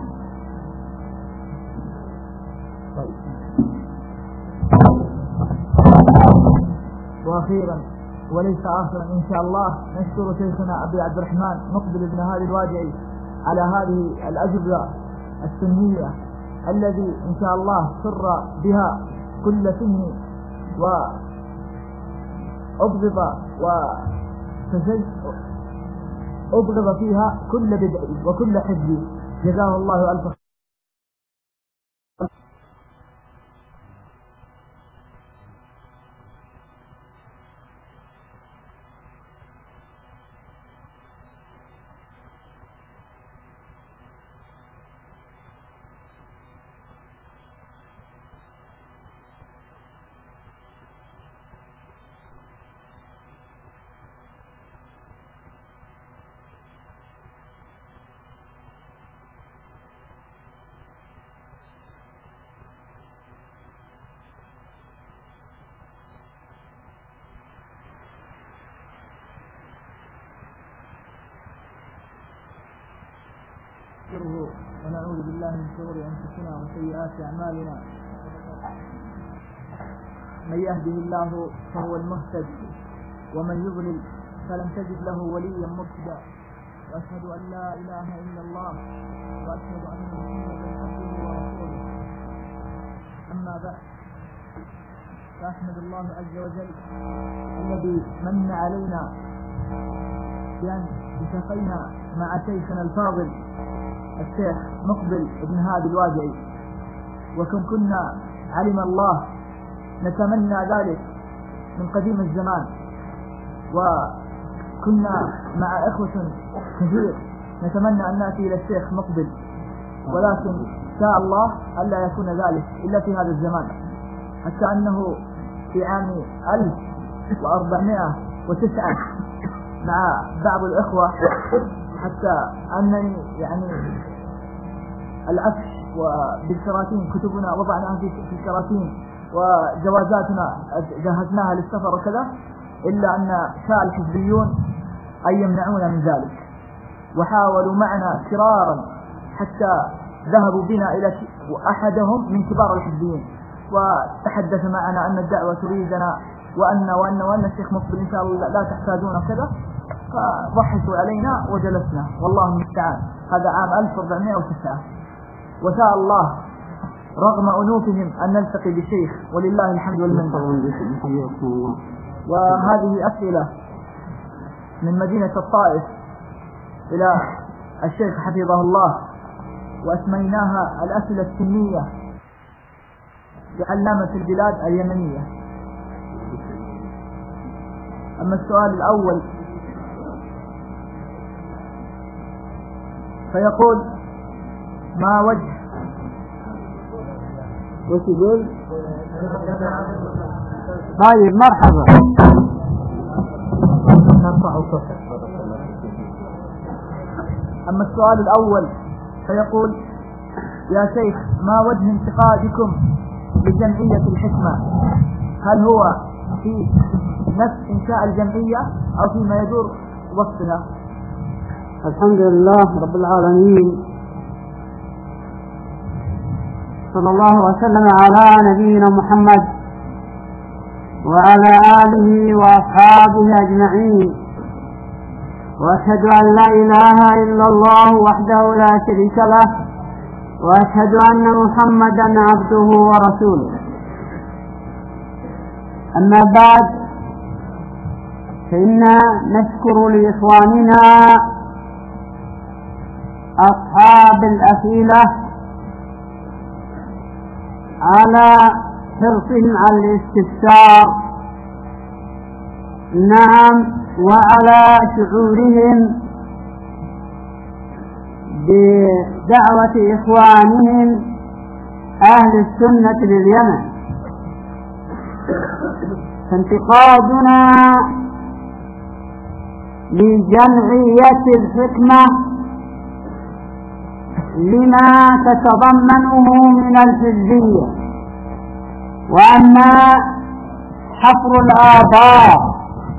S1: وأخيرا وليس آخرا إن شاء الله نشكر شيخنا أبي عبد الرحمن مقبل بن هادي الواجعي على هذه الأجوبة السنية الذي إن شاء الله سر بها كل سن وأبغض وأبغض فيها كل بدع وكل حزب. جزاه الله ألف خير. ونعوذ بالله من شرور أنفسنا وسيئات أعمالنا. من يهده الله فهو المهتد، ومن يضلل فلن تجد له وليا مرشدا. وأشهد أن لا إله إلا الله وأشهد أن محمدا عبده ورسوله. أما بعد، فأحمد الله عز وجل الذي من علينا بأن التقينا مع شيخنا الفاضل الشيخ مقبل بن هادي الواجعي، وكن كنا علم الله نتمنى ذلك من قديم الزمان، وكنا مع إخوة كثير نتمنى أن نأتي إلى الشيخ مقبل، ولكن شاء الله ألا يكون ذلك إلا في هذا الزمان، حتى أنه في عام ألف وأربعمائة وتسعة مع بعض الإخوة، حتى أنني يعني العفش وبالكراتين كتبنا وضعناها في الكراتين وجوازاتنا جهزناها للسفر وكذا، إلا أن شاء الحزبيون أن يمنعونا من ذلك، وحاولوا معنا فرارا حتى ذهبوا بنا إلى أحدهم من كبار الحزبيين، وتحدث معنا أن الدعوة تريدنا وأن وأن وأن الشيخ مقبل إن شاء الله لا تحتاجون كذا. فضحكوا علينا وجلسنا، والله المستعان. هذا عام ألف وأربعمائة وتسعة، وشاء الله رغم أنوفهم أن نلتقي بشيخ، ولله الحمد والمنة. وهذه أسئلة من مدينة الطائف إلى الشيخ حفظه الله، وأسميناها الأسئلة السنية لعلامة البلاد اليمنية. أما السؤال الأول فيقول: ما وجه
S2: وش يقول؟ طيب مرحبا.
S1: أما السؤال الأول فيقول: يا شيخ، ما وجه انتقادكم لجمعية الحكمة؟ هل هو في نفس إنشاء الجمعية أو فيما يدور وسطها؟
S2: الحمد لله رب العالمين، صلى الله وسلم على نبينا محمد وعلى آله وأصحابه أجمعين، وأشهد أن لا إله إلا الله وحده لا شريك له، وأشهد أن محمدا عبده ورسوله. أما بعد، فإنا نشكر لإخواننا أصحاب الأسئلة على حرصهم على الاستفسار، نعم، وعلى شعورهم بدعوة إخوانهم أهل السنة لليمن. فانتقادنا لجمعية الحكمة لما تتضمنه من الحزبية، وأما حفر الآبار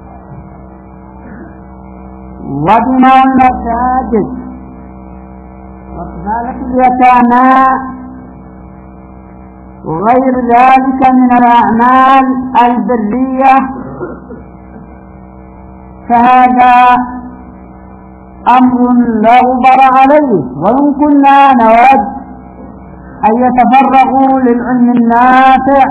S2: وبناء المساجد وكفالة اليتامى وغير ذلك من الأعمال البرية، فهذا أمر لا غبار عليه، وإن كنا نود أن يتفرغوا للعلم النافع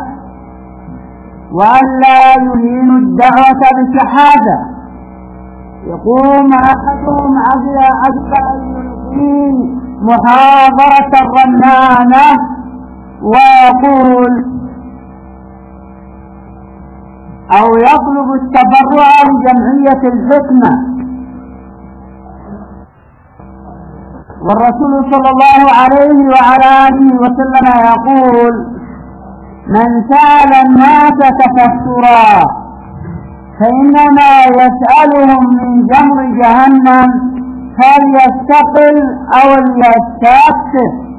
S2: وأن لا يهينوا الدعوة بالشهادة. يقوم أحدهم عجل أن يلقي محاضرة رنانة ويقول أو يطلب التبرع لجمعية الحكمة، والرسول صلى الله عليه وعلى آله وسلم يقول: من سأل الناس تكثرا فإنما يسألهم من جمر جهنم فليستقل أو ليستكثر.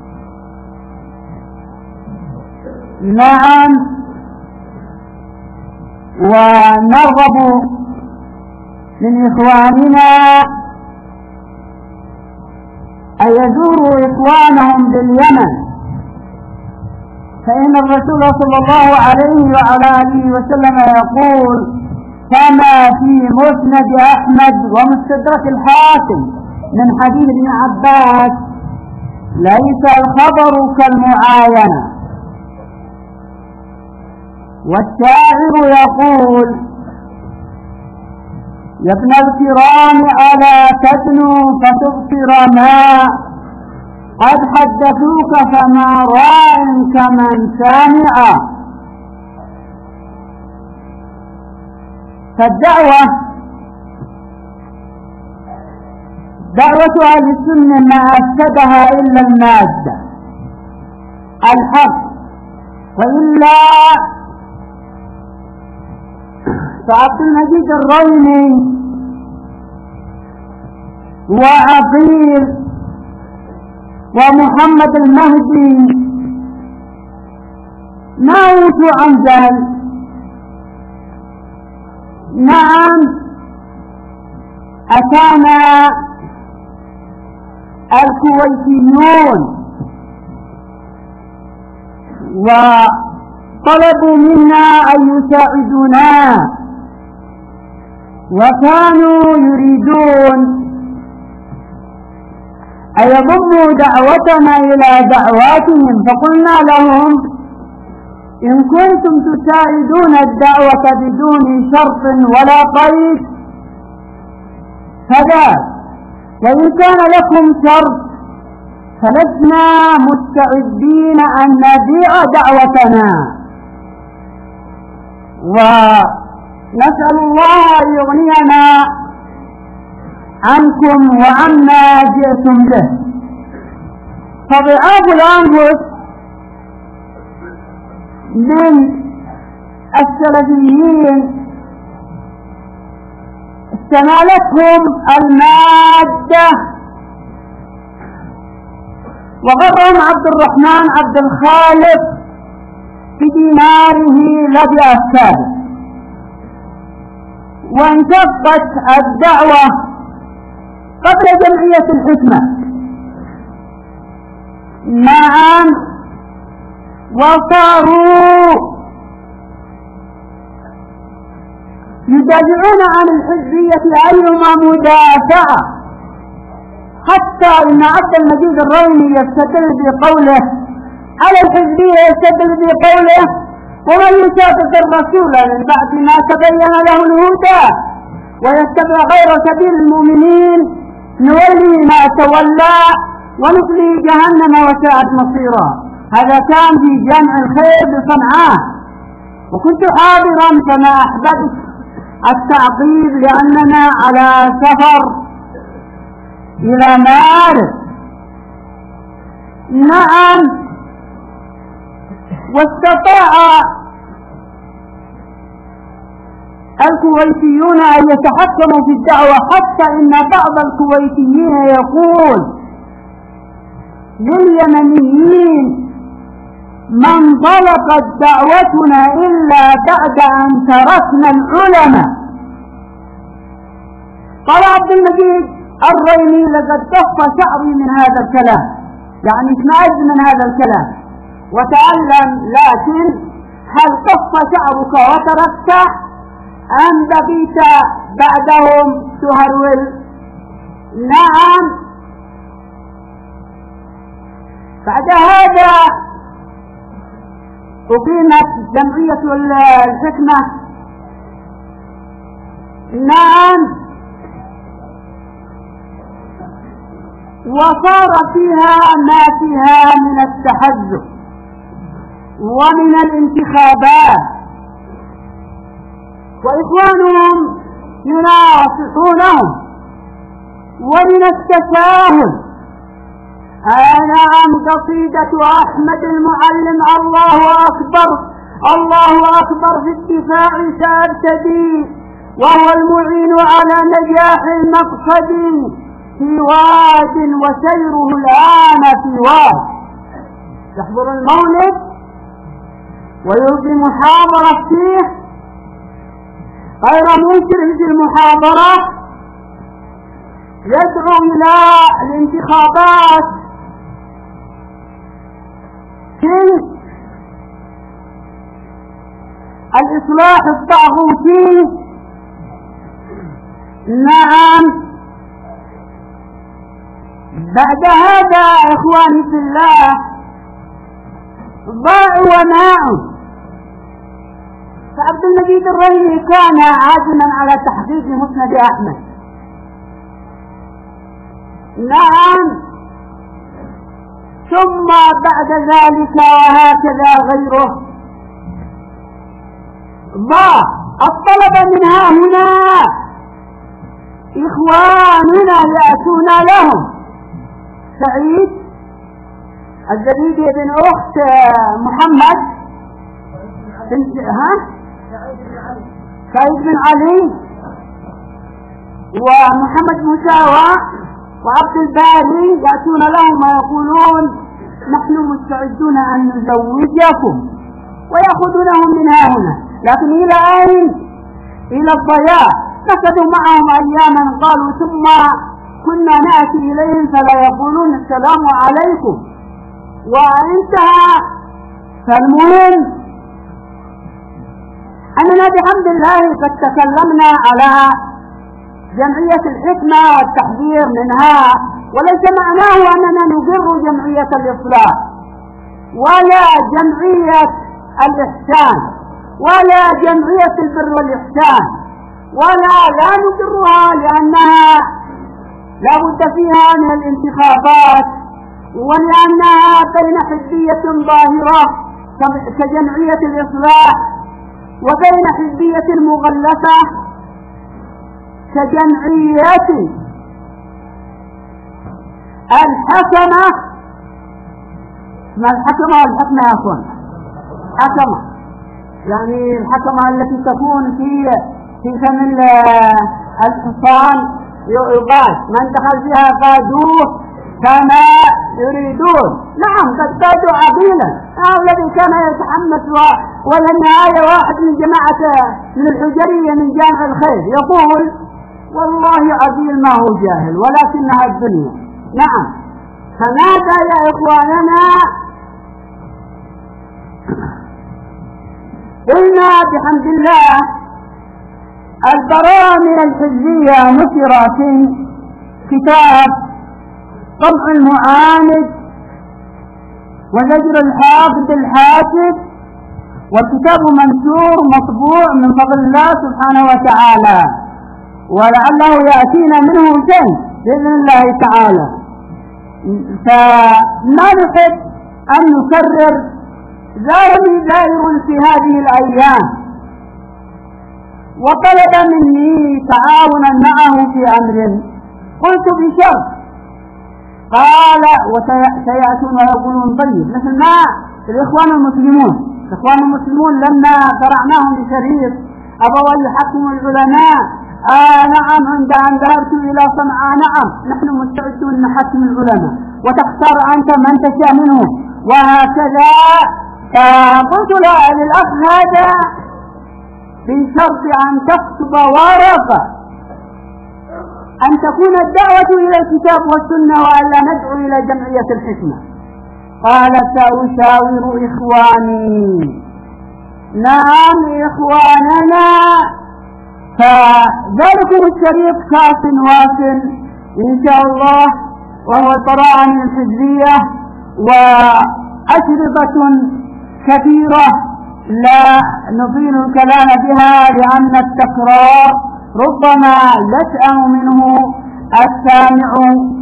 S2: نعم، ونرغب من إخواننا أن يزوروا إخوانهم باليمن، فإن الرسول صلى الله عليه وعلى آله وسلم يقول كما في مسند أحمد ومستدرك الحاكم من حديث ابن عباس: ليس الخبر كالمعاينة. والشاعر يقول: يا ابن الكرام ألا تدنو فتبصر ما قد حدثوك فما راع كمن سامع. فالدعوة دعوة أهل السنة ما أفسدها إلا المادة الحق، وإلا فعبد المجيد الرومي وعقيل ومحمد المهدي ما أوتوا عن ذلك. نعم، أتانا الكويتيون وطلبوا منا أن يساعدونا وكانوا يريدون أن يضموا دعوتنا إلى دعواتهم، فقلنا لهم إن كنتم تساعدون الدعوة بدون شرط ولا قيد فذاك، وإن كان لكم شرط فلسنا مستعدين أن نبيع دعوتنا، ونسأل الله أن يغنينا عنكم وعما جئتم به. فضعاف الأنفس من السلفيين استمالتهم المادة وغرهم عبد الرحمن عبد الخالق بديناره الذي أفسده، وانشقت الدعوة قبل جمعية الحكمة. نعم، وصاروا يدافعون عن الحزبية أيما مدافعة، حتى إن عبد المجيد الرومي يستدل بقوله على الحزبية، يستدل بقوله ومن يشاقق الرسول من بعد ما تبين له الهدى ويتبع غير سبيل المؤمنين نولي ما تولى ونصلي جهنم وساءت مصيرا. هذا كان في جامع الخير بصنعاء، وكنت حاضرا فما أحببت التعقيب لأننا على سفر إلى مارس. نعم، واستطاع الكويتيون أن يتحكموا في الدعوة، حتى إن بعض الكويتيين يقول لليمنيين ما انطلقت دعوتنا إلا بعد أن تركنا العلماء. قال عبد المجيد الريمي لقد كف شعري من هذا الكلام، يعني اشمئز من هذا الكلام وتعلم، لكن هل كف شعرك وتركت أم بقيت بعدهم تهرول؟ نعم. بعد هذا أقيمت جمعية الحكمة. نعم، وصار فيها ما فيها من التحزب ومن الانتخابات، وإخوانهم يناصحونهم ومن التساهل. نعم، قصيدة أحمد المعلم الله أكبر الله أكبر في الدفاع سأبتدي، وهو المعين على نجاح المقصد، في واد وسيره الآن في واد. يحضر المولد ويلقي محاضرة فيه غير منكر في المحاضرة، يدعو إلى الانتخابات في الإصلاح الطاغوتي. نعم، بعد هذا إخواني في الله ضاعوا وماعوا. فعبد المجيد الريمي كان عازما على تحقيق مسند أحمد. نعم، ثم بعد ذلك وهكذا غيره ضاع الطلب من ها هنا، إخواننا يأتون لهم. سعيد الزبيدي بن أخت محمد بن ها سعيد بن علي ومحمد مساوى وعبد الباري يأتون لهم ويقولون نحن مستعدون أن نزوجكم، ويأخذونهم من ها هنا. لكن إلى أين؟ إلى الضياع. نكدوا معهم أياما قالوا ثم كنا نأتي إليهم فلا يقولون السلام عليكم، وانتهى. فالمهم أننا بحمد الله قد تكلمنا على جمعية الحكمة والتحذير منها، وليس معناه أننا نقر جمعية الإصلاح ولا جمعية الإحسان ولا جمعية البر والإحسان، ولا لا نقرها لأنها لا بد فيها من الانتخابات، ولأنها بين حزبية ظاهرة كجمعية الإصلاح وبين حزبية مغلفة كجمعية الحكمة. ما الحكمة والحكمة يا أخوان؟ حكمة يعني الحكمة التي تكون في في فم الحصان يقال من دخل فيها فادوه كما يريدون. نعم قد فادوا عقيلا، الذي كان يتحمس والنهاية واحد من جماعة من الحجرية من جامع الخير يقول والله عقيل ما هو جاهل ولكنها الدنيا. نعم، فماذا يا إخواننا؟ قلنا بحمد الله البراءة من الحزبية نشر في كتاب طبع المعاند وزجر الحافظ الحاسب، والكتاب منشور مطبوع من فضل الله سبحانه وتعالى، ولعله يأتينا منه شيء بإذن الله تعالى. فما نحب أن نكرر زارني زائر في هذه الأيام وطلب مني تعاونا معه في أمر، قلت بشرط، قال وسيأتون ويقولون طيب، مثل ما الإخوان المسلمون الإخوان المسلمون لما قرعناهم بشريط أبوا يحكموا العلماء، آه نعم عند أن ذهبت إلى صنعاء نعم نحن مستعدون نحكم العلماء وتختار أنت من تشاء منهم وهكذا. فقلت له للأخ هذا بشرط أن تكتب ورقة أن تكون الدعوة إلى الكتاب والسنة وألا ندعو إلى جمعية الحكمة. قال سأشاور إخواني. نعم إخواننا، فذلكم الشريف كاف واصل إن شاء الله، وهو البراءة من الحزبية، وأشرطة كثيرة لا نطيل الكلام بها لأن التكرار ربما يسأم منه السامع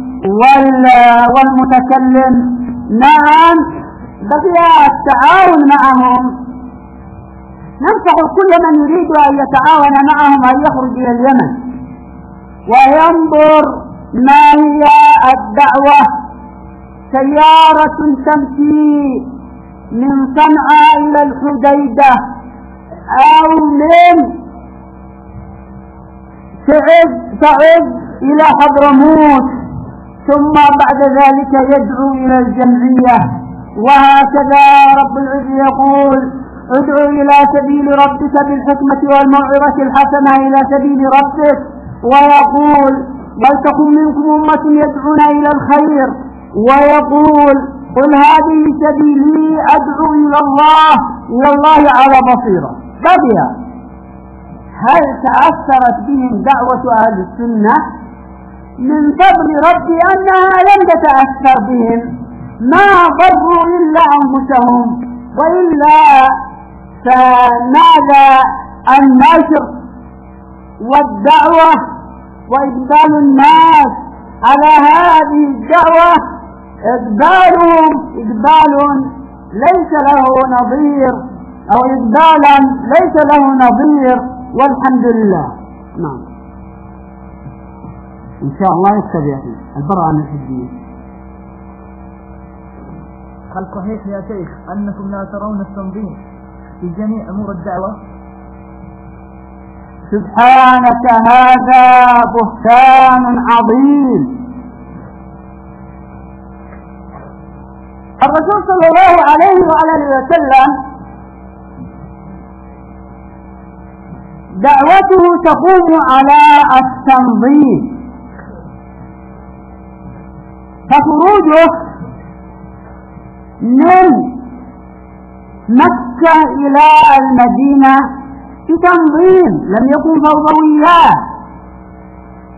S2: والمتكلم. نعم بقي التعاون معهم، ننصح كل من يريد أن يتعاون معهم أن يخرج إلى اليمن وينظر ما هي الدعوة. سيارة تمشي من صنعاء إلى الحديدة أو من تعد تعد إلى حضرموت، ثم بعد ذلك يدعو إلى الجمعية، وهكذا رب العزة يقول ادعو إلى سبيل ربك بالحكمة والموعظة الحسنة إلى سبيل ربك، ويقول ولتكن منكم أمة يدعون إلى الخير، ويقول قل هذه سبيلي أدعو إلى الله إلى الله على بصيرة. بقي هل تأثرت بهم دعوة أهل السنة؟ من فضل ربي أنها لم تتأثر بهم، ما ضروا إلا أنفسهم، وإلا فماذا النشر والدعوة وإقبال الناس على هذه الدعوة إقبالهم إقبال ليس له نظير، أو إقبالا ليس له نظير، والحمد لله. نعم إن شاء الله يكتب البراءة من الحزبية.
S1: هل صحيح يا شيخ أنكم لا ترون التنظيم في جميع أمور الدعوة؟
S2: سبحانك هذا بهتان عظيم. الرسول صلى الله عليه وآله وسلم دعوته تقوم على التنظيم، فخروجه من مكة إلى المدينة بتنظيم، لم يكن فوضويات،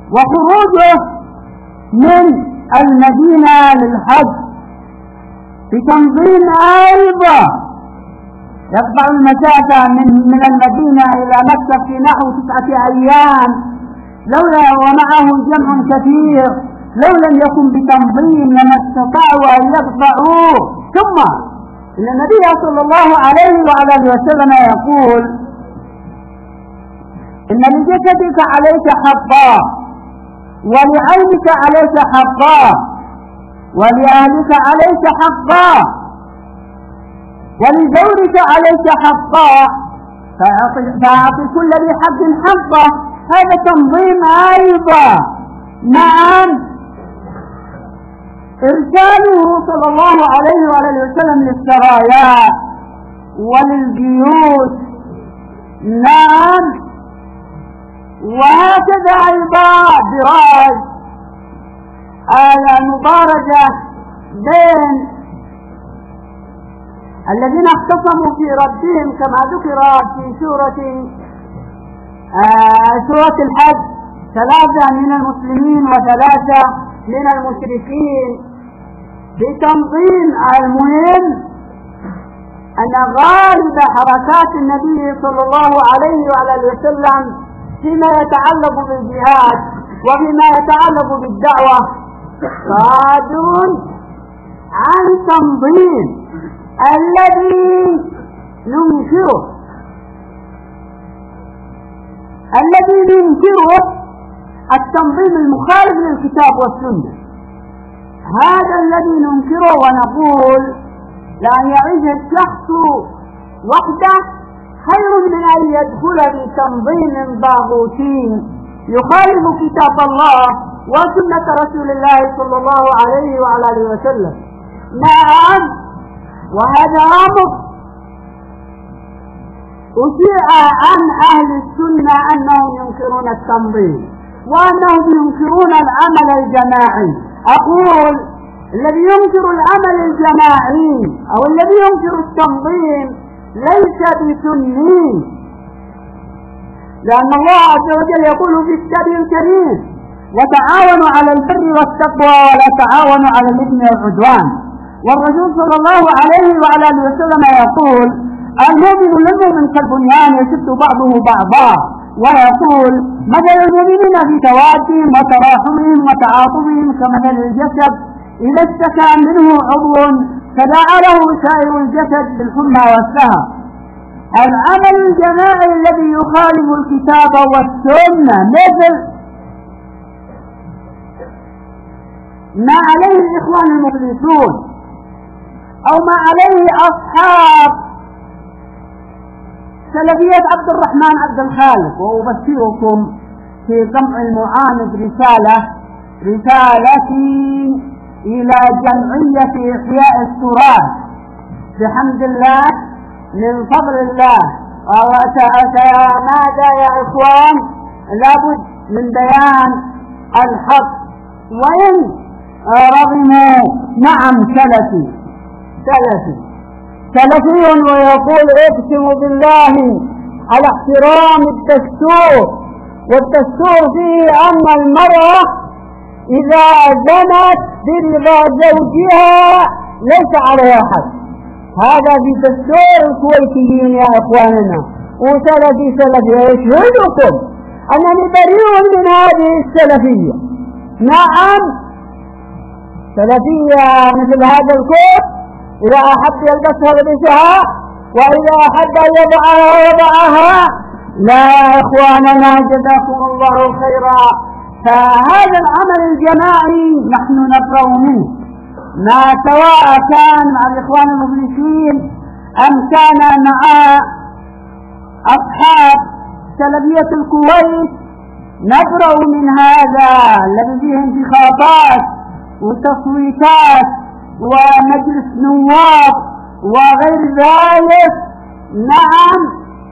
S2: وخروجه من المدينة للحج بتنظيم أيضا يقطع المسافة من من المدينة إلى مكة في نحو تسعة أيام، لولا ومعه جمع كثير لو لم يكن بتنظيم لما استطاعوا أن يقطعوه. ثم إن النبي صلى الله عليه وعلى آله وسلم يقول: إن لجسدك عليك حقا، ولعينك عليك حقا، ولأهلك عليك حقا، ولزوجك عليك حقا، فأعط كل ذي حق حقه. هذا تنظيم أيضا. نعم، إرساله صلى الله عليه وآله وسلم للسرايا وللجيوش. نعم، وهكذا أيضا دراج المبارزة بين الذين اختصموا في ربهم كما ذكر في سورة آه سورة الحج: ثلاثة من المسلمين وثلاثة من المشركين. بتنظيم المهم أن غالب حركات النبي صلى الله عليه وعلى آله وسلم فيما يتعلق بالجهاد وفيما يتعلق بالدعوة صادر عن تنظيم الذي ننكره الذي ننكره التنظيم المخالف للكتاب والسنة. هذا الذي ننكره ونقول لأن يعيش الشخص وحده خير من أن يدخل في تنظيم طاغوتي يخالف كتاب الله وسنة رسول الله صلى الله عليه وعلى آله وسلم. نعم، وهذا أمر أشيع عن أهل السنة أنهم ينكرون التنظيم وأنهم ينكرون العمل الجماعي. أقول الذي ينكر العمل الجماعي أو الذي ينكر التنظيم ليس بسني، لأن الله عز وجل يقول في كتابه الكريم: وتعاونوا على البر والتقوى ولا تعاونوا على الإثم والعدوان. والرسول صلى الله عليه وعلى آله وسلم يقول: المؤمن للمؤمن كالبنيان يشد بعضه بعضا. ويقول: مثل المؤمنين في توادهم وتراحمهم وتعاطفهم كمثل الجسد إذا اشتكى منه عضو تداعى له سائر الجسد بالحمى والسهر. العمل الجماعي الذي يخالف الكتاب والسنة مثل ما عليه الإخوان المخلصون أو ما عليه أصحاب سلفية عبد الرحمن عبد الخالق. وأبشركم في جمع المعاند رسالة رسالتي إلى جمعية إحياء التراث بحمد الله من فضل الله. ماذا يا إخوان؟ لابد من بيان الحق، وإن رغموا نعم سلفي سلفي سلفي ويقول: اقسم بالله على احترام الدستور، والدستور فيه أن المرأة إذا زنت برضا زوجها ليس عليها حد. هذا في دستور الكويتيين يا إخواننا. وسلفي سلفي يشهدكم أنني بريء من هذه السلفية. نعم، سلفية مثل هذا الكوت إذا أحب يلبسها لبسها، وإذا أحب يضعها يضعها. لا يا إخواننا، جزاكم الله خيرا. فهذا العمل الجماعي نحن نبرأ منه، ما سواء كان مع الإخوان المفلسين أم كان مع أصحاب سلفية الكويت. نبرأ من هذا الذي فيه انتخابات وتصويتات ومجلس نواب وغير ذلك. نعم،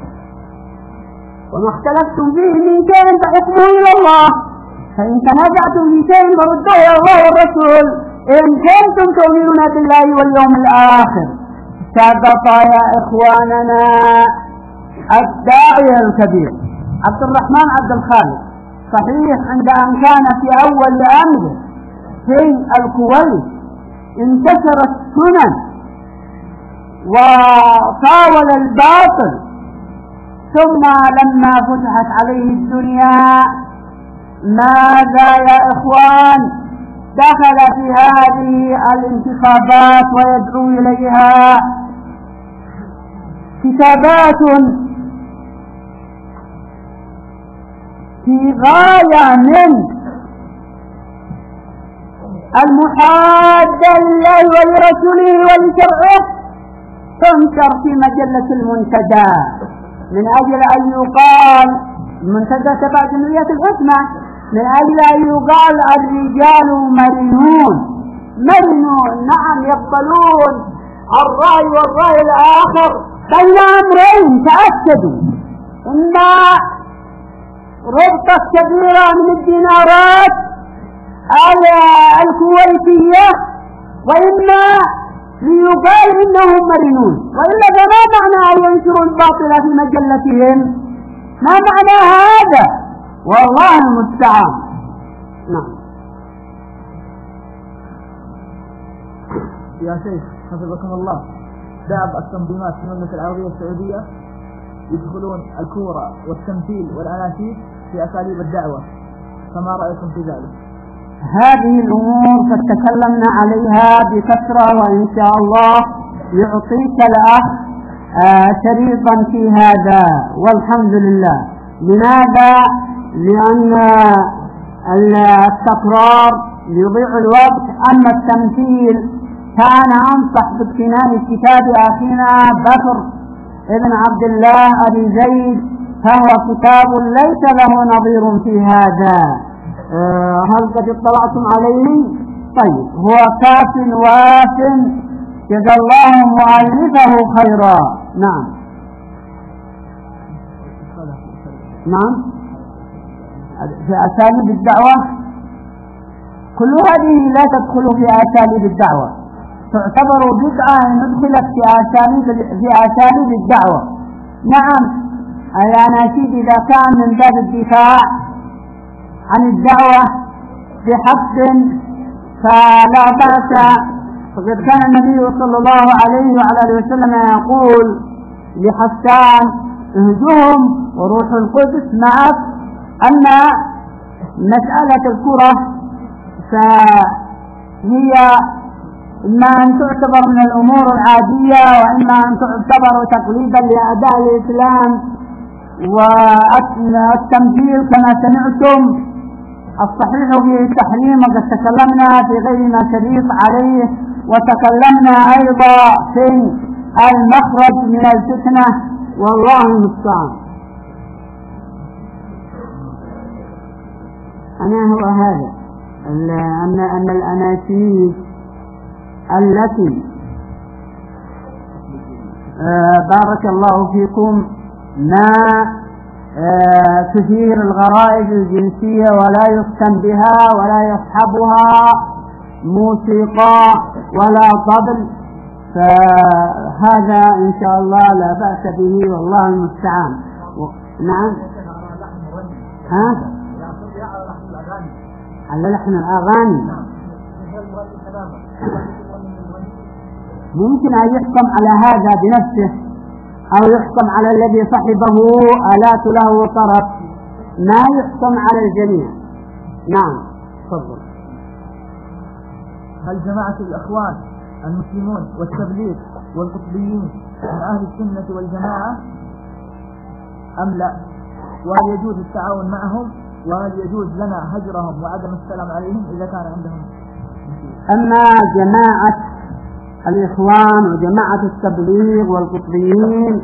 S2: وما اختلفتم فيه من شيء فحكمه إلى الله، فإن تنازعتم في شيء فردوه إلى الله والرسول إن كنتم تؤمنون بالله واليوم الآخر. سبق يا إخواننا الداعية الكبير عبد الرحمن عبد الخالق صحيح عند أن كان في أول أمره في الكويت انتشر السنن وطاول الباطل، ثم لما فتحت عليه الدنيا ماذا يا إخوان؟ دخل في هذه الانتخابات ويدعو إليها كتابات في غاية من المحادة لله ولرسوله ولشرعه، تنشر في مجلة المنتدى من أجل أن يقال المنتدى تبع جمعية الحكمة، من أجل أن يقال الرجال مرنون مرنون. نعم يقبلون الرأي والرأي الآخر بين أمرين تأكدوا: إما ربطة كبيرة من الدينارات الكويتية، وإما ليقال إنهم مرنون، وإلا فما معنى أن ينشروا الباطل في مجلتهم؟ ما معنى هذا؟ والله المستعان. نعم
S1: يا شيخ حفظكم الله، بعض التنظيمات في المملكة العربية السعودية يدخلون الكورة والتمثيل والأناشيد في أساليب الدعوة، فما رأيكم في ذلك؟
S2: هذه الأمور قد تكلمنا عليها بكثرة، وإن شاء الله يعطيك الأخ آه شريطا في هذا، والحمد لله. لماذا؟ لأن التكرار يضيع الوقت. أما التمثيل كان أنصح باقتناء كتاب أخينا بكر ابن عبد الله أبي زيد، فهو كتاب ليس له نظير في هذا. أه هل قد اطلعتم عليه؟ طيب، هو كاف واف، جزا الله مؤلفه خيرا. نعم نعم في أساليب الدعوة، كل هذه لا تدخل في أساليب الدعوة، تعتبر بدعة إن ندخلت في أساليب في أساليب الدعوة. نعم الأناشيد إذا كان من باب الدفاع عن الدعوة بحق فلا بأس، فقد كان النبي صلى الله عليه وعلى آله وسلم يقول لحسان: اهجهم وروح القدس معك. أما مسألة الكرة فهي إما أن تعتبر من الأمور العادية، وإما أن تعتبر تقليدا لأعداء الإسلام. والتمثيل كما سمعتم الصحيح فيه التحريم، وقد تكلمنا في غير ما شريط عليه، وتكلمنا أيضا في المخرج من الفتنة، والله المستعان. أنا هو هذا أن أن الأناشيد التي آه بارك الله فيكم ما آه تثير الغرائز الجنسية ولا يختم بها ولا يصحبها موسيقى ولا طبل، فهذا إن شاء الله لا بأس به، والله المستعان. نعم ها على لحن الأغاني ممكن أن يحكم على هذا بنفسه، أو يحكم على الذي صحبه آلات له طرف، ما يحكم على الجميع. نعم تفضل.
S1: هل جماعة الأخوان المسلمون والتبليغ والقطبيين من أهل السنة والجماعة أم لا؟ وهل يجوز التعاون معهم؟ وهل يجوز لنا هجرهم وعدم السلام عليهم إذا كان عندهم؟
S2: أما جماعة الإخوان وجماعة التبليغ والقطبيين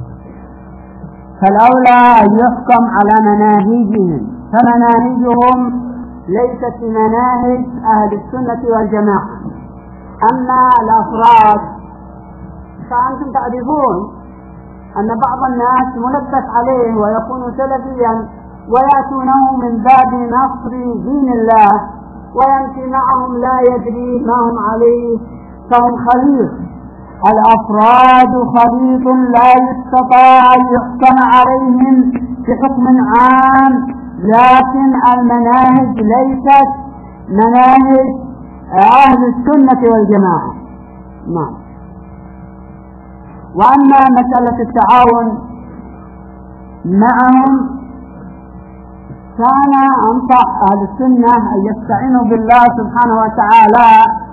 S2: فالأولى أن يحكم على مناهجهم، فمناهجهم ليست بمناهج أهل السنة والجماعة. أما الأفراد فأنتم تعرفون أن بعض الناس ملبس عليه ويكون سلفيا ويأتونه من باب نصر دين الله، ويمشي معهم لا يدري ما هم عليه، فهم خليط. الأفراد خليط لا يستطاع أن يحكم عليهم بحكم عام، لكن المناهج ليست مناهج أهل السنة والجماعة. نعم. وأما مسألة التعاون معهم كان أنصح أهل السنة أن يستعينوا بالله سبحانه وتعالى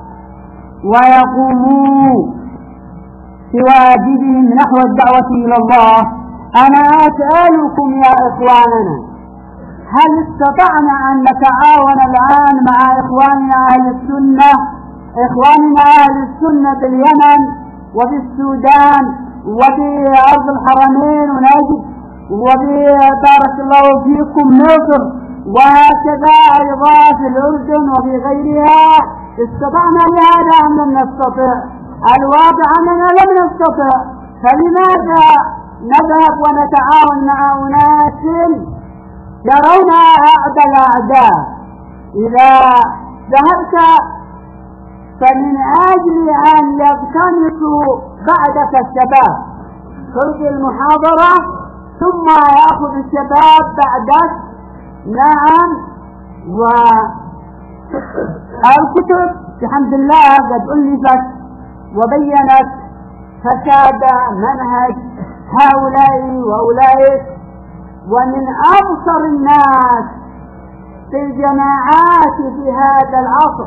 S2: ويقوموا بواجبهم نحو الدعوة إلى الله. أنا أسألكم يا إخواننا، هل استطعنا أن نتعاون الآن مع إخواننا أهل السنة إخواننا أهل السنة باليمن وبالسودان وبأرض الحرمين ونجد وبارك الله فيكم مصر وهكذا أيضا في الأردن وفي غيرها؟ استطعنا بهذا أم لم نستطع؟ الواقع أننا لم نستطع. فلماذا نذهب ونتعاون مع أناس يرون أعدى الأعداء؟ إذا ذهبت فمن أجل أن يقتنصوا بعدك الشباب، تلقي المحاضرة ثم يأخذ الشباب بعدك. نعم. والكتب بحمد الله قد ألفت وبينت فساد منهج هؤلاء وأولئك، ومن أبصر الناس في الجماعات في هذا العصر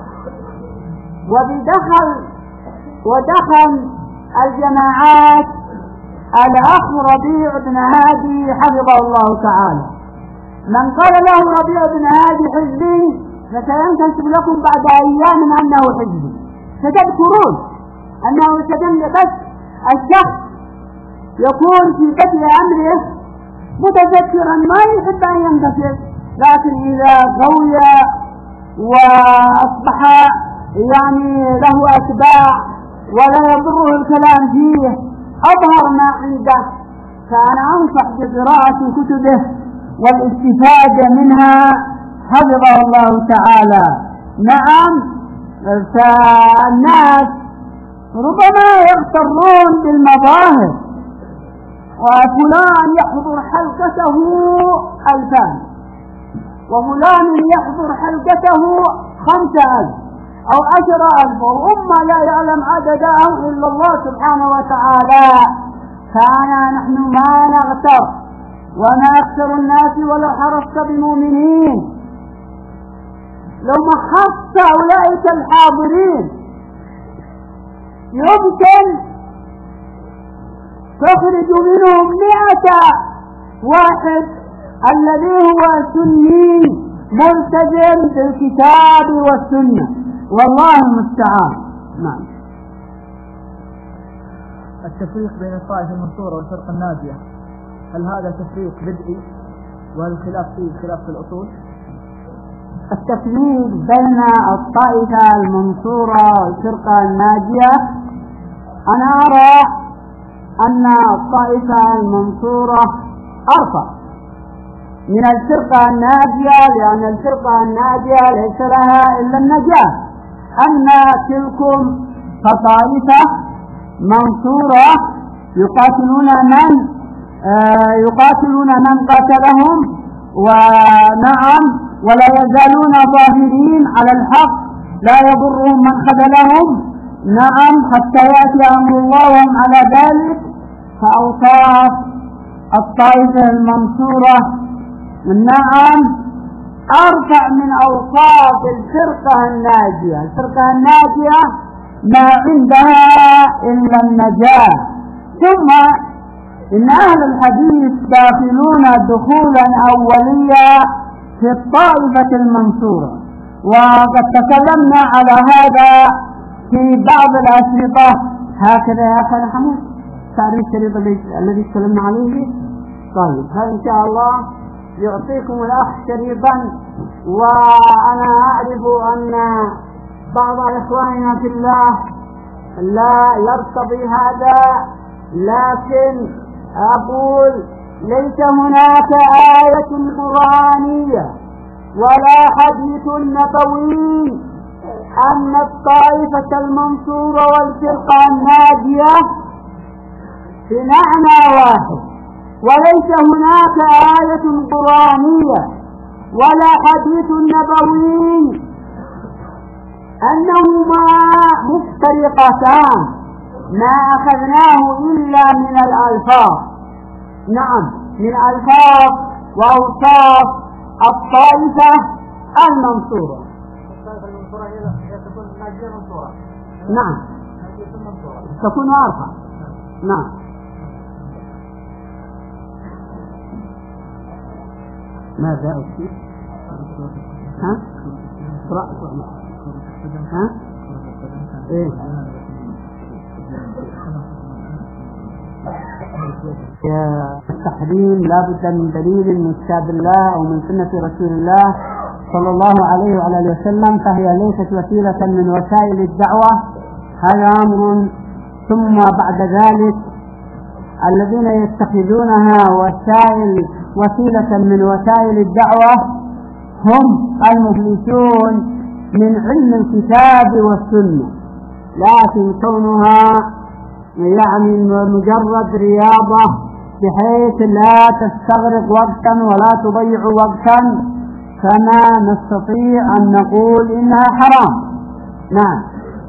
S2: وبدخل ودخل الجماعات الأخ ربيع بن هادي حفظه الله تعالى. من قال له ربيع بن هادي حزبي فسينكشف لكم بعد أيام أنه حزبي، ستذكرون أنه بس الشخص يكون في بدء أمره متذكرا ما يحب أن ينكشف، لكن إذا قوي وأصبح يعني له أتباع ولا يضره الكلام فيه أظهر ما عنده، فأنا أنصح بقراءة كتبه والاستفادة منها حفظه الله تعالى. نعم. فالناس ربما يغترون بالمظاهر، وفلان يحضر حلقته ألفان وفلان يحضر حلقته خمسة ألف أو عشر ألف، وهم لا يعلم عددهم إلا الله سبحانه وتعالى. فأنا نحن ما نغتر وما أكثر الناس ولو حرصت بمؤمنين. لو محصت أولئك الحاضرين يمكن تخرج منهم مئة واحد الذي هو سني ملتزم بالكتاب والسنة، والله المستعان. نعم.
S1: التفريق بين الطائفة المنصورة والفرقة الناجية، هل هذا تفريق بدئي وهل الخلاف فيه خلاف في الأصول؟
S2: التفريق بين الطائفة المنصورة والفرقة الناجية، أنا أرى أن الطائفة المنصورة أرفع من الفرقة الناجية، لأن الفرقة الناجية ليس لها إلا النجاة. أما تلكم فطائفة منصورة يقاتلون من آه يقاتلون من قاتلهم، ونعم ولا يزالون ظاهرين على الحق لا يضرهم من خذلهم. نعم. حتى يأتي أمر الله وهم على ذلك. فأوصاف الطائفة المنصورة نعم أرفع من أوصاف الفرقة الناجية. الفرقة الناجية ما عندها إلا النجاة. ثم إن أهل الحديث داخلون دخولا أوليا في الطائفة المنصورة، وقد تكلمنا على هذا في بعض الأشرطة. هكذا يا أخي حمود تعرف الشريط الذي تكلمنا عليه؟ طيب، فإن شاء الله يعطيكم الأخ شريطا. وأنا أعرف أن بعض إخواننا في الله لا يرتضي هذا، لكن أقول ليس هناك آية قرآنية ولا حديث نبوي أن الطائفة المنصورة والفرقة الناجية بمعنى واحد، وليس هناك آية قرآنية ولا حديث نبوي أنهما مفترقتان ما أخذناه إلا من الألفاظ. نعم، من ألفاظ وأوصاف الطائفة المنصورة.
S1: الطائفة المنصورة هي تكون ناجية منصورة.
S2: نعم، تكون عارفة. نعم. ماذا أكتب؟ ها؟ اقرأ. ها؟ إيه؟ التحريم لا بد من دليل من كتاب الله أو من سنة رسول الله صلى الله عليه وعلى اله وسلم، فهي ليست وسيلة من وسائل الدعوة. هذا أمر. ثم بعد ذلك الذين يتخذونها وسائل وسيلة من وسائل الدعوة هم المفلسون من علم الكتاب والسنة، لكن كونها يعني مجرد رياضة بحيث لا تستغرق وقتا ولا تضيع وقتا، فما نستطيع أن نقول إنها حرام. نعم.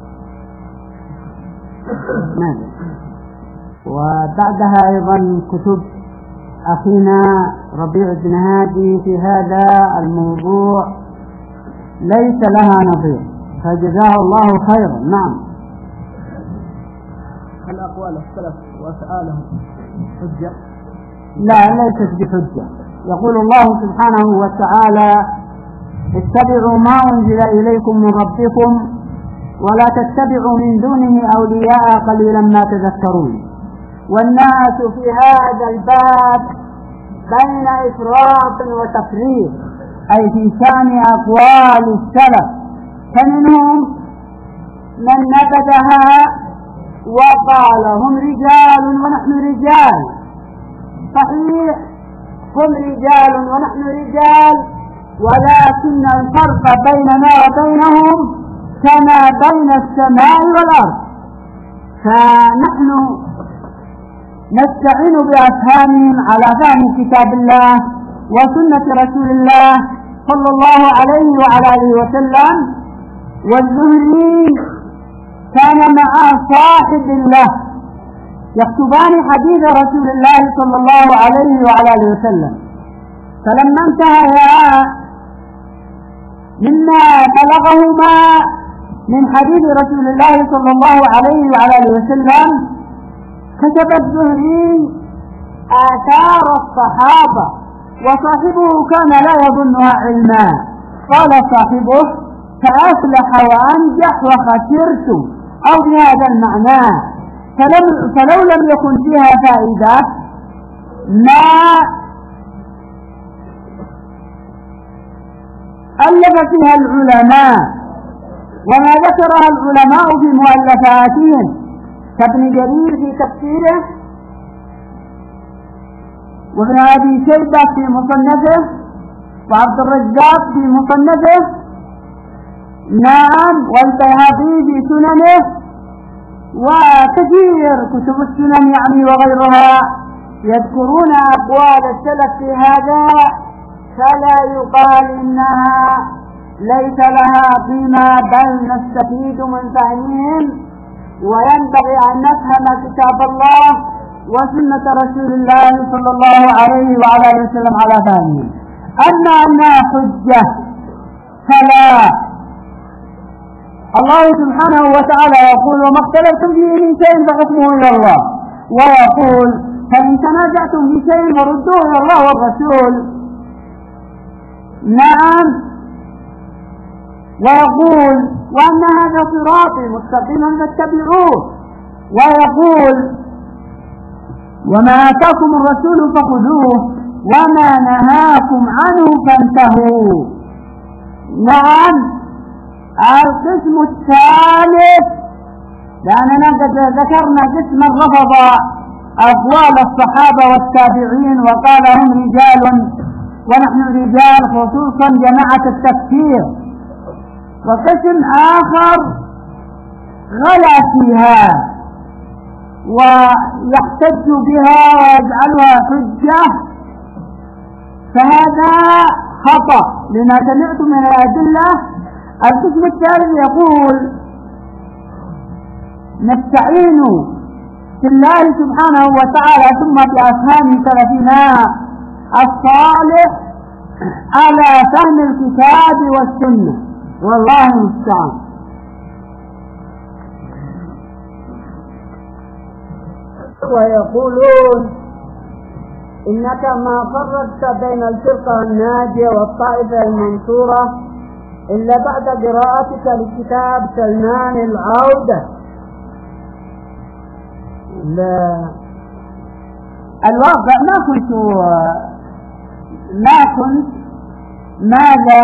S2: نعم. وبعدها أيضا كتب أخينا ربيع بن هادي في هذا الموضوع ليس لها نظير، فجزاه الله خيرا. نعم.
S1: هل أقوال السلف وأفعالهم حجة؟
S2: لا، ليست بحجة. يقول الله سبحانه وتعالى: اتبعوا ما أنزل إليكم من ربكم ولا تتبعوا من دونه أولياء قليلا ما تذكرون. والناس في هذا الباب بين إفراط وتفريط، أي في شأن أقوال السلف، فمنهم من نبذها وقال هم رجال ونحن رجال. صحيح، هم رجال ونحن رجال، ولكن الفرق بيننا وبينهم كما بين السماء والأرض. فنحن نستعين بأفهامهم على فهم كتاب الله وسنة رسول الله صلى الله عليه وعلى آله وسلم. والزهري كان مع صاحب له يكتبان حديث رسول الله صلى الله عليه وعلى آله وسلم، فلما انتهيا مما بلغهما من حديث رسول الله صلى الله عليه وعلى آله وسلم كتب الزهري آثار الصحابة، وصاحبه كان لا يظنها علما. قال صاحبه: فأفلح وأنجح وخسرت، أو بهذا المعنى. فلو, فلو لم يكن فيها فائدة ما ألف فيها العلماء وما ذكرها العلماء في مؤلفاتهم، كابن جرير في تفسيره، وابن أبي شيبة في مصنفه، وعبد الرزاق في مصنفه. نعم، والبيهقي في سننه، وكثير كتب السنن يعني وغيرها يذكرون أقوال السلف في هذا، فلا يقال إنها ليس لها قيمة، بل نستفيد من فهمهم. وينبغي أن نفهم كتاب الله وسنة رسول الله صلى الله عليه وعلى آله وسلم على فهمهم. أما أنها حجة فلا. الله سبحانه وتعالى يقول: وما اختلفتم فيه من شيء فحكمه إلى الله، ويقول: فإن تنازعتم في شيء فردوه إلى الله والرسول. نعم. ويقول: وأن هذا صراطي مستقيما فاتبعوه. ويقول: وما آتاكم الرسول فخذوه وما نهاكم عنه فانتهوا. نعم. القسم الثالث، لأننا قد ذكرنا قسما رفض أقوال الصحابة والتابعين وقال هم رجال ونحن رجال، خصوصا جماعة التفسير. وقسم آخر غلا فيها ويحتج بها ويجعلها حجة، فهذا خطأ لما سمعت من الأدلة. القسم الثالث يقول نستعين بالله سبحانه وتعالى ثم بأفهام سلفنا الصالح على فهم الكتاب والسنة، والله المستعان.
S3: ويقولون إنك ما فرقت بين الفرقة الناجية والطائفة المنصورة إلا بعد قراءتك لكتاب سلمان العودة.
S2: لا الواقع ما كنت ما كنت ماذا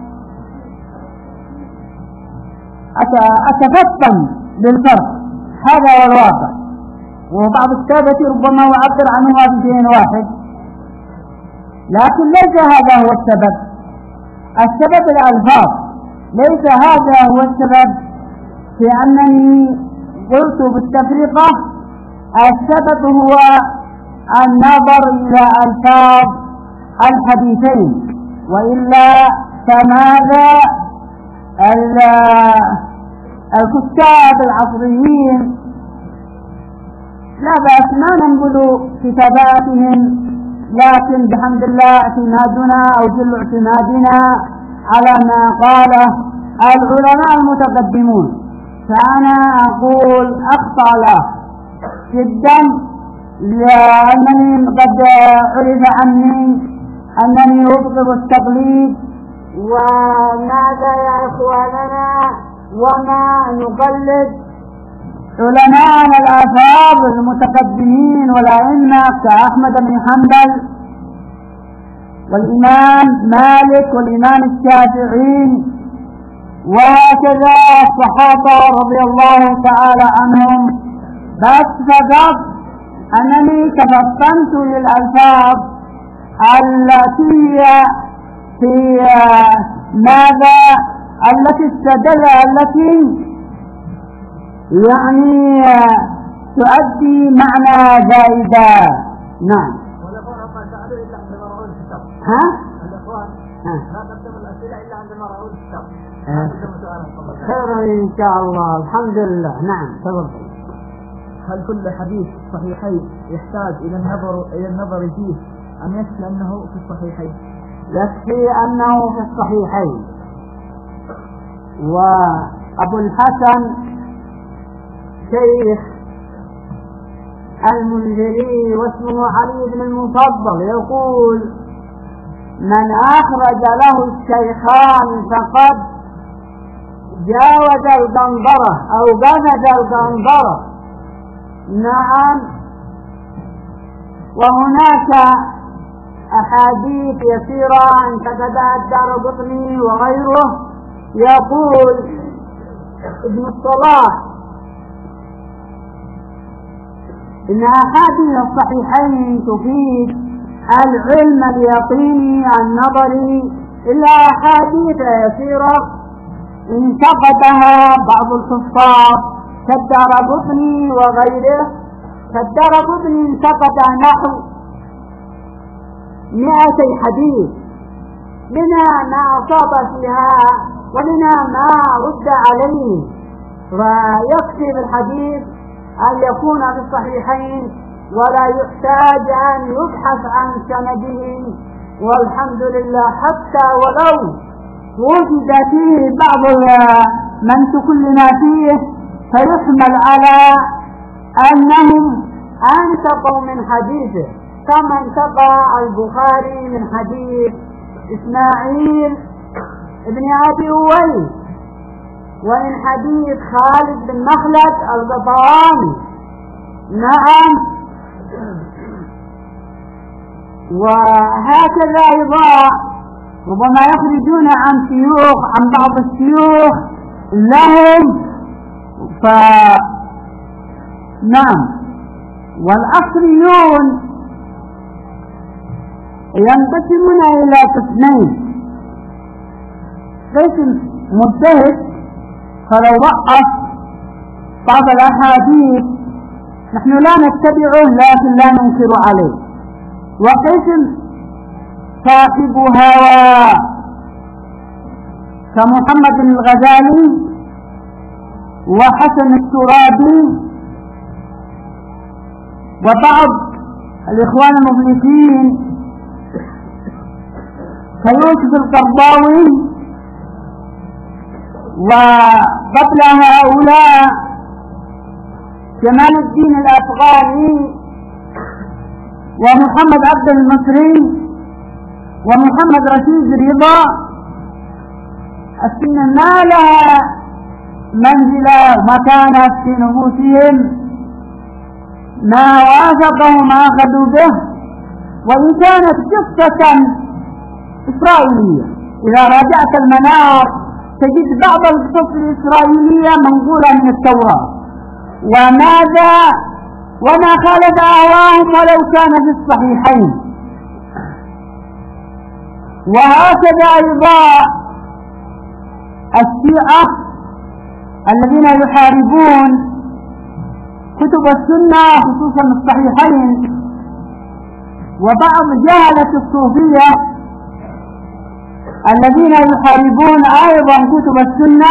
S2: أتفطن بالفرق، هذا هو الواقع. وبعض السادة ربما يعبر عنها بشيء واحد، لكن ليس هذا هو السبب. السبب الألفاظ، ليس هذا هو السبب في أنني قلت بالتفرقة. السبب هو النظر إلى ألفاظ الحديثين، وإلا فماذا الكتاب العصريين لا بأس ما ننقل كتاباتهم، لكن بحمد الله اعتمادنا أو جل اعتمادنا على ما قاله العلماء المتقدمون. فأنا أقول أخطأ له جدا، لأنني قد عرف عني أنني أبغض التقليد. وماذا يا إخواننا وما نقلد علماء الآثار المتقدمين والأئمة كأحمد بن حنبل والإمام مالك والإمام الشافعي وهكذا الصحابة رضي الله تعالى عنهم. بس فقط أنني تفطنت للألفاظ التي في ماذا التي استدل التي يعني تؤدي معنى زائدة. نعم.
S3: والأخوان ما سألوا إلا عندما رأوا الكتاب.
S2: ها؟
S3: الأخوان ما قدموا الأسئلة إلا عندما رأوا الكتاب.
S2: خير إن شاء الله. الحمد لله. نعم تفضل.
S1: هل كل حديث صحيحين يحتاج إلى النظر إلى النظر فيه أم يكفي أنه في الصحيحين؟
S2: يكفي أنه في الصحيحين. وأبو الحسن شيخ المنذري واسمه علي بن المفضل يقول من أخرج له الشيخان فقد جاوز القنطرة أو قفز القنطرة. نعم. وهناك أحاديث يسيرة انتقدها الدارقطني وغيره. يقول ابن الصلاح إن أحاديث الصحيحين تفيد العلم اليقيني النظري إلا أحاديث يسيرة انتقدها بعض الحفاظ كالدارقطني وغيره. كالدارقطني انتقد نحو مئتي حديث، لنا ما أصاب فيها ولنا ما رد عليه. فيكفي بالحديث أن يكون في الصحيحين ولا يحتاج أن يبحث عن سنده. والحمد لله حتى ولو وجد فيه بعض من تكلنا فيه فيحمل على أنهم أنتقوا من حديثه، كما انتقى البخاري من حديث إسماعيل ابن أبي أويس ومن حديث خالد بن مخلد القطراني. نعم. وهكذا أيضا ربما يخرجون عن شيوخ عن بعض الشيوخ لهم. ف نعم. والعصريون ينقسمون إلى قسمين: قسم مجتهد فلو ضعف بعض الأحاديث نحن لا نتبعه لكن لا ننكر عليه، وقسم صاحب هوى كمحمد الغزالي وحسن الترابي وبعض الإخوان المفلسين كيوسف القرضاوي، وقبل هؤلاء جمال الدين الأفغاني ومحمد عبد المصري ومحمد رشيد رضا. السنة ما لها منزلة ومكانة في نفوسهم، ما وافقهم أخذوا به، وإن كانت قصة إسرائيلية. إذا راجعت المنار تجد بعض القصص الإسرائيلية منقولة من التوراة، وماذا وما خالف أهواهم ولو كان في الصحيحين. وهكذا أيضا الشيعة الذين يحاربون كتب السنة خصوصا الصحيحين، وبعض جهلة الصوفية الذين يحاربون أيضا كتب السنة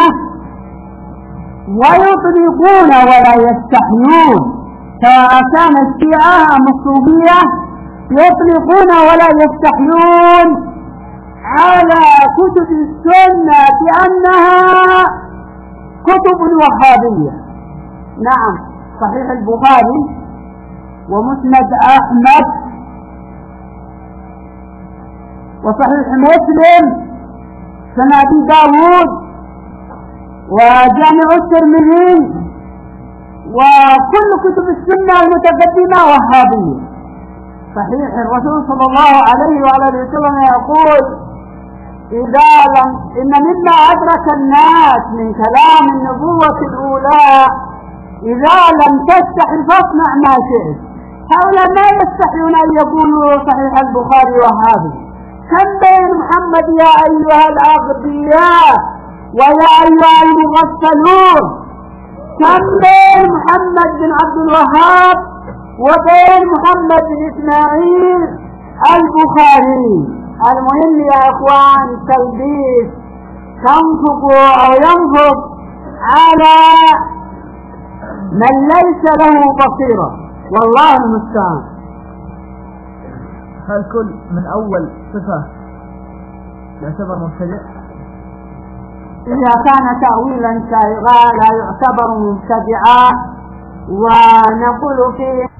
S2: ويطلقون ولا يستحيون، سواء كان الشيعة أم الصوفية يطلقون ولا يستحيون على كتب السنة بأنها كتب وهابية. نعم، صحيح البخاري ومسند أحمد وصحيح مسلم سنن أبي داود وجامع الترمذي وكل كتب السنة المتقدمة وهابية. صحيح الرسول صلى الله عليه وعلى وسلم يقول: إذا لم إن مما أدرك الناس من كلام النبوة الأولى إذا لم تستحي فاصنع ما شئت. هؤلاء ما يستحيون أن يقولوا صحيح البخاري وهذا. كم بين محمد يا أيها الأغبياء ويا أيها المغفلون، كم بين محمد بن عبد الوهاب وبين محمد بن إسماعيل البخاري. المهم يا اخوان التلبيس تنفق او ينفق على من ليس له بصيرة، والله المستعان.
S1: هل كل من اول صفة يعتبر مبتدع؟
S2: اذا كان تأويلا سائغا لا يعتبر مبتدعا، ونقول فيه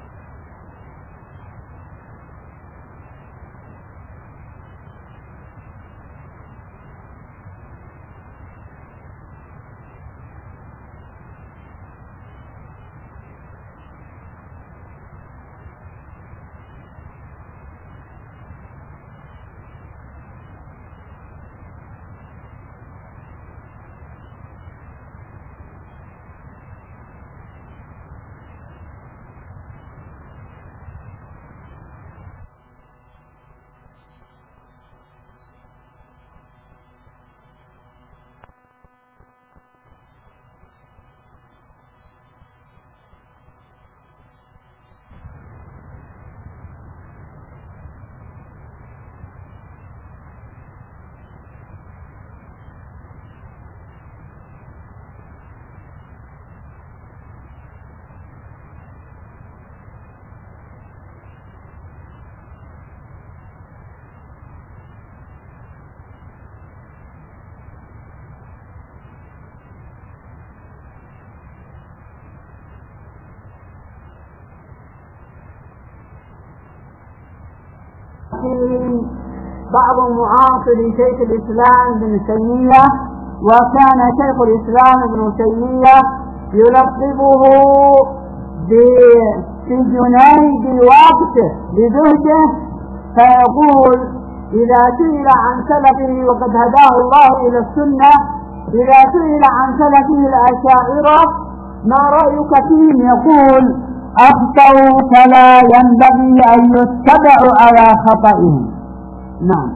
S2: بعض معاصر شيخ الإسلام ابن تيمية، وكان شيخ الإسلام ابن تيمية يلقبه بجنيد وقته بزهده، فيقول إذا سئل عن سلفه وقد هداه الله إلى السنة، إذا سئل عن سلفه الأشاعرة ما رأيك فيهم؟ يقول: أخطأوا فلا ينبغي أن يتبعوا على خطئهم. نعم.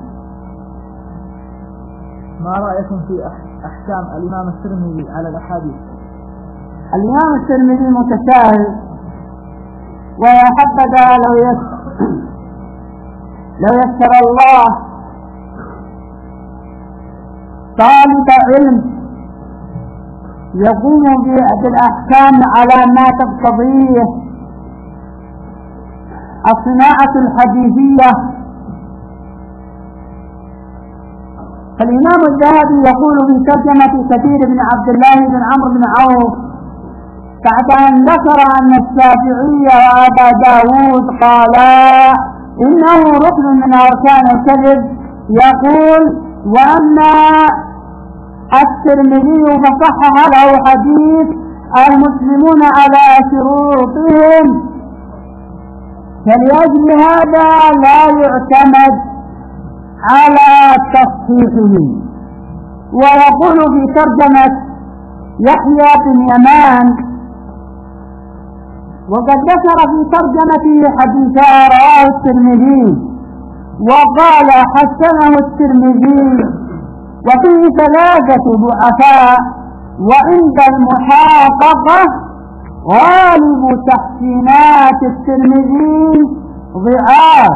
S1: ما رأيكم في أحكام الإمام الترمذي على الأحاديث؟
S2: الإمام الترمذي متساهل، ويا حبذا لو لو يسر الله طالب علم يقوم بالأحكام على ما تقتضيه الصناعة الحديثية. فالإمام الذهبي يقول في ترجمة كثير بن عبد الله بن عمرو بن عوف بعد أن ذكر أن الشافعي وأبا داود قالا إنه ركن من أركان الكذب، يقول وأما الترمذي فصحح له حديث المسلمون على شروطهم، فلأجل هذا لا يعتمد على تصحيحه. ويقول في ترجمة يحيى بن يمان وقد ذكر في ترجمته حديثا رواه الترمذي وقال حسنه الترمذي وفيه ثلاثة ضعفاء، وعند المحققة غالب تحسينات الترمذي ضعاف.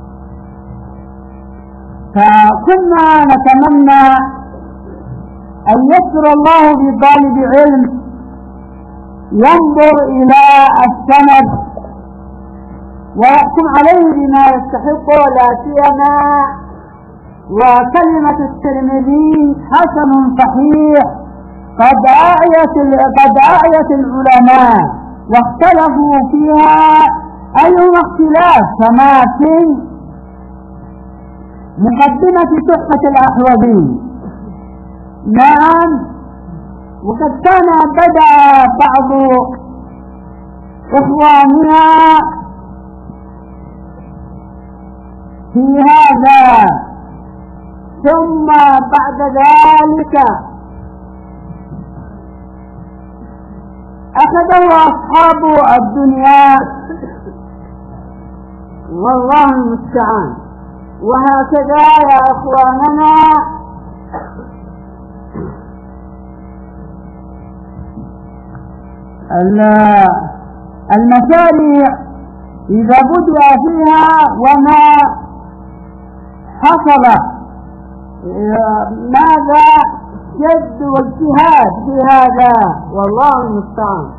S2: فكنا نتمنى أن يسر الله بطالب علم ينظر إلى السند ويحكم عليه بما يستحق، لا سيما وكلمة الترمذي حسن صحيح قد أعيت قد أعيت العلماء واختلفوا فيها أيهما اختلاف، كما في مقدمة تحفة الأحوذي. نعم، وقد كان بدأ بعض إخواننا في هذا، ثم بعد ذلك أخذه أصحاب الدنيا والله المستعان. وهكذا يا أخواننا المشاريع إذا بدأ فيها وما حصل ماذا جد واجتهاد في هذا والله المستعان.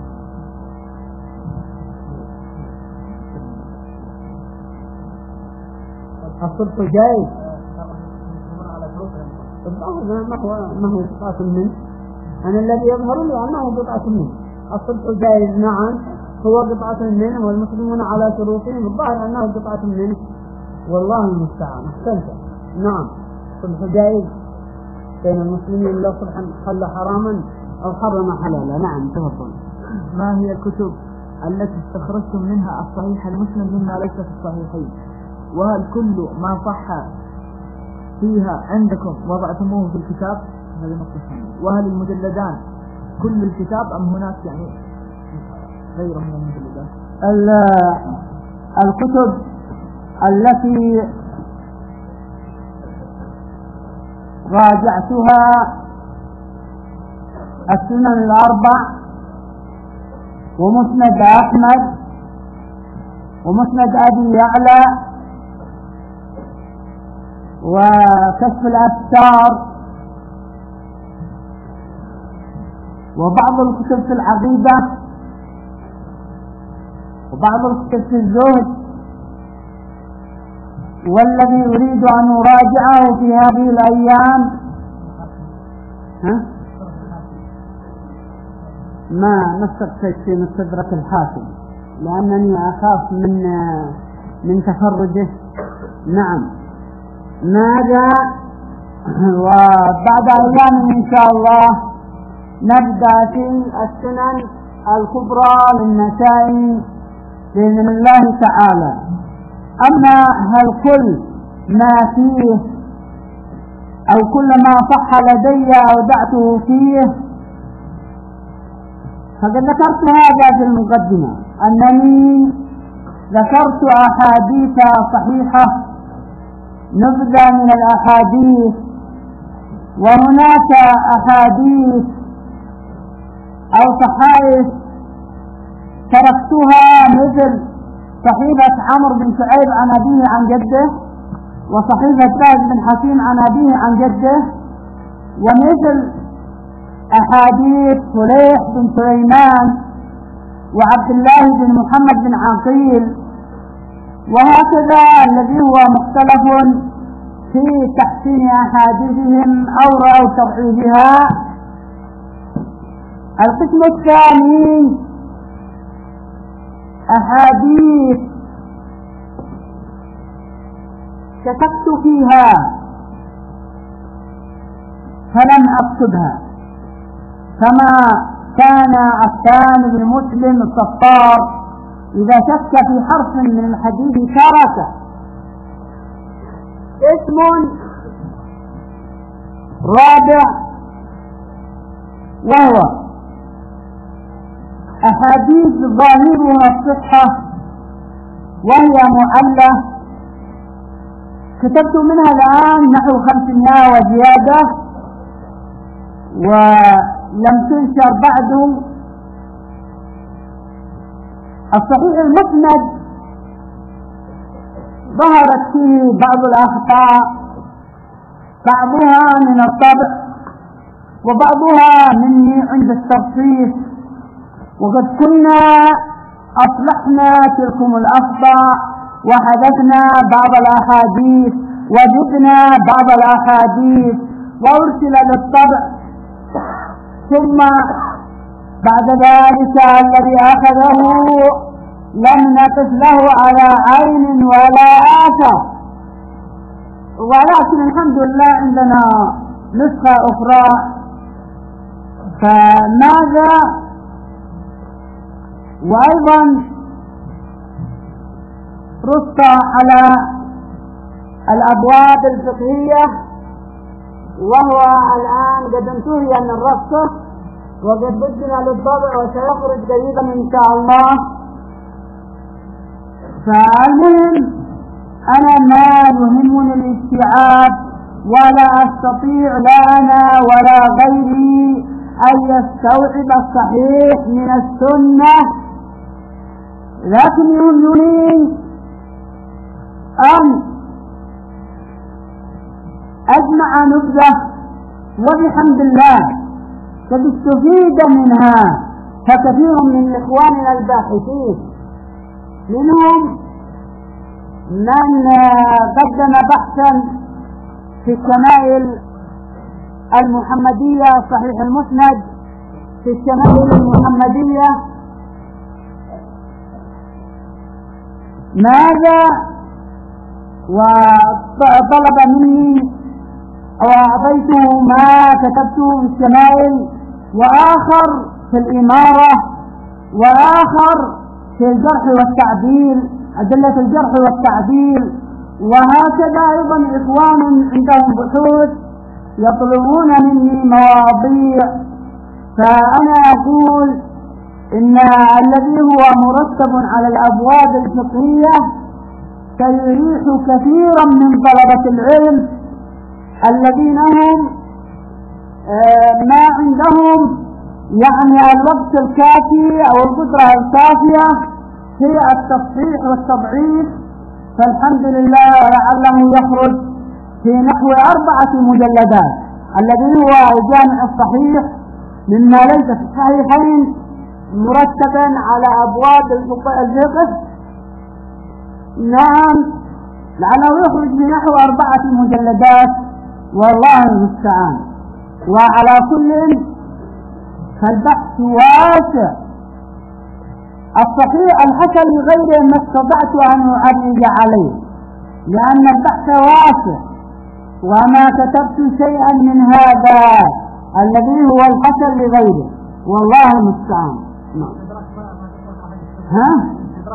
S2: الصدق جاي ما هو ما هو قطعة منه، أنا الذي يظهر لي أنه قطعة منه. الصدق جائز نعم، هو قطعة منه والمسلمون على شروطهم، الظاهر أنه قطعة منه والله المستعان. احسنت. نعم، الصلح جائز بين المسلمين، لا صلحا حل حراما أو حرم حلالا. نعم تفضل.
S1: ما هي الكتب التي استخرجتم منها الصحيح المسلم مما ليس في الصحيحين؟ وهل كل ما صح فيها عندكم وضعتموه في الكتاب؟ هذه نقطة. وهل المجلدان كل الكتاب أم هناك يعني غيره من المجلدات؟
S2: الكتب التي راجعتها السنن الأربع ومسند أحمد ومسند أبي يعلى وكشف الأستار وبعض الكتب في العقيدة وبعض الكتب في الزهد. والذي أريد أن أراجعه في هذه الأيام ها؟ ما نستقصد في مستدرك الحاكم لأنني أخاف من من تفرجه. نعم ماذا وبعد أيام إن شاء الله نبدأ في السنن الكبرى للنسائي بإذن الله تعالى. أما هل كل ما فيه أو كل ما صح لدي أودعته فيه، فقد ذكرت هذا في المقدمة أنني ذكرت أحاديث صحيحة نبذة من الأحاديث، وهناك أحاديث أو صحائف تركتها مثل صحيفة عمرو بن شعيب عن أبيه عن جده، وصحيفة فهد بن حكيم عن أبيه عن جده، ومثل أحاديث فليح بن سليمان وعبد الله بن محمد بن عقيل، وهكذا الذي هو مختلف في تحسين أحاديثهم أو رأوا تضعيفها. القسم الثاني أحاديث كتبت فيها فلم أكتبها، كما كان عفان بن مسلم الصفار إذا شك في حرف من الحديث تركه. اسم رابع وهو أحاديث ظاهرها الصحة وهي معلة، كتبت منها الآن نحو خمسمائة وزيادة، ولم تنشر بعد. الصحيح المسند ظهرت فيه بعض الأخطاء، بعضها من الطبع وبعضها مني عند التفصيل، وقد كنا أصلحنا تلكم الأخطاء وحذفنا بعض الأحاديث وجدنا بعض الأحاديث وأرسل للطبع، ثم بعد ذلك الذي أخذه لم نقف له على عين ولا آثر، ولكن الحمد لله عندنا نسخة أخرى. فماذا؟ وأيضا رص على الأبواب الفقهية، وهو الآن قد انتهي من رصه وقد بدنا للطبع وسيخرج قريبا إن شاء الله. فالمهم أنا ما يهمني الاستيعاب، ولا أستطيع لا أنا ولا غيري أن يستوعب الصحيح من السنة، لكن يهمني أن أجمع نبذة، وبحمد الله قد استفيد منها فكثير من إخواننا الباحثين، منهم من قدم بحثا في الشمائل المحمدية، صحيح المسند في الشمائل المحمدية. ماذا؟ وطلب مني وأعطيته ما كتبته في الشمائل، وآخر في الإمارة، وآخر في الجرح والتعديل، أدلة الجرح والتعديل، وهكذا أيضا إخوان عندهم بحوث يطلبون مني مواضيع. فأنا أقول إن الذي هو مرتب على الأبواب الفقهية سيريح كثيرا من طلبة العلم الذين هم ما عندهم يعني الوقت الكافي أو القدرة الكافية في التصحيح والتضعيف. فالحمد لله لعله يخرج في نحو أربعة مجلدات الذي هو الجامع الصحيح مما ليس في الصحيحين مرتبا على أبواب الفقه. نعم، لعله يخرج في نحو أربعة مجلدات، والله المستعان. وعلى كل فالبحث واسع، الصحيح الحسن لغيره ما استطعت أن أعرج عليه، لأن البحث واسع، وما كتبت شيئا من هذا الذي هو الحسن لغيره، والله المستعان. ها؟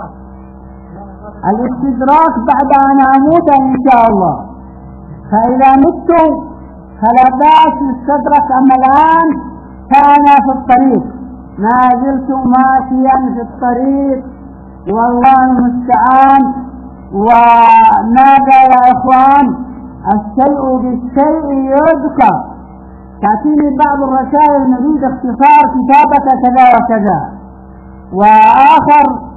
S2: الاستدراك بعد أن أموت إن شاء الله، فإذا مت فلا بأس استدرك، أما الآن فأنا في الطريق، ما زلت ماشيا في الطريق، والله المستعان. وماذا يا إخوان؟ الشيء بالشيء يذكر. تأتيني بعض الرسائل نريد اختصار كتابة كذا وكذا، وآخر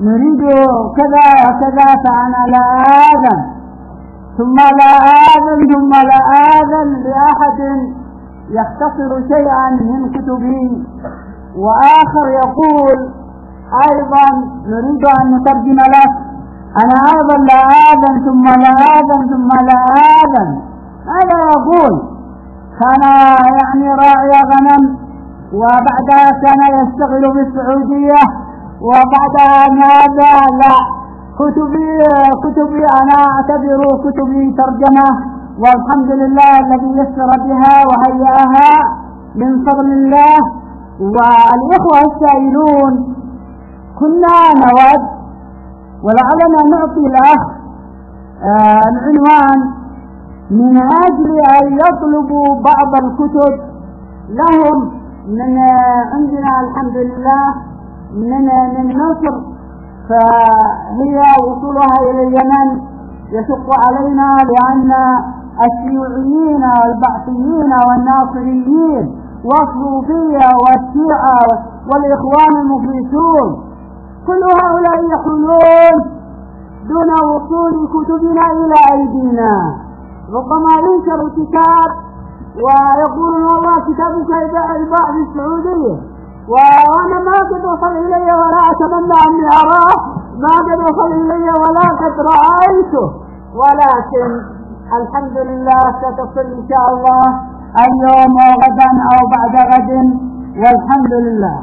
S2: نريد كذا وكذا فأنا لا آذن، ثم لا آذن ثم لا آذن لأحد يختصر شيئا من كتبي، وآخر يقول أيضا نريد أن نترجم له، أنا أيضا لا آذن ثم لا آذن ثم لا آذن. هذا يقول كان يعني راعي غنم، وبعدها كان يشتغل بالسعودية، وبعدها ماذا لا كتبي كتبي أنا أعتبر كتبي ترجمة، والحمد لله الذي يسر بها وهيأها من فضل الله. والإخوة السائلون كنا نود ولعلنا نعطي الأخ آه العنوان من أجل أن يطلبوا بعض الكتب لهم من عندنا الحمد لله من من مصر، فهي وصولها إلى اليمن يشق علينا، لأن الشيوعيين والبعثيين والناصريين والصوفية والشيعة والإخوان المفلسون كل هؤلاء يحولون دون وصول كتبنا إلى أيدينا. ربما ينشر كتاب ويقولون والله كتابك يباع في السعودية، وأنا ما قد وصل إلي ولا أتمنى أني أراه، ما قد وصل إلي ولا قد رأيته، ولكن الحمد لله ستصل إن شاء الله اليوم أو غدا أو بعد غد، والحمد لله.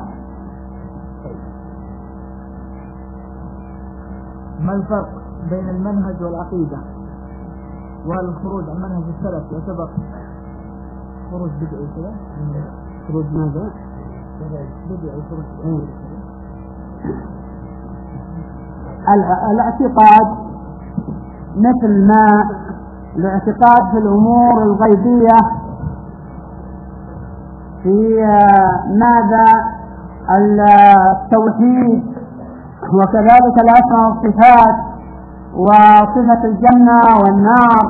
S1: ما الفرق بين المنهج والعقيدة؟ وهل الخروج عن منهج السلف يعتبر خروج بدعي كذا؟
S2: خروج ماذا؟
S1: بدعي خروج
S2: الاعتقاد مثل ما الاعتقاد في الأمور الغيبية، في ماذا التوحيد، وكذلك الأسماء والصفات، وصفة الجنة والنار.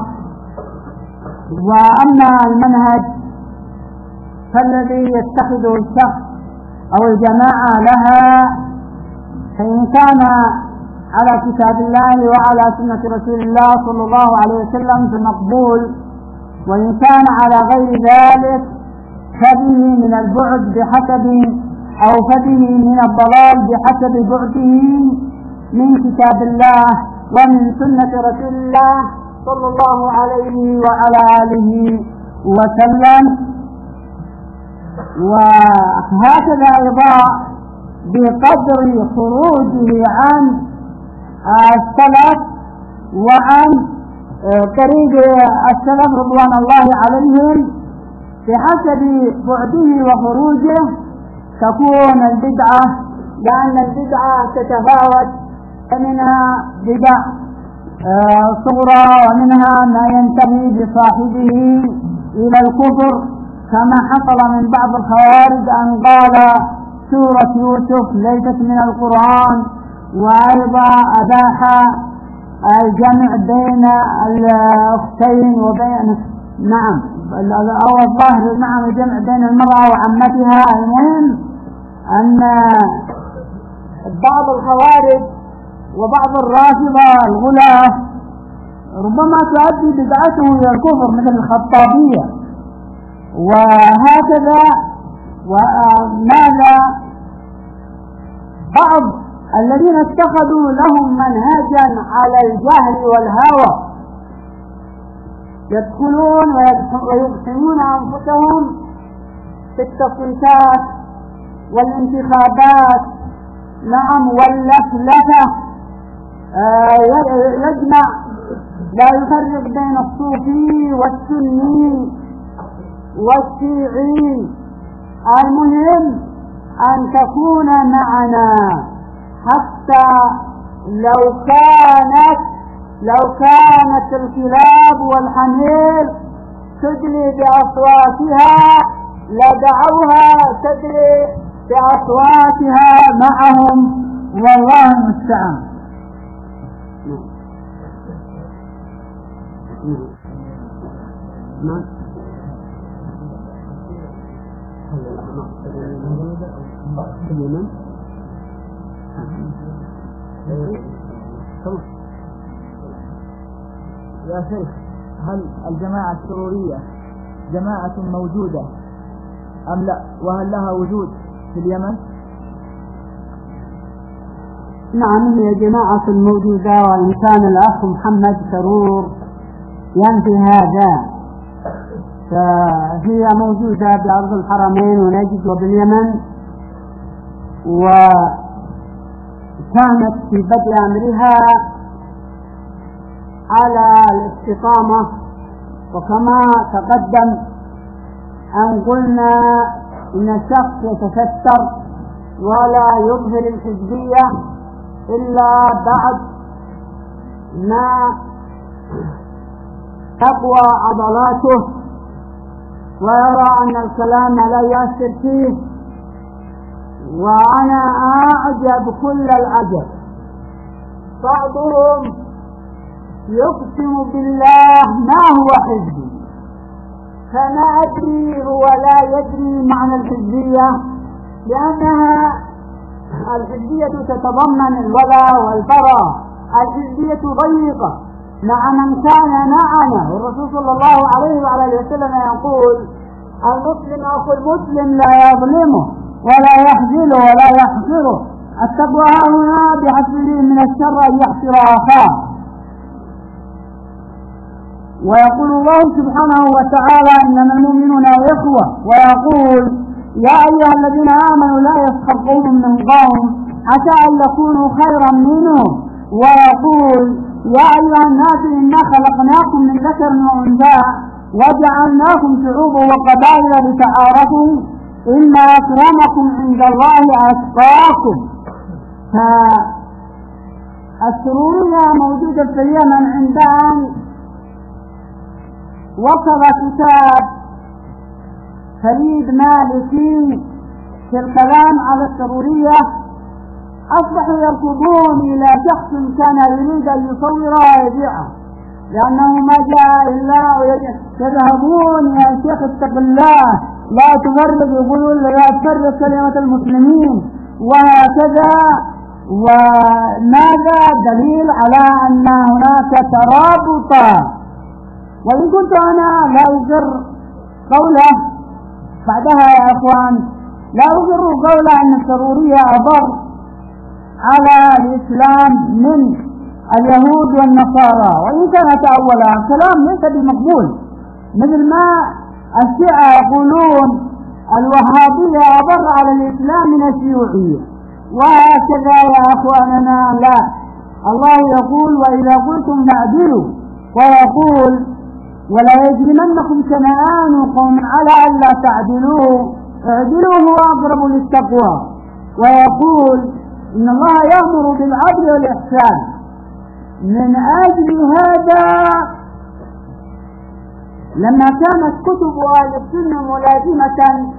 S2: وأما المنهج فالذي يتخذه الشخص أو الجماعة لها، فإن كان على كتاب الله وعلى سنة رسول الله صلى الله عليه وسلم فمقبول، وإن كان على غير ذلك فبه من البعد بحسب أو فبه من الضلال بحسب بعده من كتاب الله ومن سنة رسول الله صلى الله عليه وعلى آله وسلم. وهكذا أيضا بقدر خروجه عن السلف وعن طريق السلف رضوان الله عليهم بحسب بعده وخروجه تكون البدعة، لأن البدعة تتفاوت، فمنها بدع صغرى ومنها ما ينتهي بصاحبه إلى الكفر، كما حصل من بعض الخوارج أن قال سورة يوسف ليست من القرآن، وأيضا أباح الجمع بين الأختين وبين نعم أو الظاهر نعم الجمع بين المرأة وعمتها. المهم أن بعض الخوارج وبعض الرافضة الغلاة ربما تؤدي بدعته إلى الكفر مثل الخطابية. وهكذا وماذا بعض الذين اتخذوا لهم منهجا على الجهل والهوى يدخلون ويقسمون أنفسهم في التصويتات والانتخابات نعم واللفلفة، يجمع لا يفرق بين الصوفي والسني والشيعي. المهم أن تكون معنا حتى لو كانت لو كانت الكلاب والحمير تدلي بأصواتها لدعوها تدلي بأصواتها معهم، والله المستعان.
S1: يا شيخ، هل الجماعة السرورية جماعة موجودة أم لا؟ وهل لها وجود في اليمن؟
S2: نعم، هي جماعة موجودة، وإن كان الأخ محمد سرور ينفي هذا، فهي موجودة بأرض الحرمين ونجد وباليمن، وكانت في بدء أمرها على الاستقامة، وكما تقدم أن قلنا إن الشخص يتستر ولا يظهر الحزبية إلا بعد ما تقوى عضلاته ويرى أن الكلام لا يؤثر فيه. وأنا أعجب كل العجب، بعضهم يقسم بالله ما هو حزبي، فما أدري هو لا يدري معنى الحزبية، لأنها الحزبية تتضمن الولاء والبراء، الحزبية ضيقة مع من كان معنا، والرسول صلى الله عليه وعلى وسلم يقول: المسلم أخو المسلم لا يظلمه ولا يحزله ولا يحقره، التقوى هنا بحسبه من الشر أن يحسر أخاه. ويقول الله سبحانه وتعالى: إنما المؤمنون إخوة، ويقول: يا أيها الذين آمنوا لا يسخر قوم من قوم عسى أن يكونوا خيرا منهم، ويقول: يا أيها الناس إنا خلقناكم من ذكر وأنثى وجعلناكم شعوبا وقبائل لتعارفوا إن أكرمكم عند الله أتقاكم. فالسرورية موجودة في اليمن عند أن وصل كتاب فريد مالكي في الكلام على السرورية، أصبحوا يركضون إلى شخص كان يريد أن يصور ويبيعه، لأنه ما جاء إلا يذهبون: يا شيخ اتق الله، لا تفرق، يقولون لا تفرق كلمة المسلمين وهكذا. وماذا دليل على أن هناك ترابطا؟ وإن كنت أنا لا أقر قوله بعدها يا أخوان، لا أقر قوله أن السرورية أضر على الإسلام من اليهود والنصارى، وإن كانت أولا كلام ليس بمقبول، مثل ما الشيعة يقولون الوهابية أضر على الإسلام من الشيوعية، وهكذا يا أخواننا. لا، الله يقول: وإذا قلتم فاعدلوا، ويقول: ولا يجرمنكم شنآن قوم على ألا تعدلوا اعدلوا هو أقرب للتقوى، ويقول: إن الله يأمر بالعدل والإحسان. من أجل هذا لما كانت كتب أهل السنة ملازمة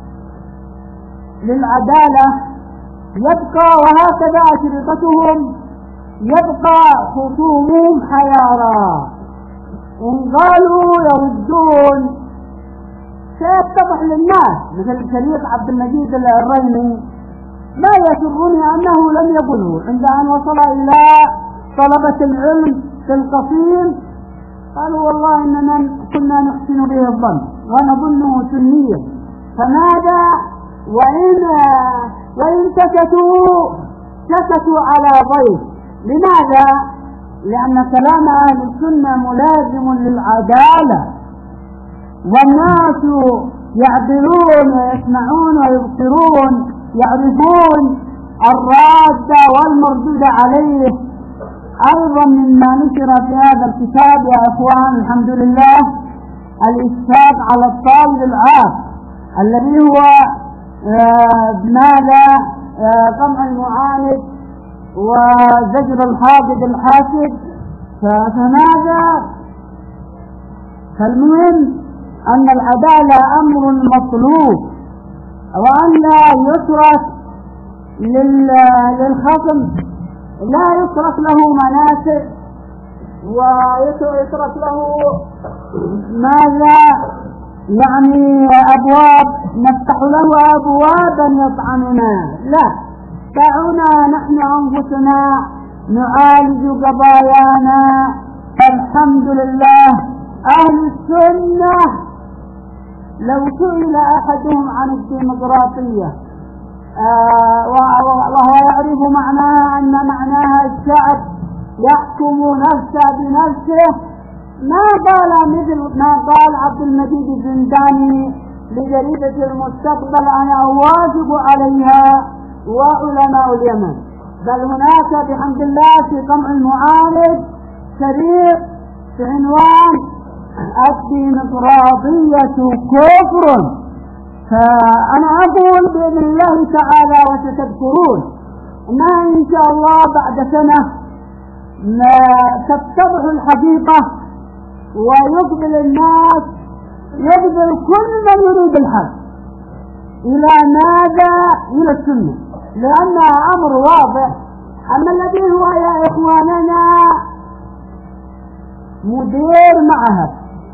S2: للعدالة يبقى، وهكذا أشرطتهم يبقى خصومهم حيارى، إن قالوا يردون سيتضح للناس، مثل شريف عبد المجيد الريمي. ما يسرني أنه لم يقله عند أن وصل إلى طلبة العلم في القصيم، قالوا: والله إننا كنا نحسن به الظن ونظنه سنيا، فماذا وإن وإن سكتوا سكتوا على ضيف. لماذا؟ لأن كلام أهل السنة ملازم للعدالة، والناس يعدلون ويسمعون ويبصرون، يعرفون الراد والمردود عليه. أيضا مما نشر في هذا الكتاب يا أخوان الحمد لله الإشفاق على الطالب العاق الذي هو آه ماذا آه قمع المعاند وزجر الحاقد الحاسد. فماذا؟ فالمهم أن العدالة أمر مطلوب، وأن لا يترك للخصم لا يترك له مناسك ويترك له ماذا يعني أبواب نفتح له أبوابا يطعننا. لا، دعونا نحن أنفسنا نعالج قضايانا. الحمد لله أهل السنة لو سئل أحدهم عن الديمقراطية آه وهو يعرف معناها أن معناها الشعب يحكم نفسه بنفسه، ما قال مثل ما قال عبد المجيد الزنداني لجريدة المستقبل أنا أواجب عليها وعلماء اليمن، بل هناك بحمد الله في قمع المعارض شريط بعنوان الديمقراطية كفر. فأنا أقول بإذن الله تعالى وستذكرون أنها إن شاء الله بعد سنة تتضح الحقيقة ويقبل الناس، يقبل كل من يريد الحق إلى ماذا؟ إلى السنة، لأنها أمر واضح. أما الذي هو يا إخواننا مدير معهد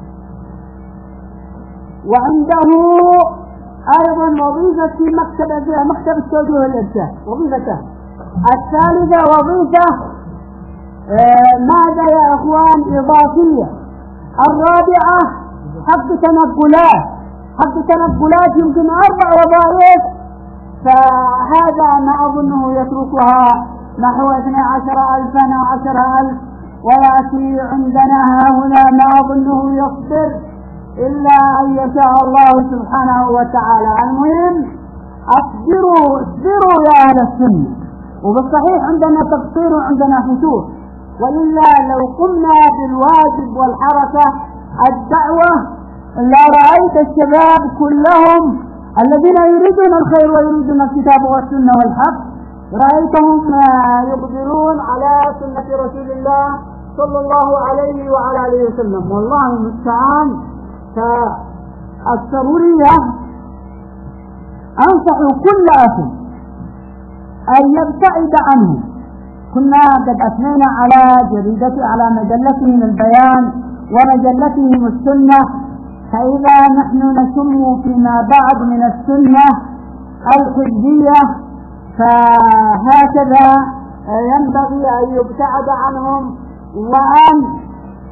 S2: وعنده أيضا وظيفة في مكتب مكتب التوجيه والإرشاد، وظيفته الثالثة وظيفة آه ماذا يا إخوان إضافية، الرابعة حق تنقلات، حق تنقلات يمكن أربع وظائف، فهذا ما أظنه يتركها نحو اثني عشر ألفا أو عشر ألف، ويأتي عندنا هنا ما أظنه يصبر إلا أن يشاء الله سبحانه وتعالى. المهم اصبروا اصبروا يا أهل السنة، وبالصحيح عندنا تقصير وعندنا فتور، وإلا لو قمنا بالواجب والحركة الدعوة لرأيت الشباب كلهم الذين يريدون الخير ويريدون الكتاب والسنة والحق رأيتهم يقدرون على سنة رسول الله صلى الله عليه وعلى آله وسلم، والله المستعان. فالضرورية أنصح كل أخ أن يبتعد عنه. كنا قد أثنينا على جريدة على مجلتهم البيان ومجلتهم السنة، فإذا نحن نسم فيما بعد من السنة الحزبية فهكذا ينبغي أن يبتعد عنهم، وأن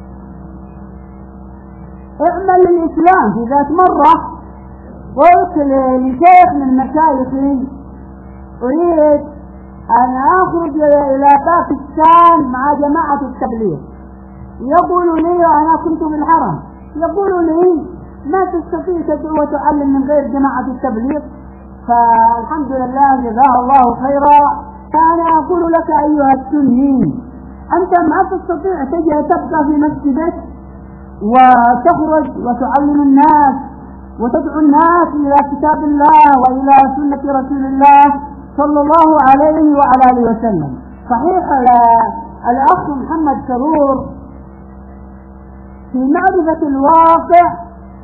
S2: اعمل للإسلام. في ذات مرة قلت لشيخ من مشايخي أريد أن أخرج إلى باكستان مع جماعة التبليغ، يقول لي أنا كنت بالحرم، يقول لي ما تستطيع تدعو وتعلم من غير جماعة التبليغ. فالحمد لله جزاه الله خيرا. فأنا أقول لك أيها السني أنت ما تستطيع تجي تبقى في مسجدك وتخرج وتعلم الناس وتدعو الناس إلى كتاب الله وإلى سنة رسول الله صلى الله عليه وعلى آله وسلم. صحيح الأخ محمد سرور في معرفة الواقع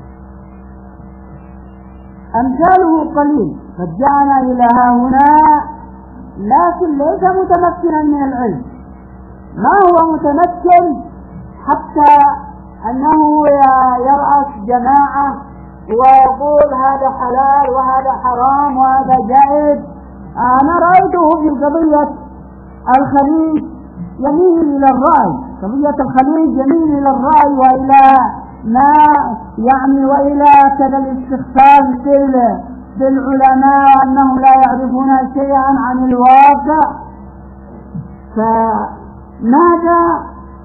S2: أمثاله قليل، قد جاءنا إلى هنا لكن ليس متمكنا من العلم، ما هو متمكن حتى أنه يرأس جماعة ويقول هذا حلال وهذا حرام وهذا جائز. أنا رأيته في قضية الخليج يميل إلى الرأي، قضية الخليج يميل إلى الرأي وإلى ما يعني وإلى كذا الاستخفاف بالعلماء أنهم لا يعرفون شيئا عن الواقع. فماذا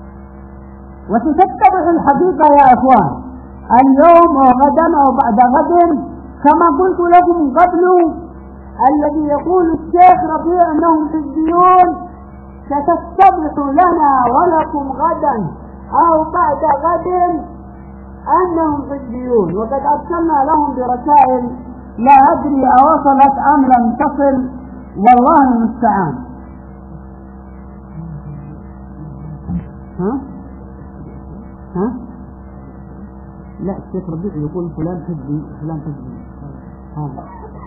S2: وستتضح الحقيقة يا إخوان اليوم أو غدا أو بعد غد، كما قلت لكم قبل الذي يقول الشيخ ربيع أنهم حزبيون ستتضح لنا ولكم غدا أو بعد غد أنهم حزبيون، وقد أرسلنا لهم برسائل لا أدري أوصلت أم لم تصل، والله المستعان. ها؟ ها؟ لا الشيخ ربيع يقول فلان حزبي فلان حزبي. هذا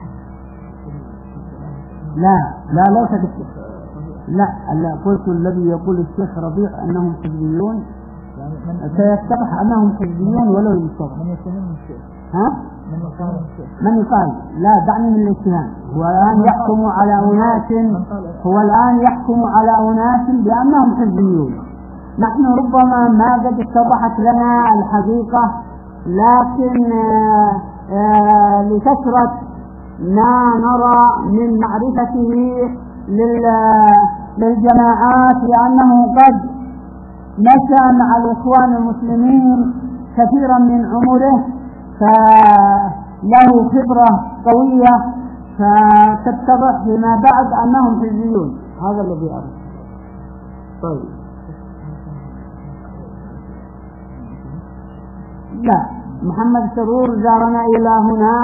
S2: لا لا لا تكتب. لا لا قلت الذي يقول الشيخ ربيع أنهم حزبيون سيتضح أنهم حزبيون ولو يمسك. ها؟ من يقال؟ لا، دعني من الاتهام. هو الآن يحكم على أناس هو الآن يحكم على أناس بأنهم حزبيون. نحن ربما ما قد اتضحت لنا الحقيقة، لكن آآ آآ لكثرة ما نرى من معرفته للجماعات لأنه قد مشى مع الإخوان المسلمين كثيرا من عمره، فله خبرة قوية، فتتضح فيما بعد أنهم حزبيون. هذا الذي أرى. طيب، لا، محمد سرور زارنا إلى هنا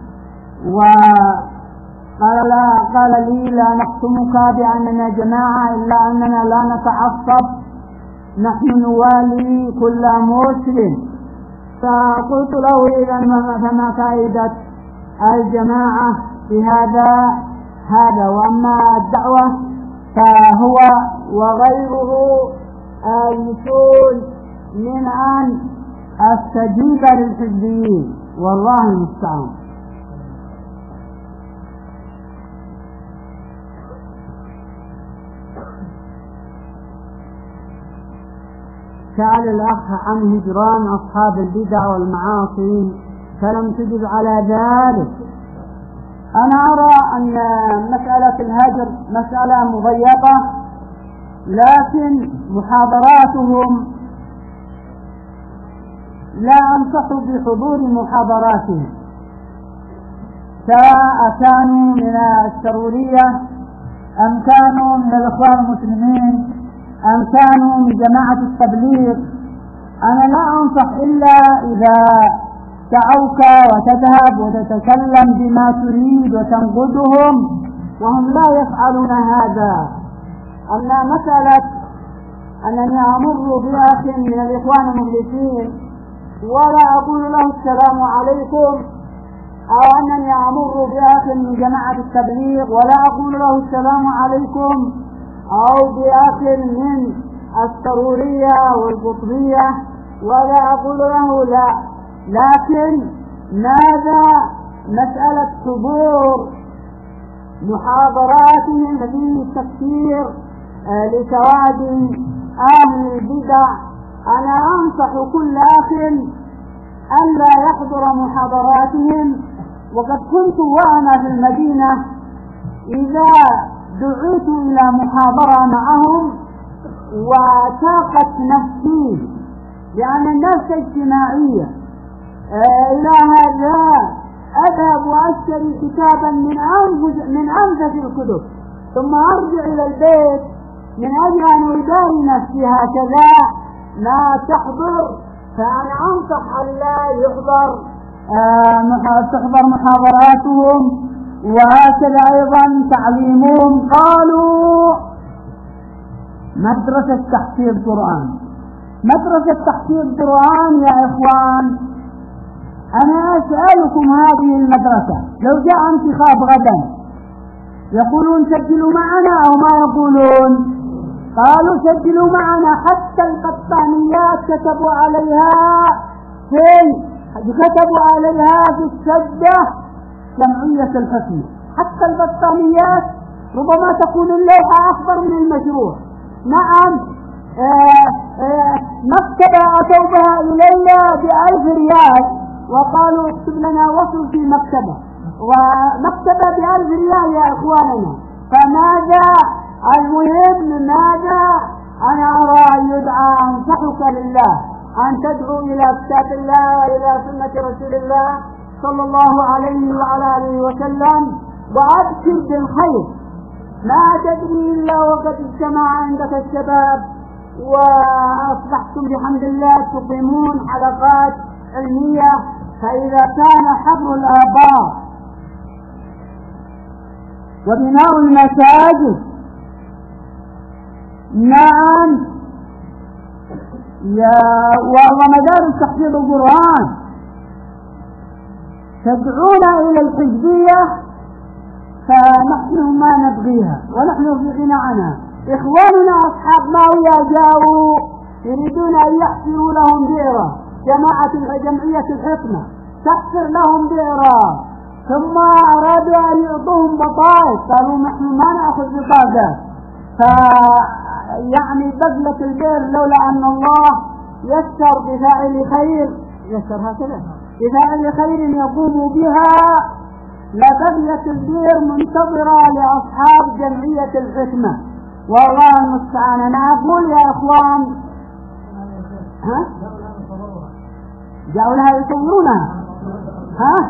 S2: وقال لا قال لي لا نحكمك بأننا جماعة إلا أننا لا نتعصب، نحن نوالي كل مسلم. فقلت له إذا فما فائدة الجماعة بهذا هذا وأما الدعوة فهو وغيره يسول من أن استجيب للحزبيين، والله المستعان. سأل الأخ عن هجران أصحاب البدع والمعاصي فلم تجب على ذلك. أنا أرى أن مسألة الهجر مسألة مضيقة، لكن محاضراتهم لا أنصح بحضور محاضراتهم، سواء كانوا من السرورية أم كانوا من الإخوان المسلمين أم كانوا من جماعة التبليغ. أنا لا أنصح إلا إذا دعوك وتذهب وتتكلم بما تريد وتنقدهم وهم لا يفعلون هذا. أما مسألة أنني أمر بأخ من الإخوان المخلصين ولا أقول له السلام عليكم، أو أنني أمر بأخ من جماعة التبليغ ولا أقول له السلام عليكم، أو بأخ من السرورية والقطبية ولا أقول له لا، لكن ماذا مسألة حضور محاضراتهم في التفسير لسواد أهل البدع. أنا أنصح كل أخ أن لا يحضر محاضراتهم، وقد كنت وأنا في المدينة إذا دعيت إلى محاضرة معهم وساقت نفسي لأن الناس اجتماعية إلى هذا أذهب وأشتري كتابا من أنفس من أنفس الكتب ثم أرجع إلى البيت من أجل أن أداري نفسي هكذا لا تحضر. فأنا أنصح أن لا يحضر آه تحضر محاضراتهم، وهكذا أيضا تعليمهم. قالوا مدرسة تحفيظ قرآن، مدرسة تحفيظ قرآن يا إخوان. أنا أسألكم هذه المدرسة لو جاء انتخاب غدا يقولون سجلوا معنا أو ما يقولون؟ قالوا سجلوا معنا. حتى البطانيات كتبوا عليها في كتبوا عليها في السجة جمعية الحكمة. حتى البطانيات ربما تكون اللوحة أكبر من المشروع. نعم آآ آآ مكتبة أتوا بها إلينا بألف ريال وقالوا اكتب لنا وصل في مكتبة، ومكتبة بألف ريال يا إخواننا. فماذا المهم؟ ماذا أنا أرى أن يدعى أنصحك لله أن تدعو إلى كتاب الله وإلى سنة رسول الله صلى الله عليه وعلى آله وسلم، وأبشر بالخير. ما تدري إلا وقد اجتمع عندك الشباب وأصبحتم بحمد الله تقيمون حلقات علمية. فإذا كان حبر الآباء وبناء المساجد نعم ومدارس تحفيظ القرآن تدعونا إلى الحزبية، فنحن ما نبغيها ونحن في غنى عنها. إخواننا أصحاب ماوية جاءوا يريدون أن يحفروا لهم بئرة جماعة جمعية الحكمة، تحفر لهم بئرا، ثم أرادوا أن يعطوهم بطائق، قالوا نحن ما نأخذ بطاقة، فيعني بذلة البئر لولا أن الله يسر بفاعل خير، يسر هكذا بفاعل خير يقوم بها لبذلة البئر منتظرة لأصحاب جمعية الحكمة، والله المستعان. أنا أقول يا إخوان، ها؟ جاءوا لها يصورونها، ها؟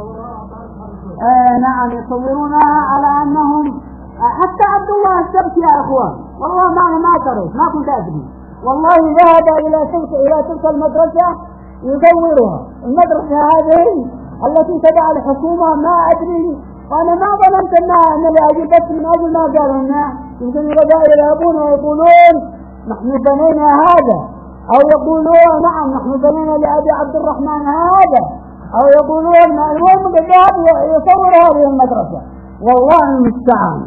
S2: آه نعم يصورونها على أنهم حتى عبد الله السبت يا إخوان، والله ما أنا ما قريت ما كنت أدري، والله ذهب إلى تلك إلى تلك المدرسة يصورها، المدرسة هذه التي تبع الحكومة ما أدري، وأنا ما ظننت أنها أن لأجل بس من أجل ما قالوا لنا، يمكن الرجال يذهبون ويقولون نحن بنينا هذا، أو يقولون نعم نحن بنينا لأبي عبد الرحمن هذا، أو يقولون المهم الذهب يصور هذه المدرسة، والله المستعان.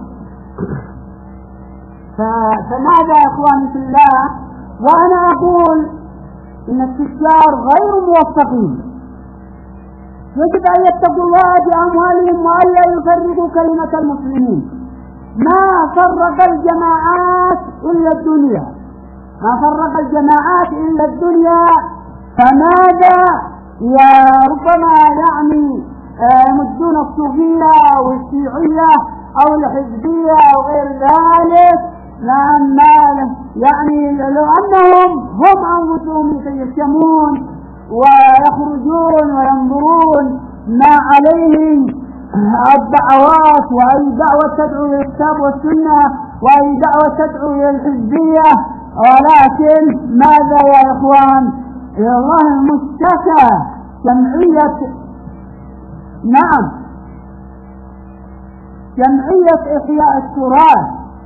S2: فماذا يا إخواني في الله؟ وأنا أقول إن التجار غير موفقين، يجب أن يتقوا الله بأموالهم وألا يفرقوا كلمة المسلمين. ما فرق الجماعات إلا الدنيا، ما فرق الجماعات إلا الدنيا، فماذا يا ربما يعني يمدون الصوفية أو الشيعية أو الحزبية أو غير ذلك، لأن يعني لو أنهم هم أنفسهم يتيسمون ويخرجون وينظرون ما عليهم الدعوات، وأي دعوة تدعو إلى الكتاب والسنة، وأي دعوة تدعو إلى الحزبية، ولكن ماذا يا إخوان؟ يا الله المشتكى جمعية، نعم جمعية إحياء التراث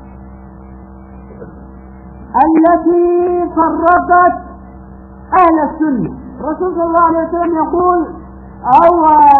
S2: التي فرقت أهل السنة. الرسول صلى الله عليه وسلم يقول أو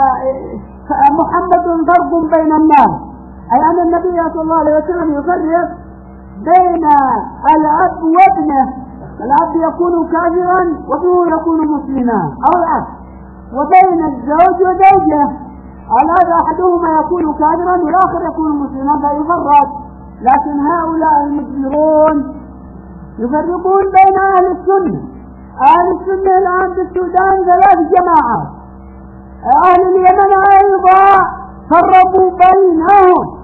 S2: محمد فرق بين الناس، أي أن النبي صلى الله عليه وسلم يفرق بين الأب وابنه، الأب يكون كافرا وابنه يكون مسلما أو العكس، وبين الزوج وزوجه، الأب أحدهما يكون كافرا والآخر يكون مسلما فيفرق. لكن هؤلاء المجبرون يفرقون بين أهل السنة. أهل السنة الآن في السودان ثلاث جماعات، أهل اليمن أيضا فرقوا بينهم،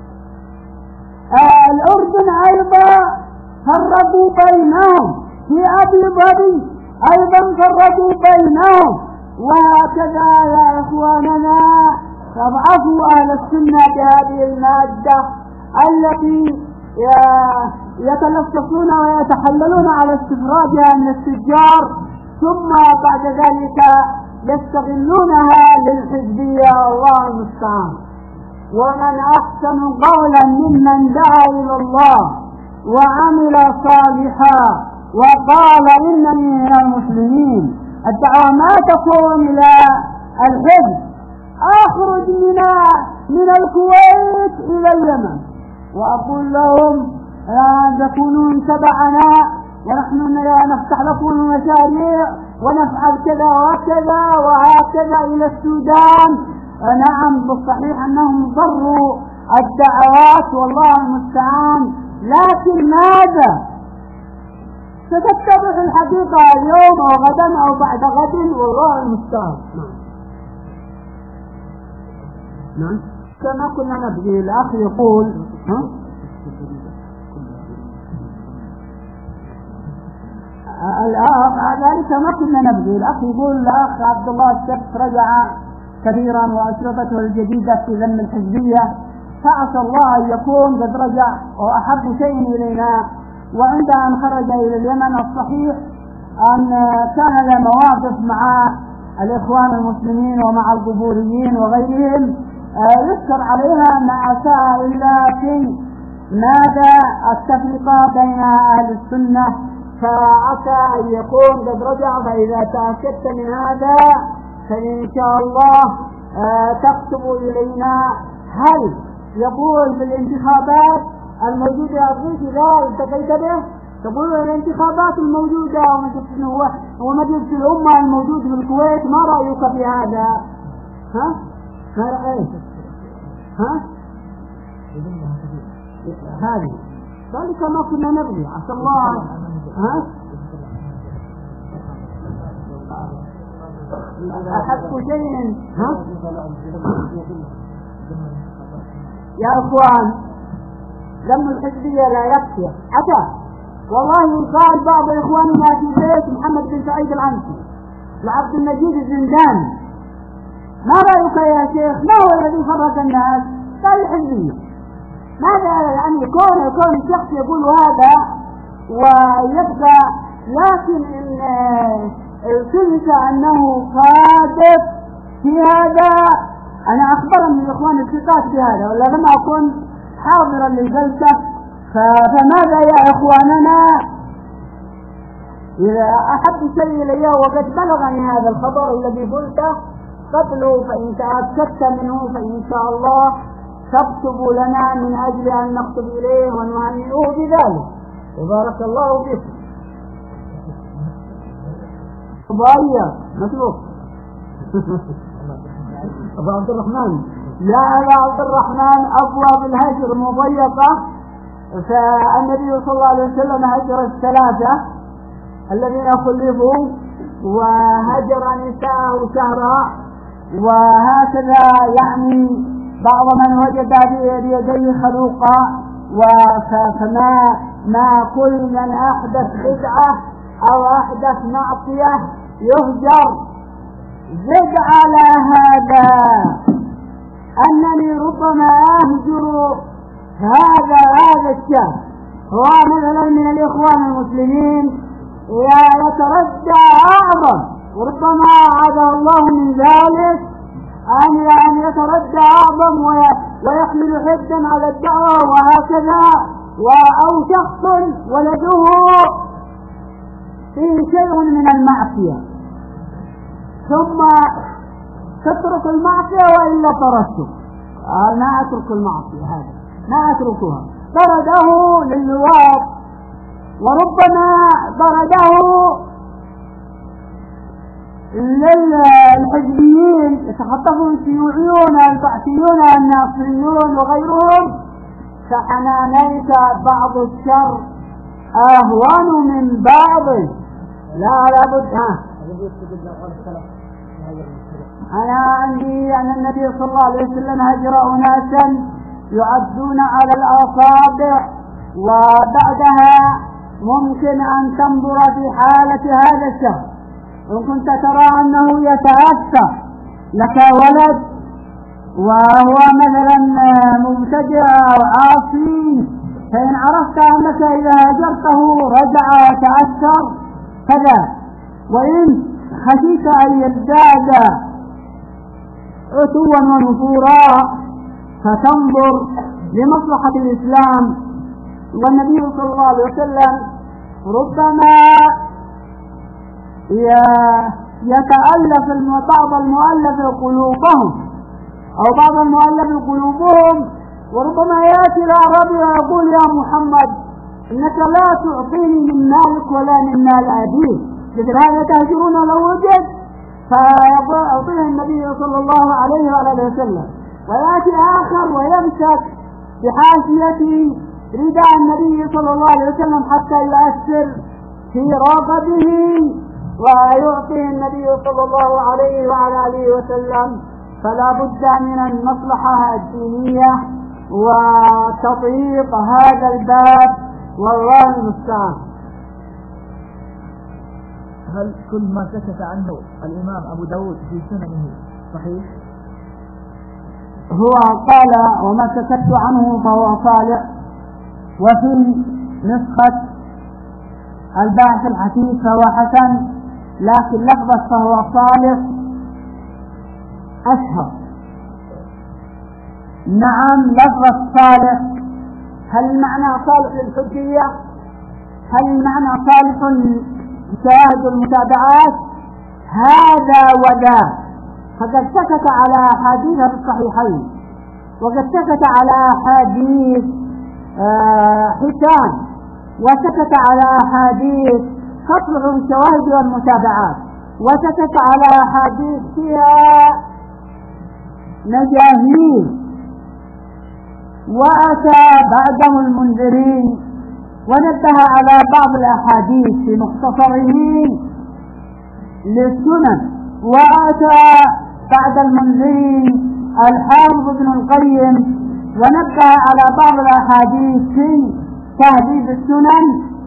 S2: الأردن أيضا فرقوا بينهم، في أبي ظبي أيضا فرقوا بينهم، وهكذا يا إخواننا تضعفوا أهل السنة بهذه المادة التي يتلصصون ويتحللون على استخراجها من التجار، ثم بعد ذلك يستغلونها للحزبية، الله المستعان. ومن أحسن قولا ممن دعا إلى الله وعمل صالحا وقال إنني من المسلمين. الدعوة ما تكون إلى الحزب، أخرج من من الكويت إلى اليمن وأقول لهم لا تكونون تبعنا ونحن نفتح لكم المشاريع ونفعل كذا وكذا وهكذا إلى السودان. نعم بالصحيح أنهم ضروا الدعوات والله المستعان، لكن ماذا؟ ستتضح الحقيقة اليوم أو غدا أو بعد غد والله المستعان. نعم كما كنا نبغي. الأخ يقول ها؟ ذلك ما كنا نبغي. الأخ يقول الأخ عبد الله السبت رجع كثيرا وأشرطته الجديدة في ذم الحزبية، فعسى الله أن يكون قد رجع وأحب شيء إلينا. وعند أن خرج إلى اليمن الصحيح أن كان له مواقف مع الإخوان المسلمين ومع القبوريين وغيرهم يذكر عليها ما أساء إلا في ماذا التفرقة بين أهل السنة، فعسى أن يكون قد رجع. فإذا تأكدت من هذا فإن شاء الله تكتب إلينا هل يقول بالانتخابات الموجودة أظن إذا التقيت به تقول الانتخابات الموجودة هو هو مجلس الأمة الموجود في الكويت، ما رأيك في هذا؟ ها؟ ما رأيك؟ ها؟ هذه ذلك ما كنا نبغي عسى الله. ها؟ أحب شيء. ها؟ يا أخوان، لم الحزبية لا يكفي. حتى والله قال بعض إخواننا في بيت محمد بن سعيد العنسي لعبد المجيد الزنداني: ما رأيك يا شيخ؟ ما هو الذي فرق الناس؟ قال الحزبية. ماذا يعني كون كون الشخص يقول هذا ويبقى، لكن إن كنت أنه صادق في هذا. أنا أخبرني الإخوان الثقات بهذا ولا لم أكن حاضرا للجلسة، فماذا يا إخواننا؟ إذا أحب شيء إلي وقد بلغني هذا الخبر الذي قلته قبله، فإن تأكدت منه فإن شاء الله تكتب لنا من أجل أن نكتب إليه ونهنئه بذلك. وبارك الله فيكم. ضايع مطلوب. أبو عبد الرحمن. لا أبا عبد الرحمن، أبواب الهجر مضيقة، فالنبي صلى الله عليه وسلم هجر الثلاثة الذين خلفوا وهجر نساءه شهرا، وهكذا يعني بعض من وجد بيديه خلوقا. فما ما كل من أحدث بدعة أو أحدث معصية يهجر. زد على هذا أنني ربما أهجر هذا هذا الشاب، هو مثلا من الإخوان المسلمين يتردى أعظم، وربما عاذه الله من ذلك أن أن يتردى أعظم ويحمل حدا على الدعوة وهكذا، أو شخص ولده فيه شيء من المعصية ثم تترك المعصية وإلا طردته. آه ما أترك المعصية، هذا ما أتركها. طرده للواط، وربما طرده للحزبيين يتخطفون الشيوعيون البعثيون الناصريون وغيرهم. فحنانيك بعض الشر أهون من بعض. لا لابد. ها أنا عندي أن النبي صلى الله عليه وسلم هجر أناسا يعدون على الأصابع، وبعدها ممكن أن تنظر في حالة هذا الشخص. إن كنت ترى أنه يتأثر لك ولد وهو مثلا مبتدع أو عاصي، فإن عرفت أنك إذا هجرته رجع وتأثر كذا، وإن خشيت أن يزداد عتوا ونفورا فتنظر لمصلحة الإسلام. والنبي صلى الله عليه وسلم ربما يتألف بعض المؤلف قلوبهم أو بعض المؤلف قلوبهم، وربما يأتي الأعرابي ويقول: يا محمد إنك لا تعطيني من مالك ولا من مال أبيك، مثل هذا تهجرون لو وجد، فيعطيه النبي صلى الله عليه وآله وسلم. ويأتي آخر ويمسك بحاشية رداء النبي صلى الله عليه وسلم حتى يؤثر في رغبه ويعطيه النبي صلى الله عليه وعلى آله وسلم. فلا بد من المصلحة الدينية وتطبيق هذا الباب، والله المستعان.
S1: هل كل ما سكت عنه الإمام أبو داود في سننه صحيح؟
S2: هو قال: وما سكت عنه فهو صالح. وفي نسخة الباحث الحديث فهو حسن، لكن لفظة فهو صالح أشهر. نعم لفظة صالح. هل المعنى صالح للحجية؟ هل المعنى صالح لشاهد المتابعات؟ هذا وذا. فقد سكت على أحاديث في الصحيحين، وقد سكت على أحاديث آه حسان، وسكت على أحاديث تطلع الشواهد والمتابعات، وسكت على أحاديث فيها مجاهيل، وأتى بعدهم المنذرين ونبه على بعض الأحاديث في مختصره للسنن، وأتى بعد المنذرين الحافظ ابن القيم ونبه على بعض الأحاديث في تهذيب السنن.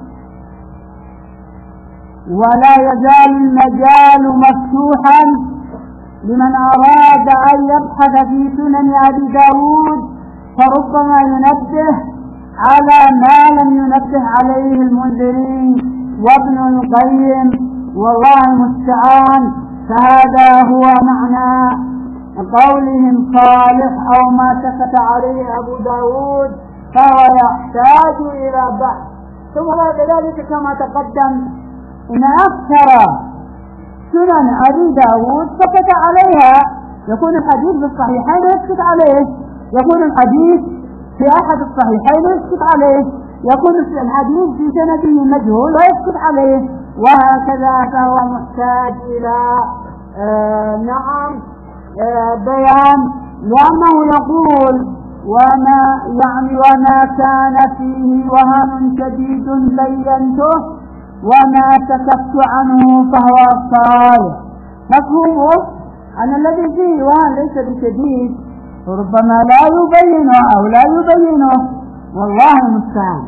S2: ولا يزال المجال مفتوحا لمن أراد أن يبحث في سنن أبي داود، فربما ينبه على ما لم ينبه عليه المنذرين وابن القيم، والله المستعان. فهذا هو معنى قولهم صالح أو ما سكت عليه أبو داود فهو يحتاج إلى بحث. ثم بعد ذلك كما تقدم إن أكثر سنن أبي داود سكت عليها، يكون الحديث بالصحيحين يسكت عليه، يكون الحديث في أحد الصحيحين يسكت عليه، يكون الحديث في سنده مجهول ويسكت عليه، وهكذا. فهو محتاج إلى آه نعم آه بيان، لأنه يقول وما يعني وما كان فيه وهن شديد بينته وما سكت عنه فهو صالح. مفهومه أن الذي فيه وهن ليس بشديد ربما لا يبينه أو لا يبينه، والله المستعان.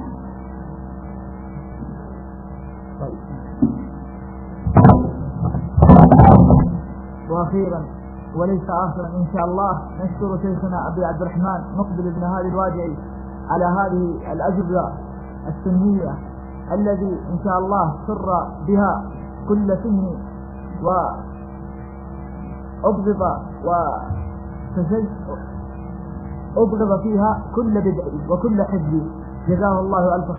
S1: وأخيرا وليس آخرا إن شاء الله نشكر شيخنا أبي عبد الرحمن مقبل بن هادي الوادعي على هذه الأجوبة السنية الذي إن شاء الله سر بها كل سن وأبغض وأبغض فيها كل بدع وكل حزب. جزاه الله ألف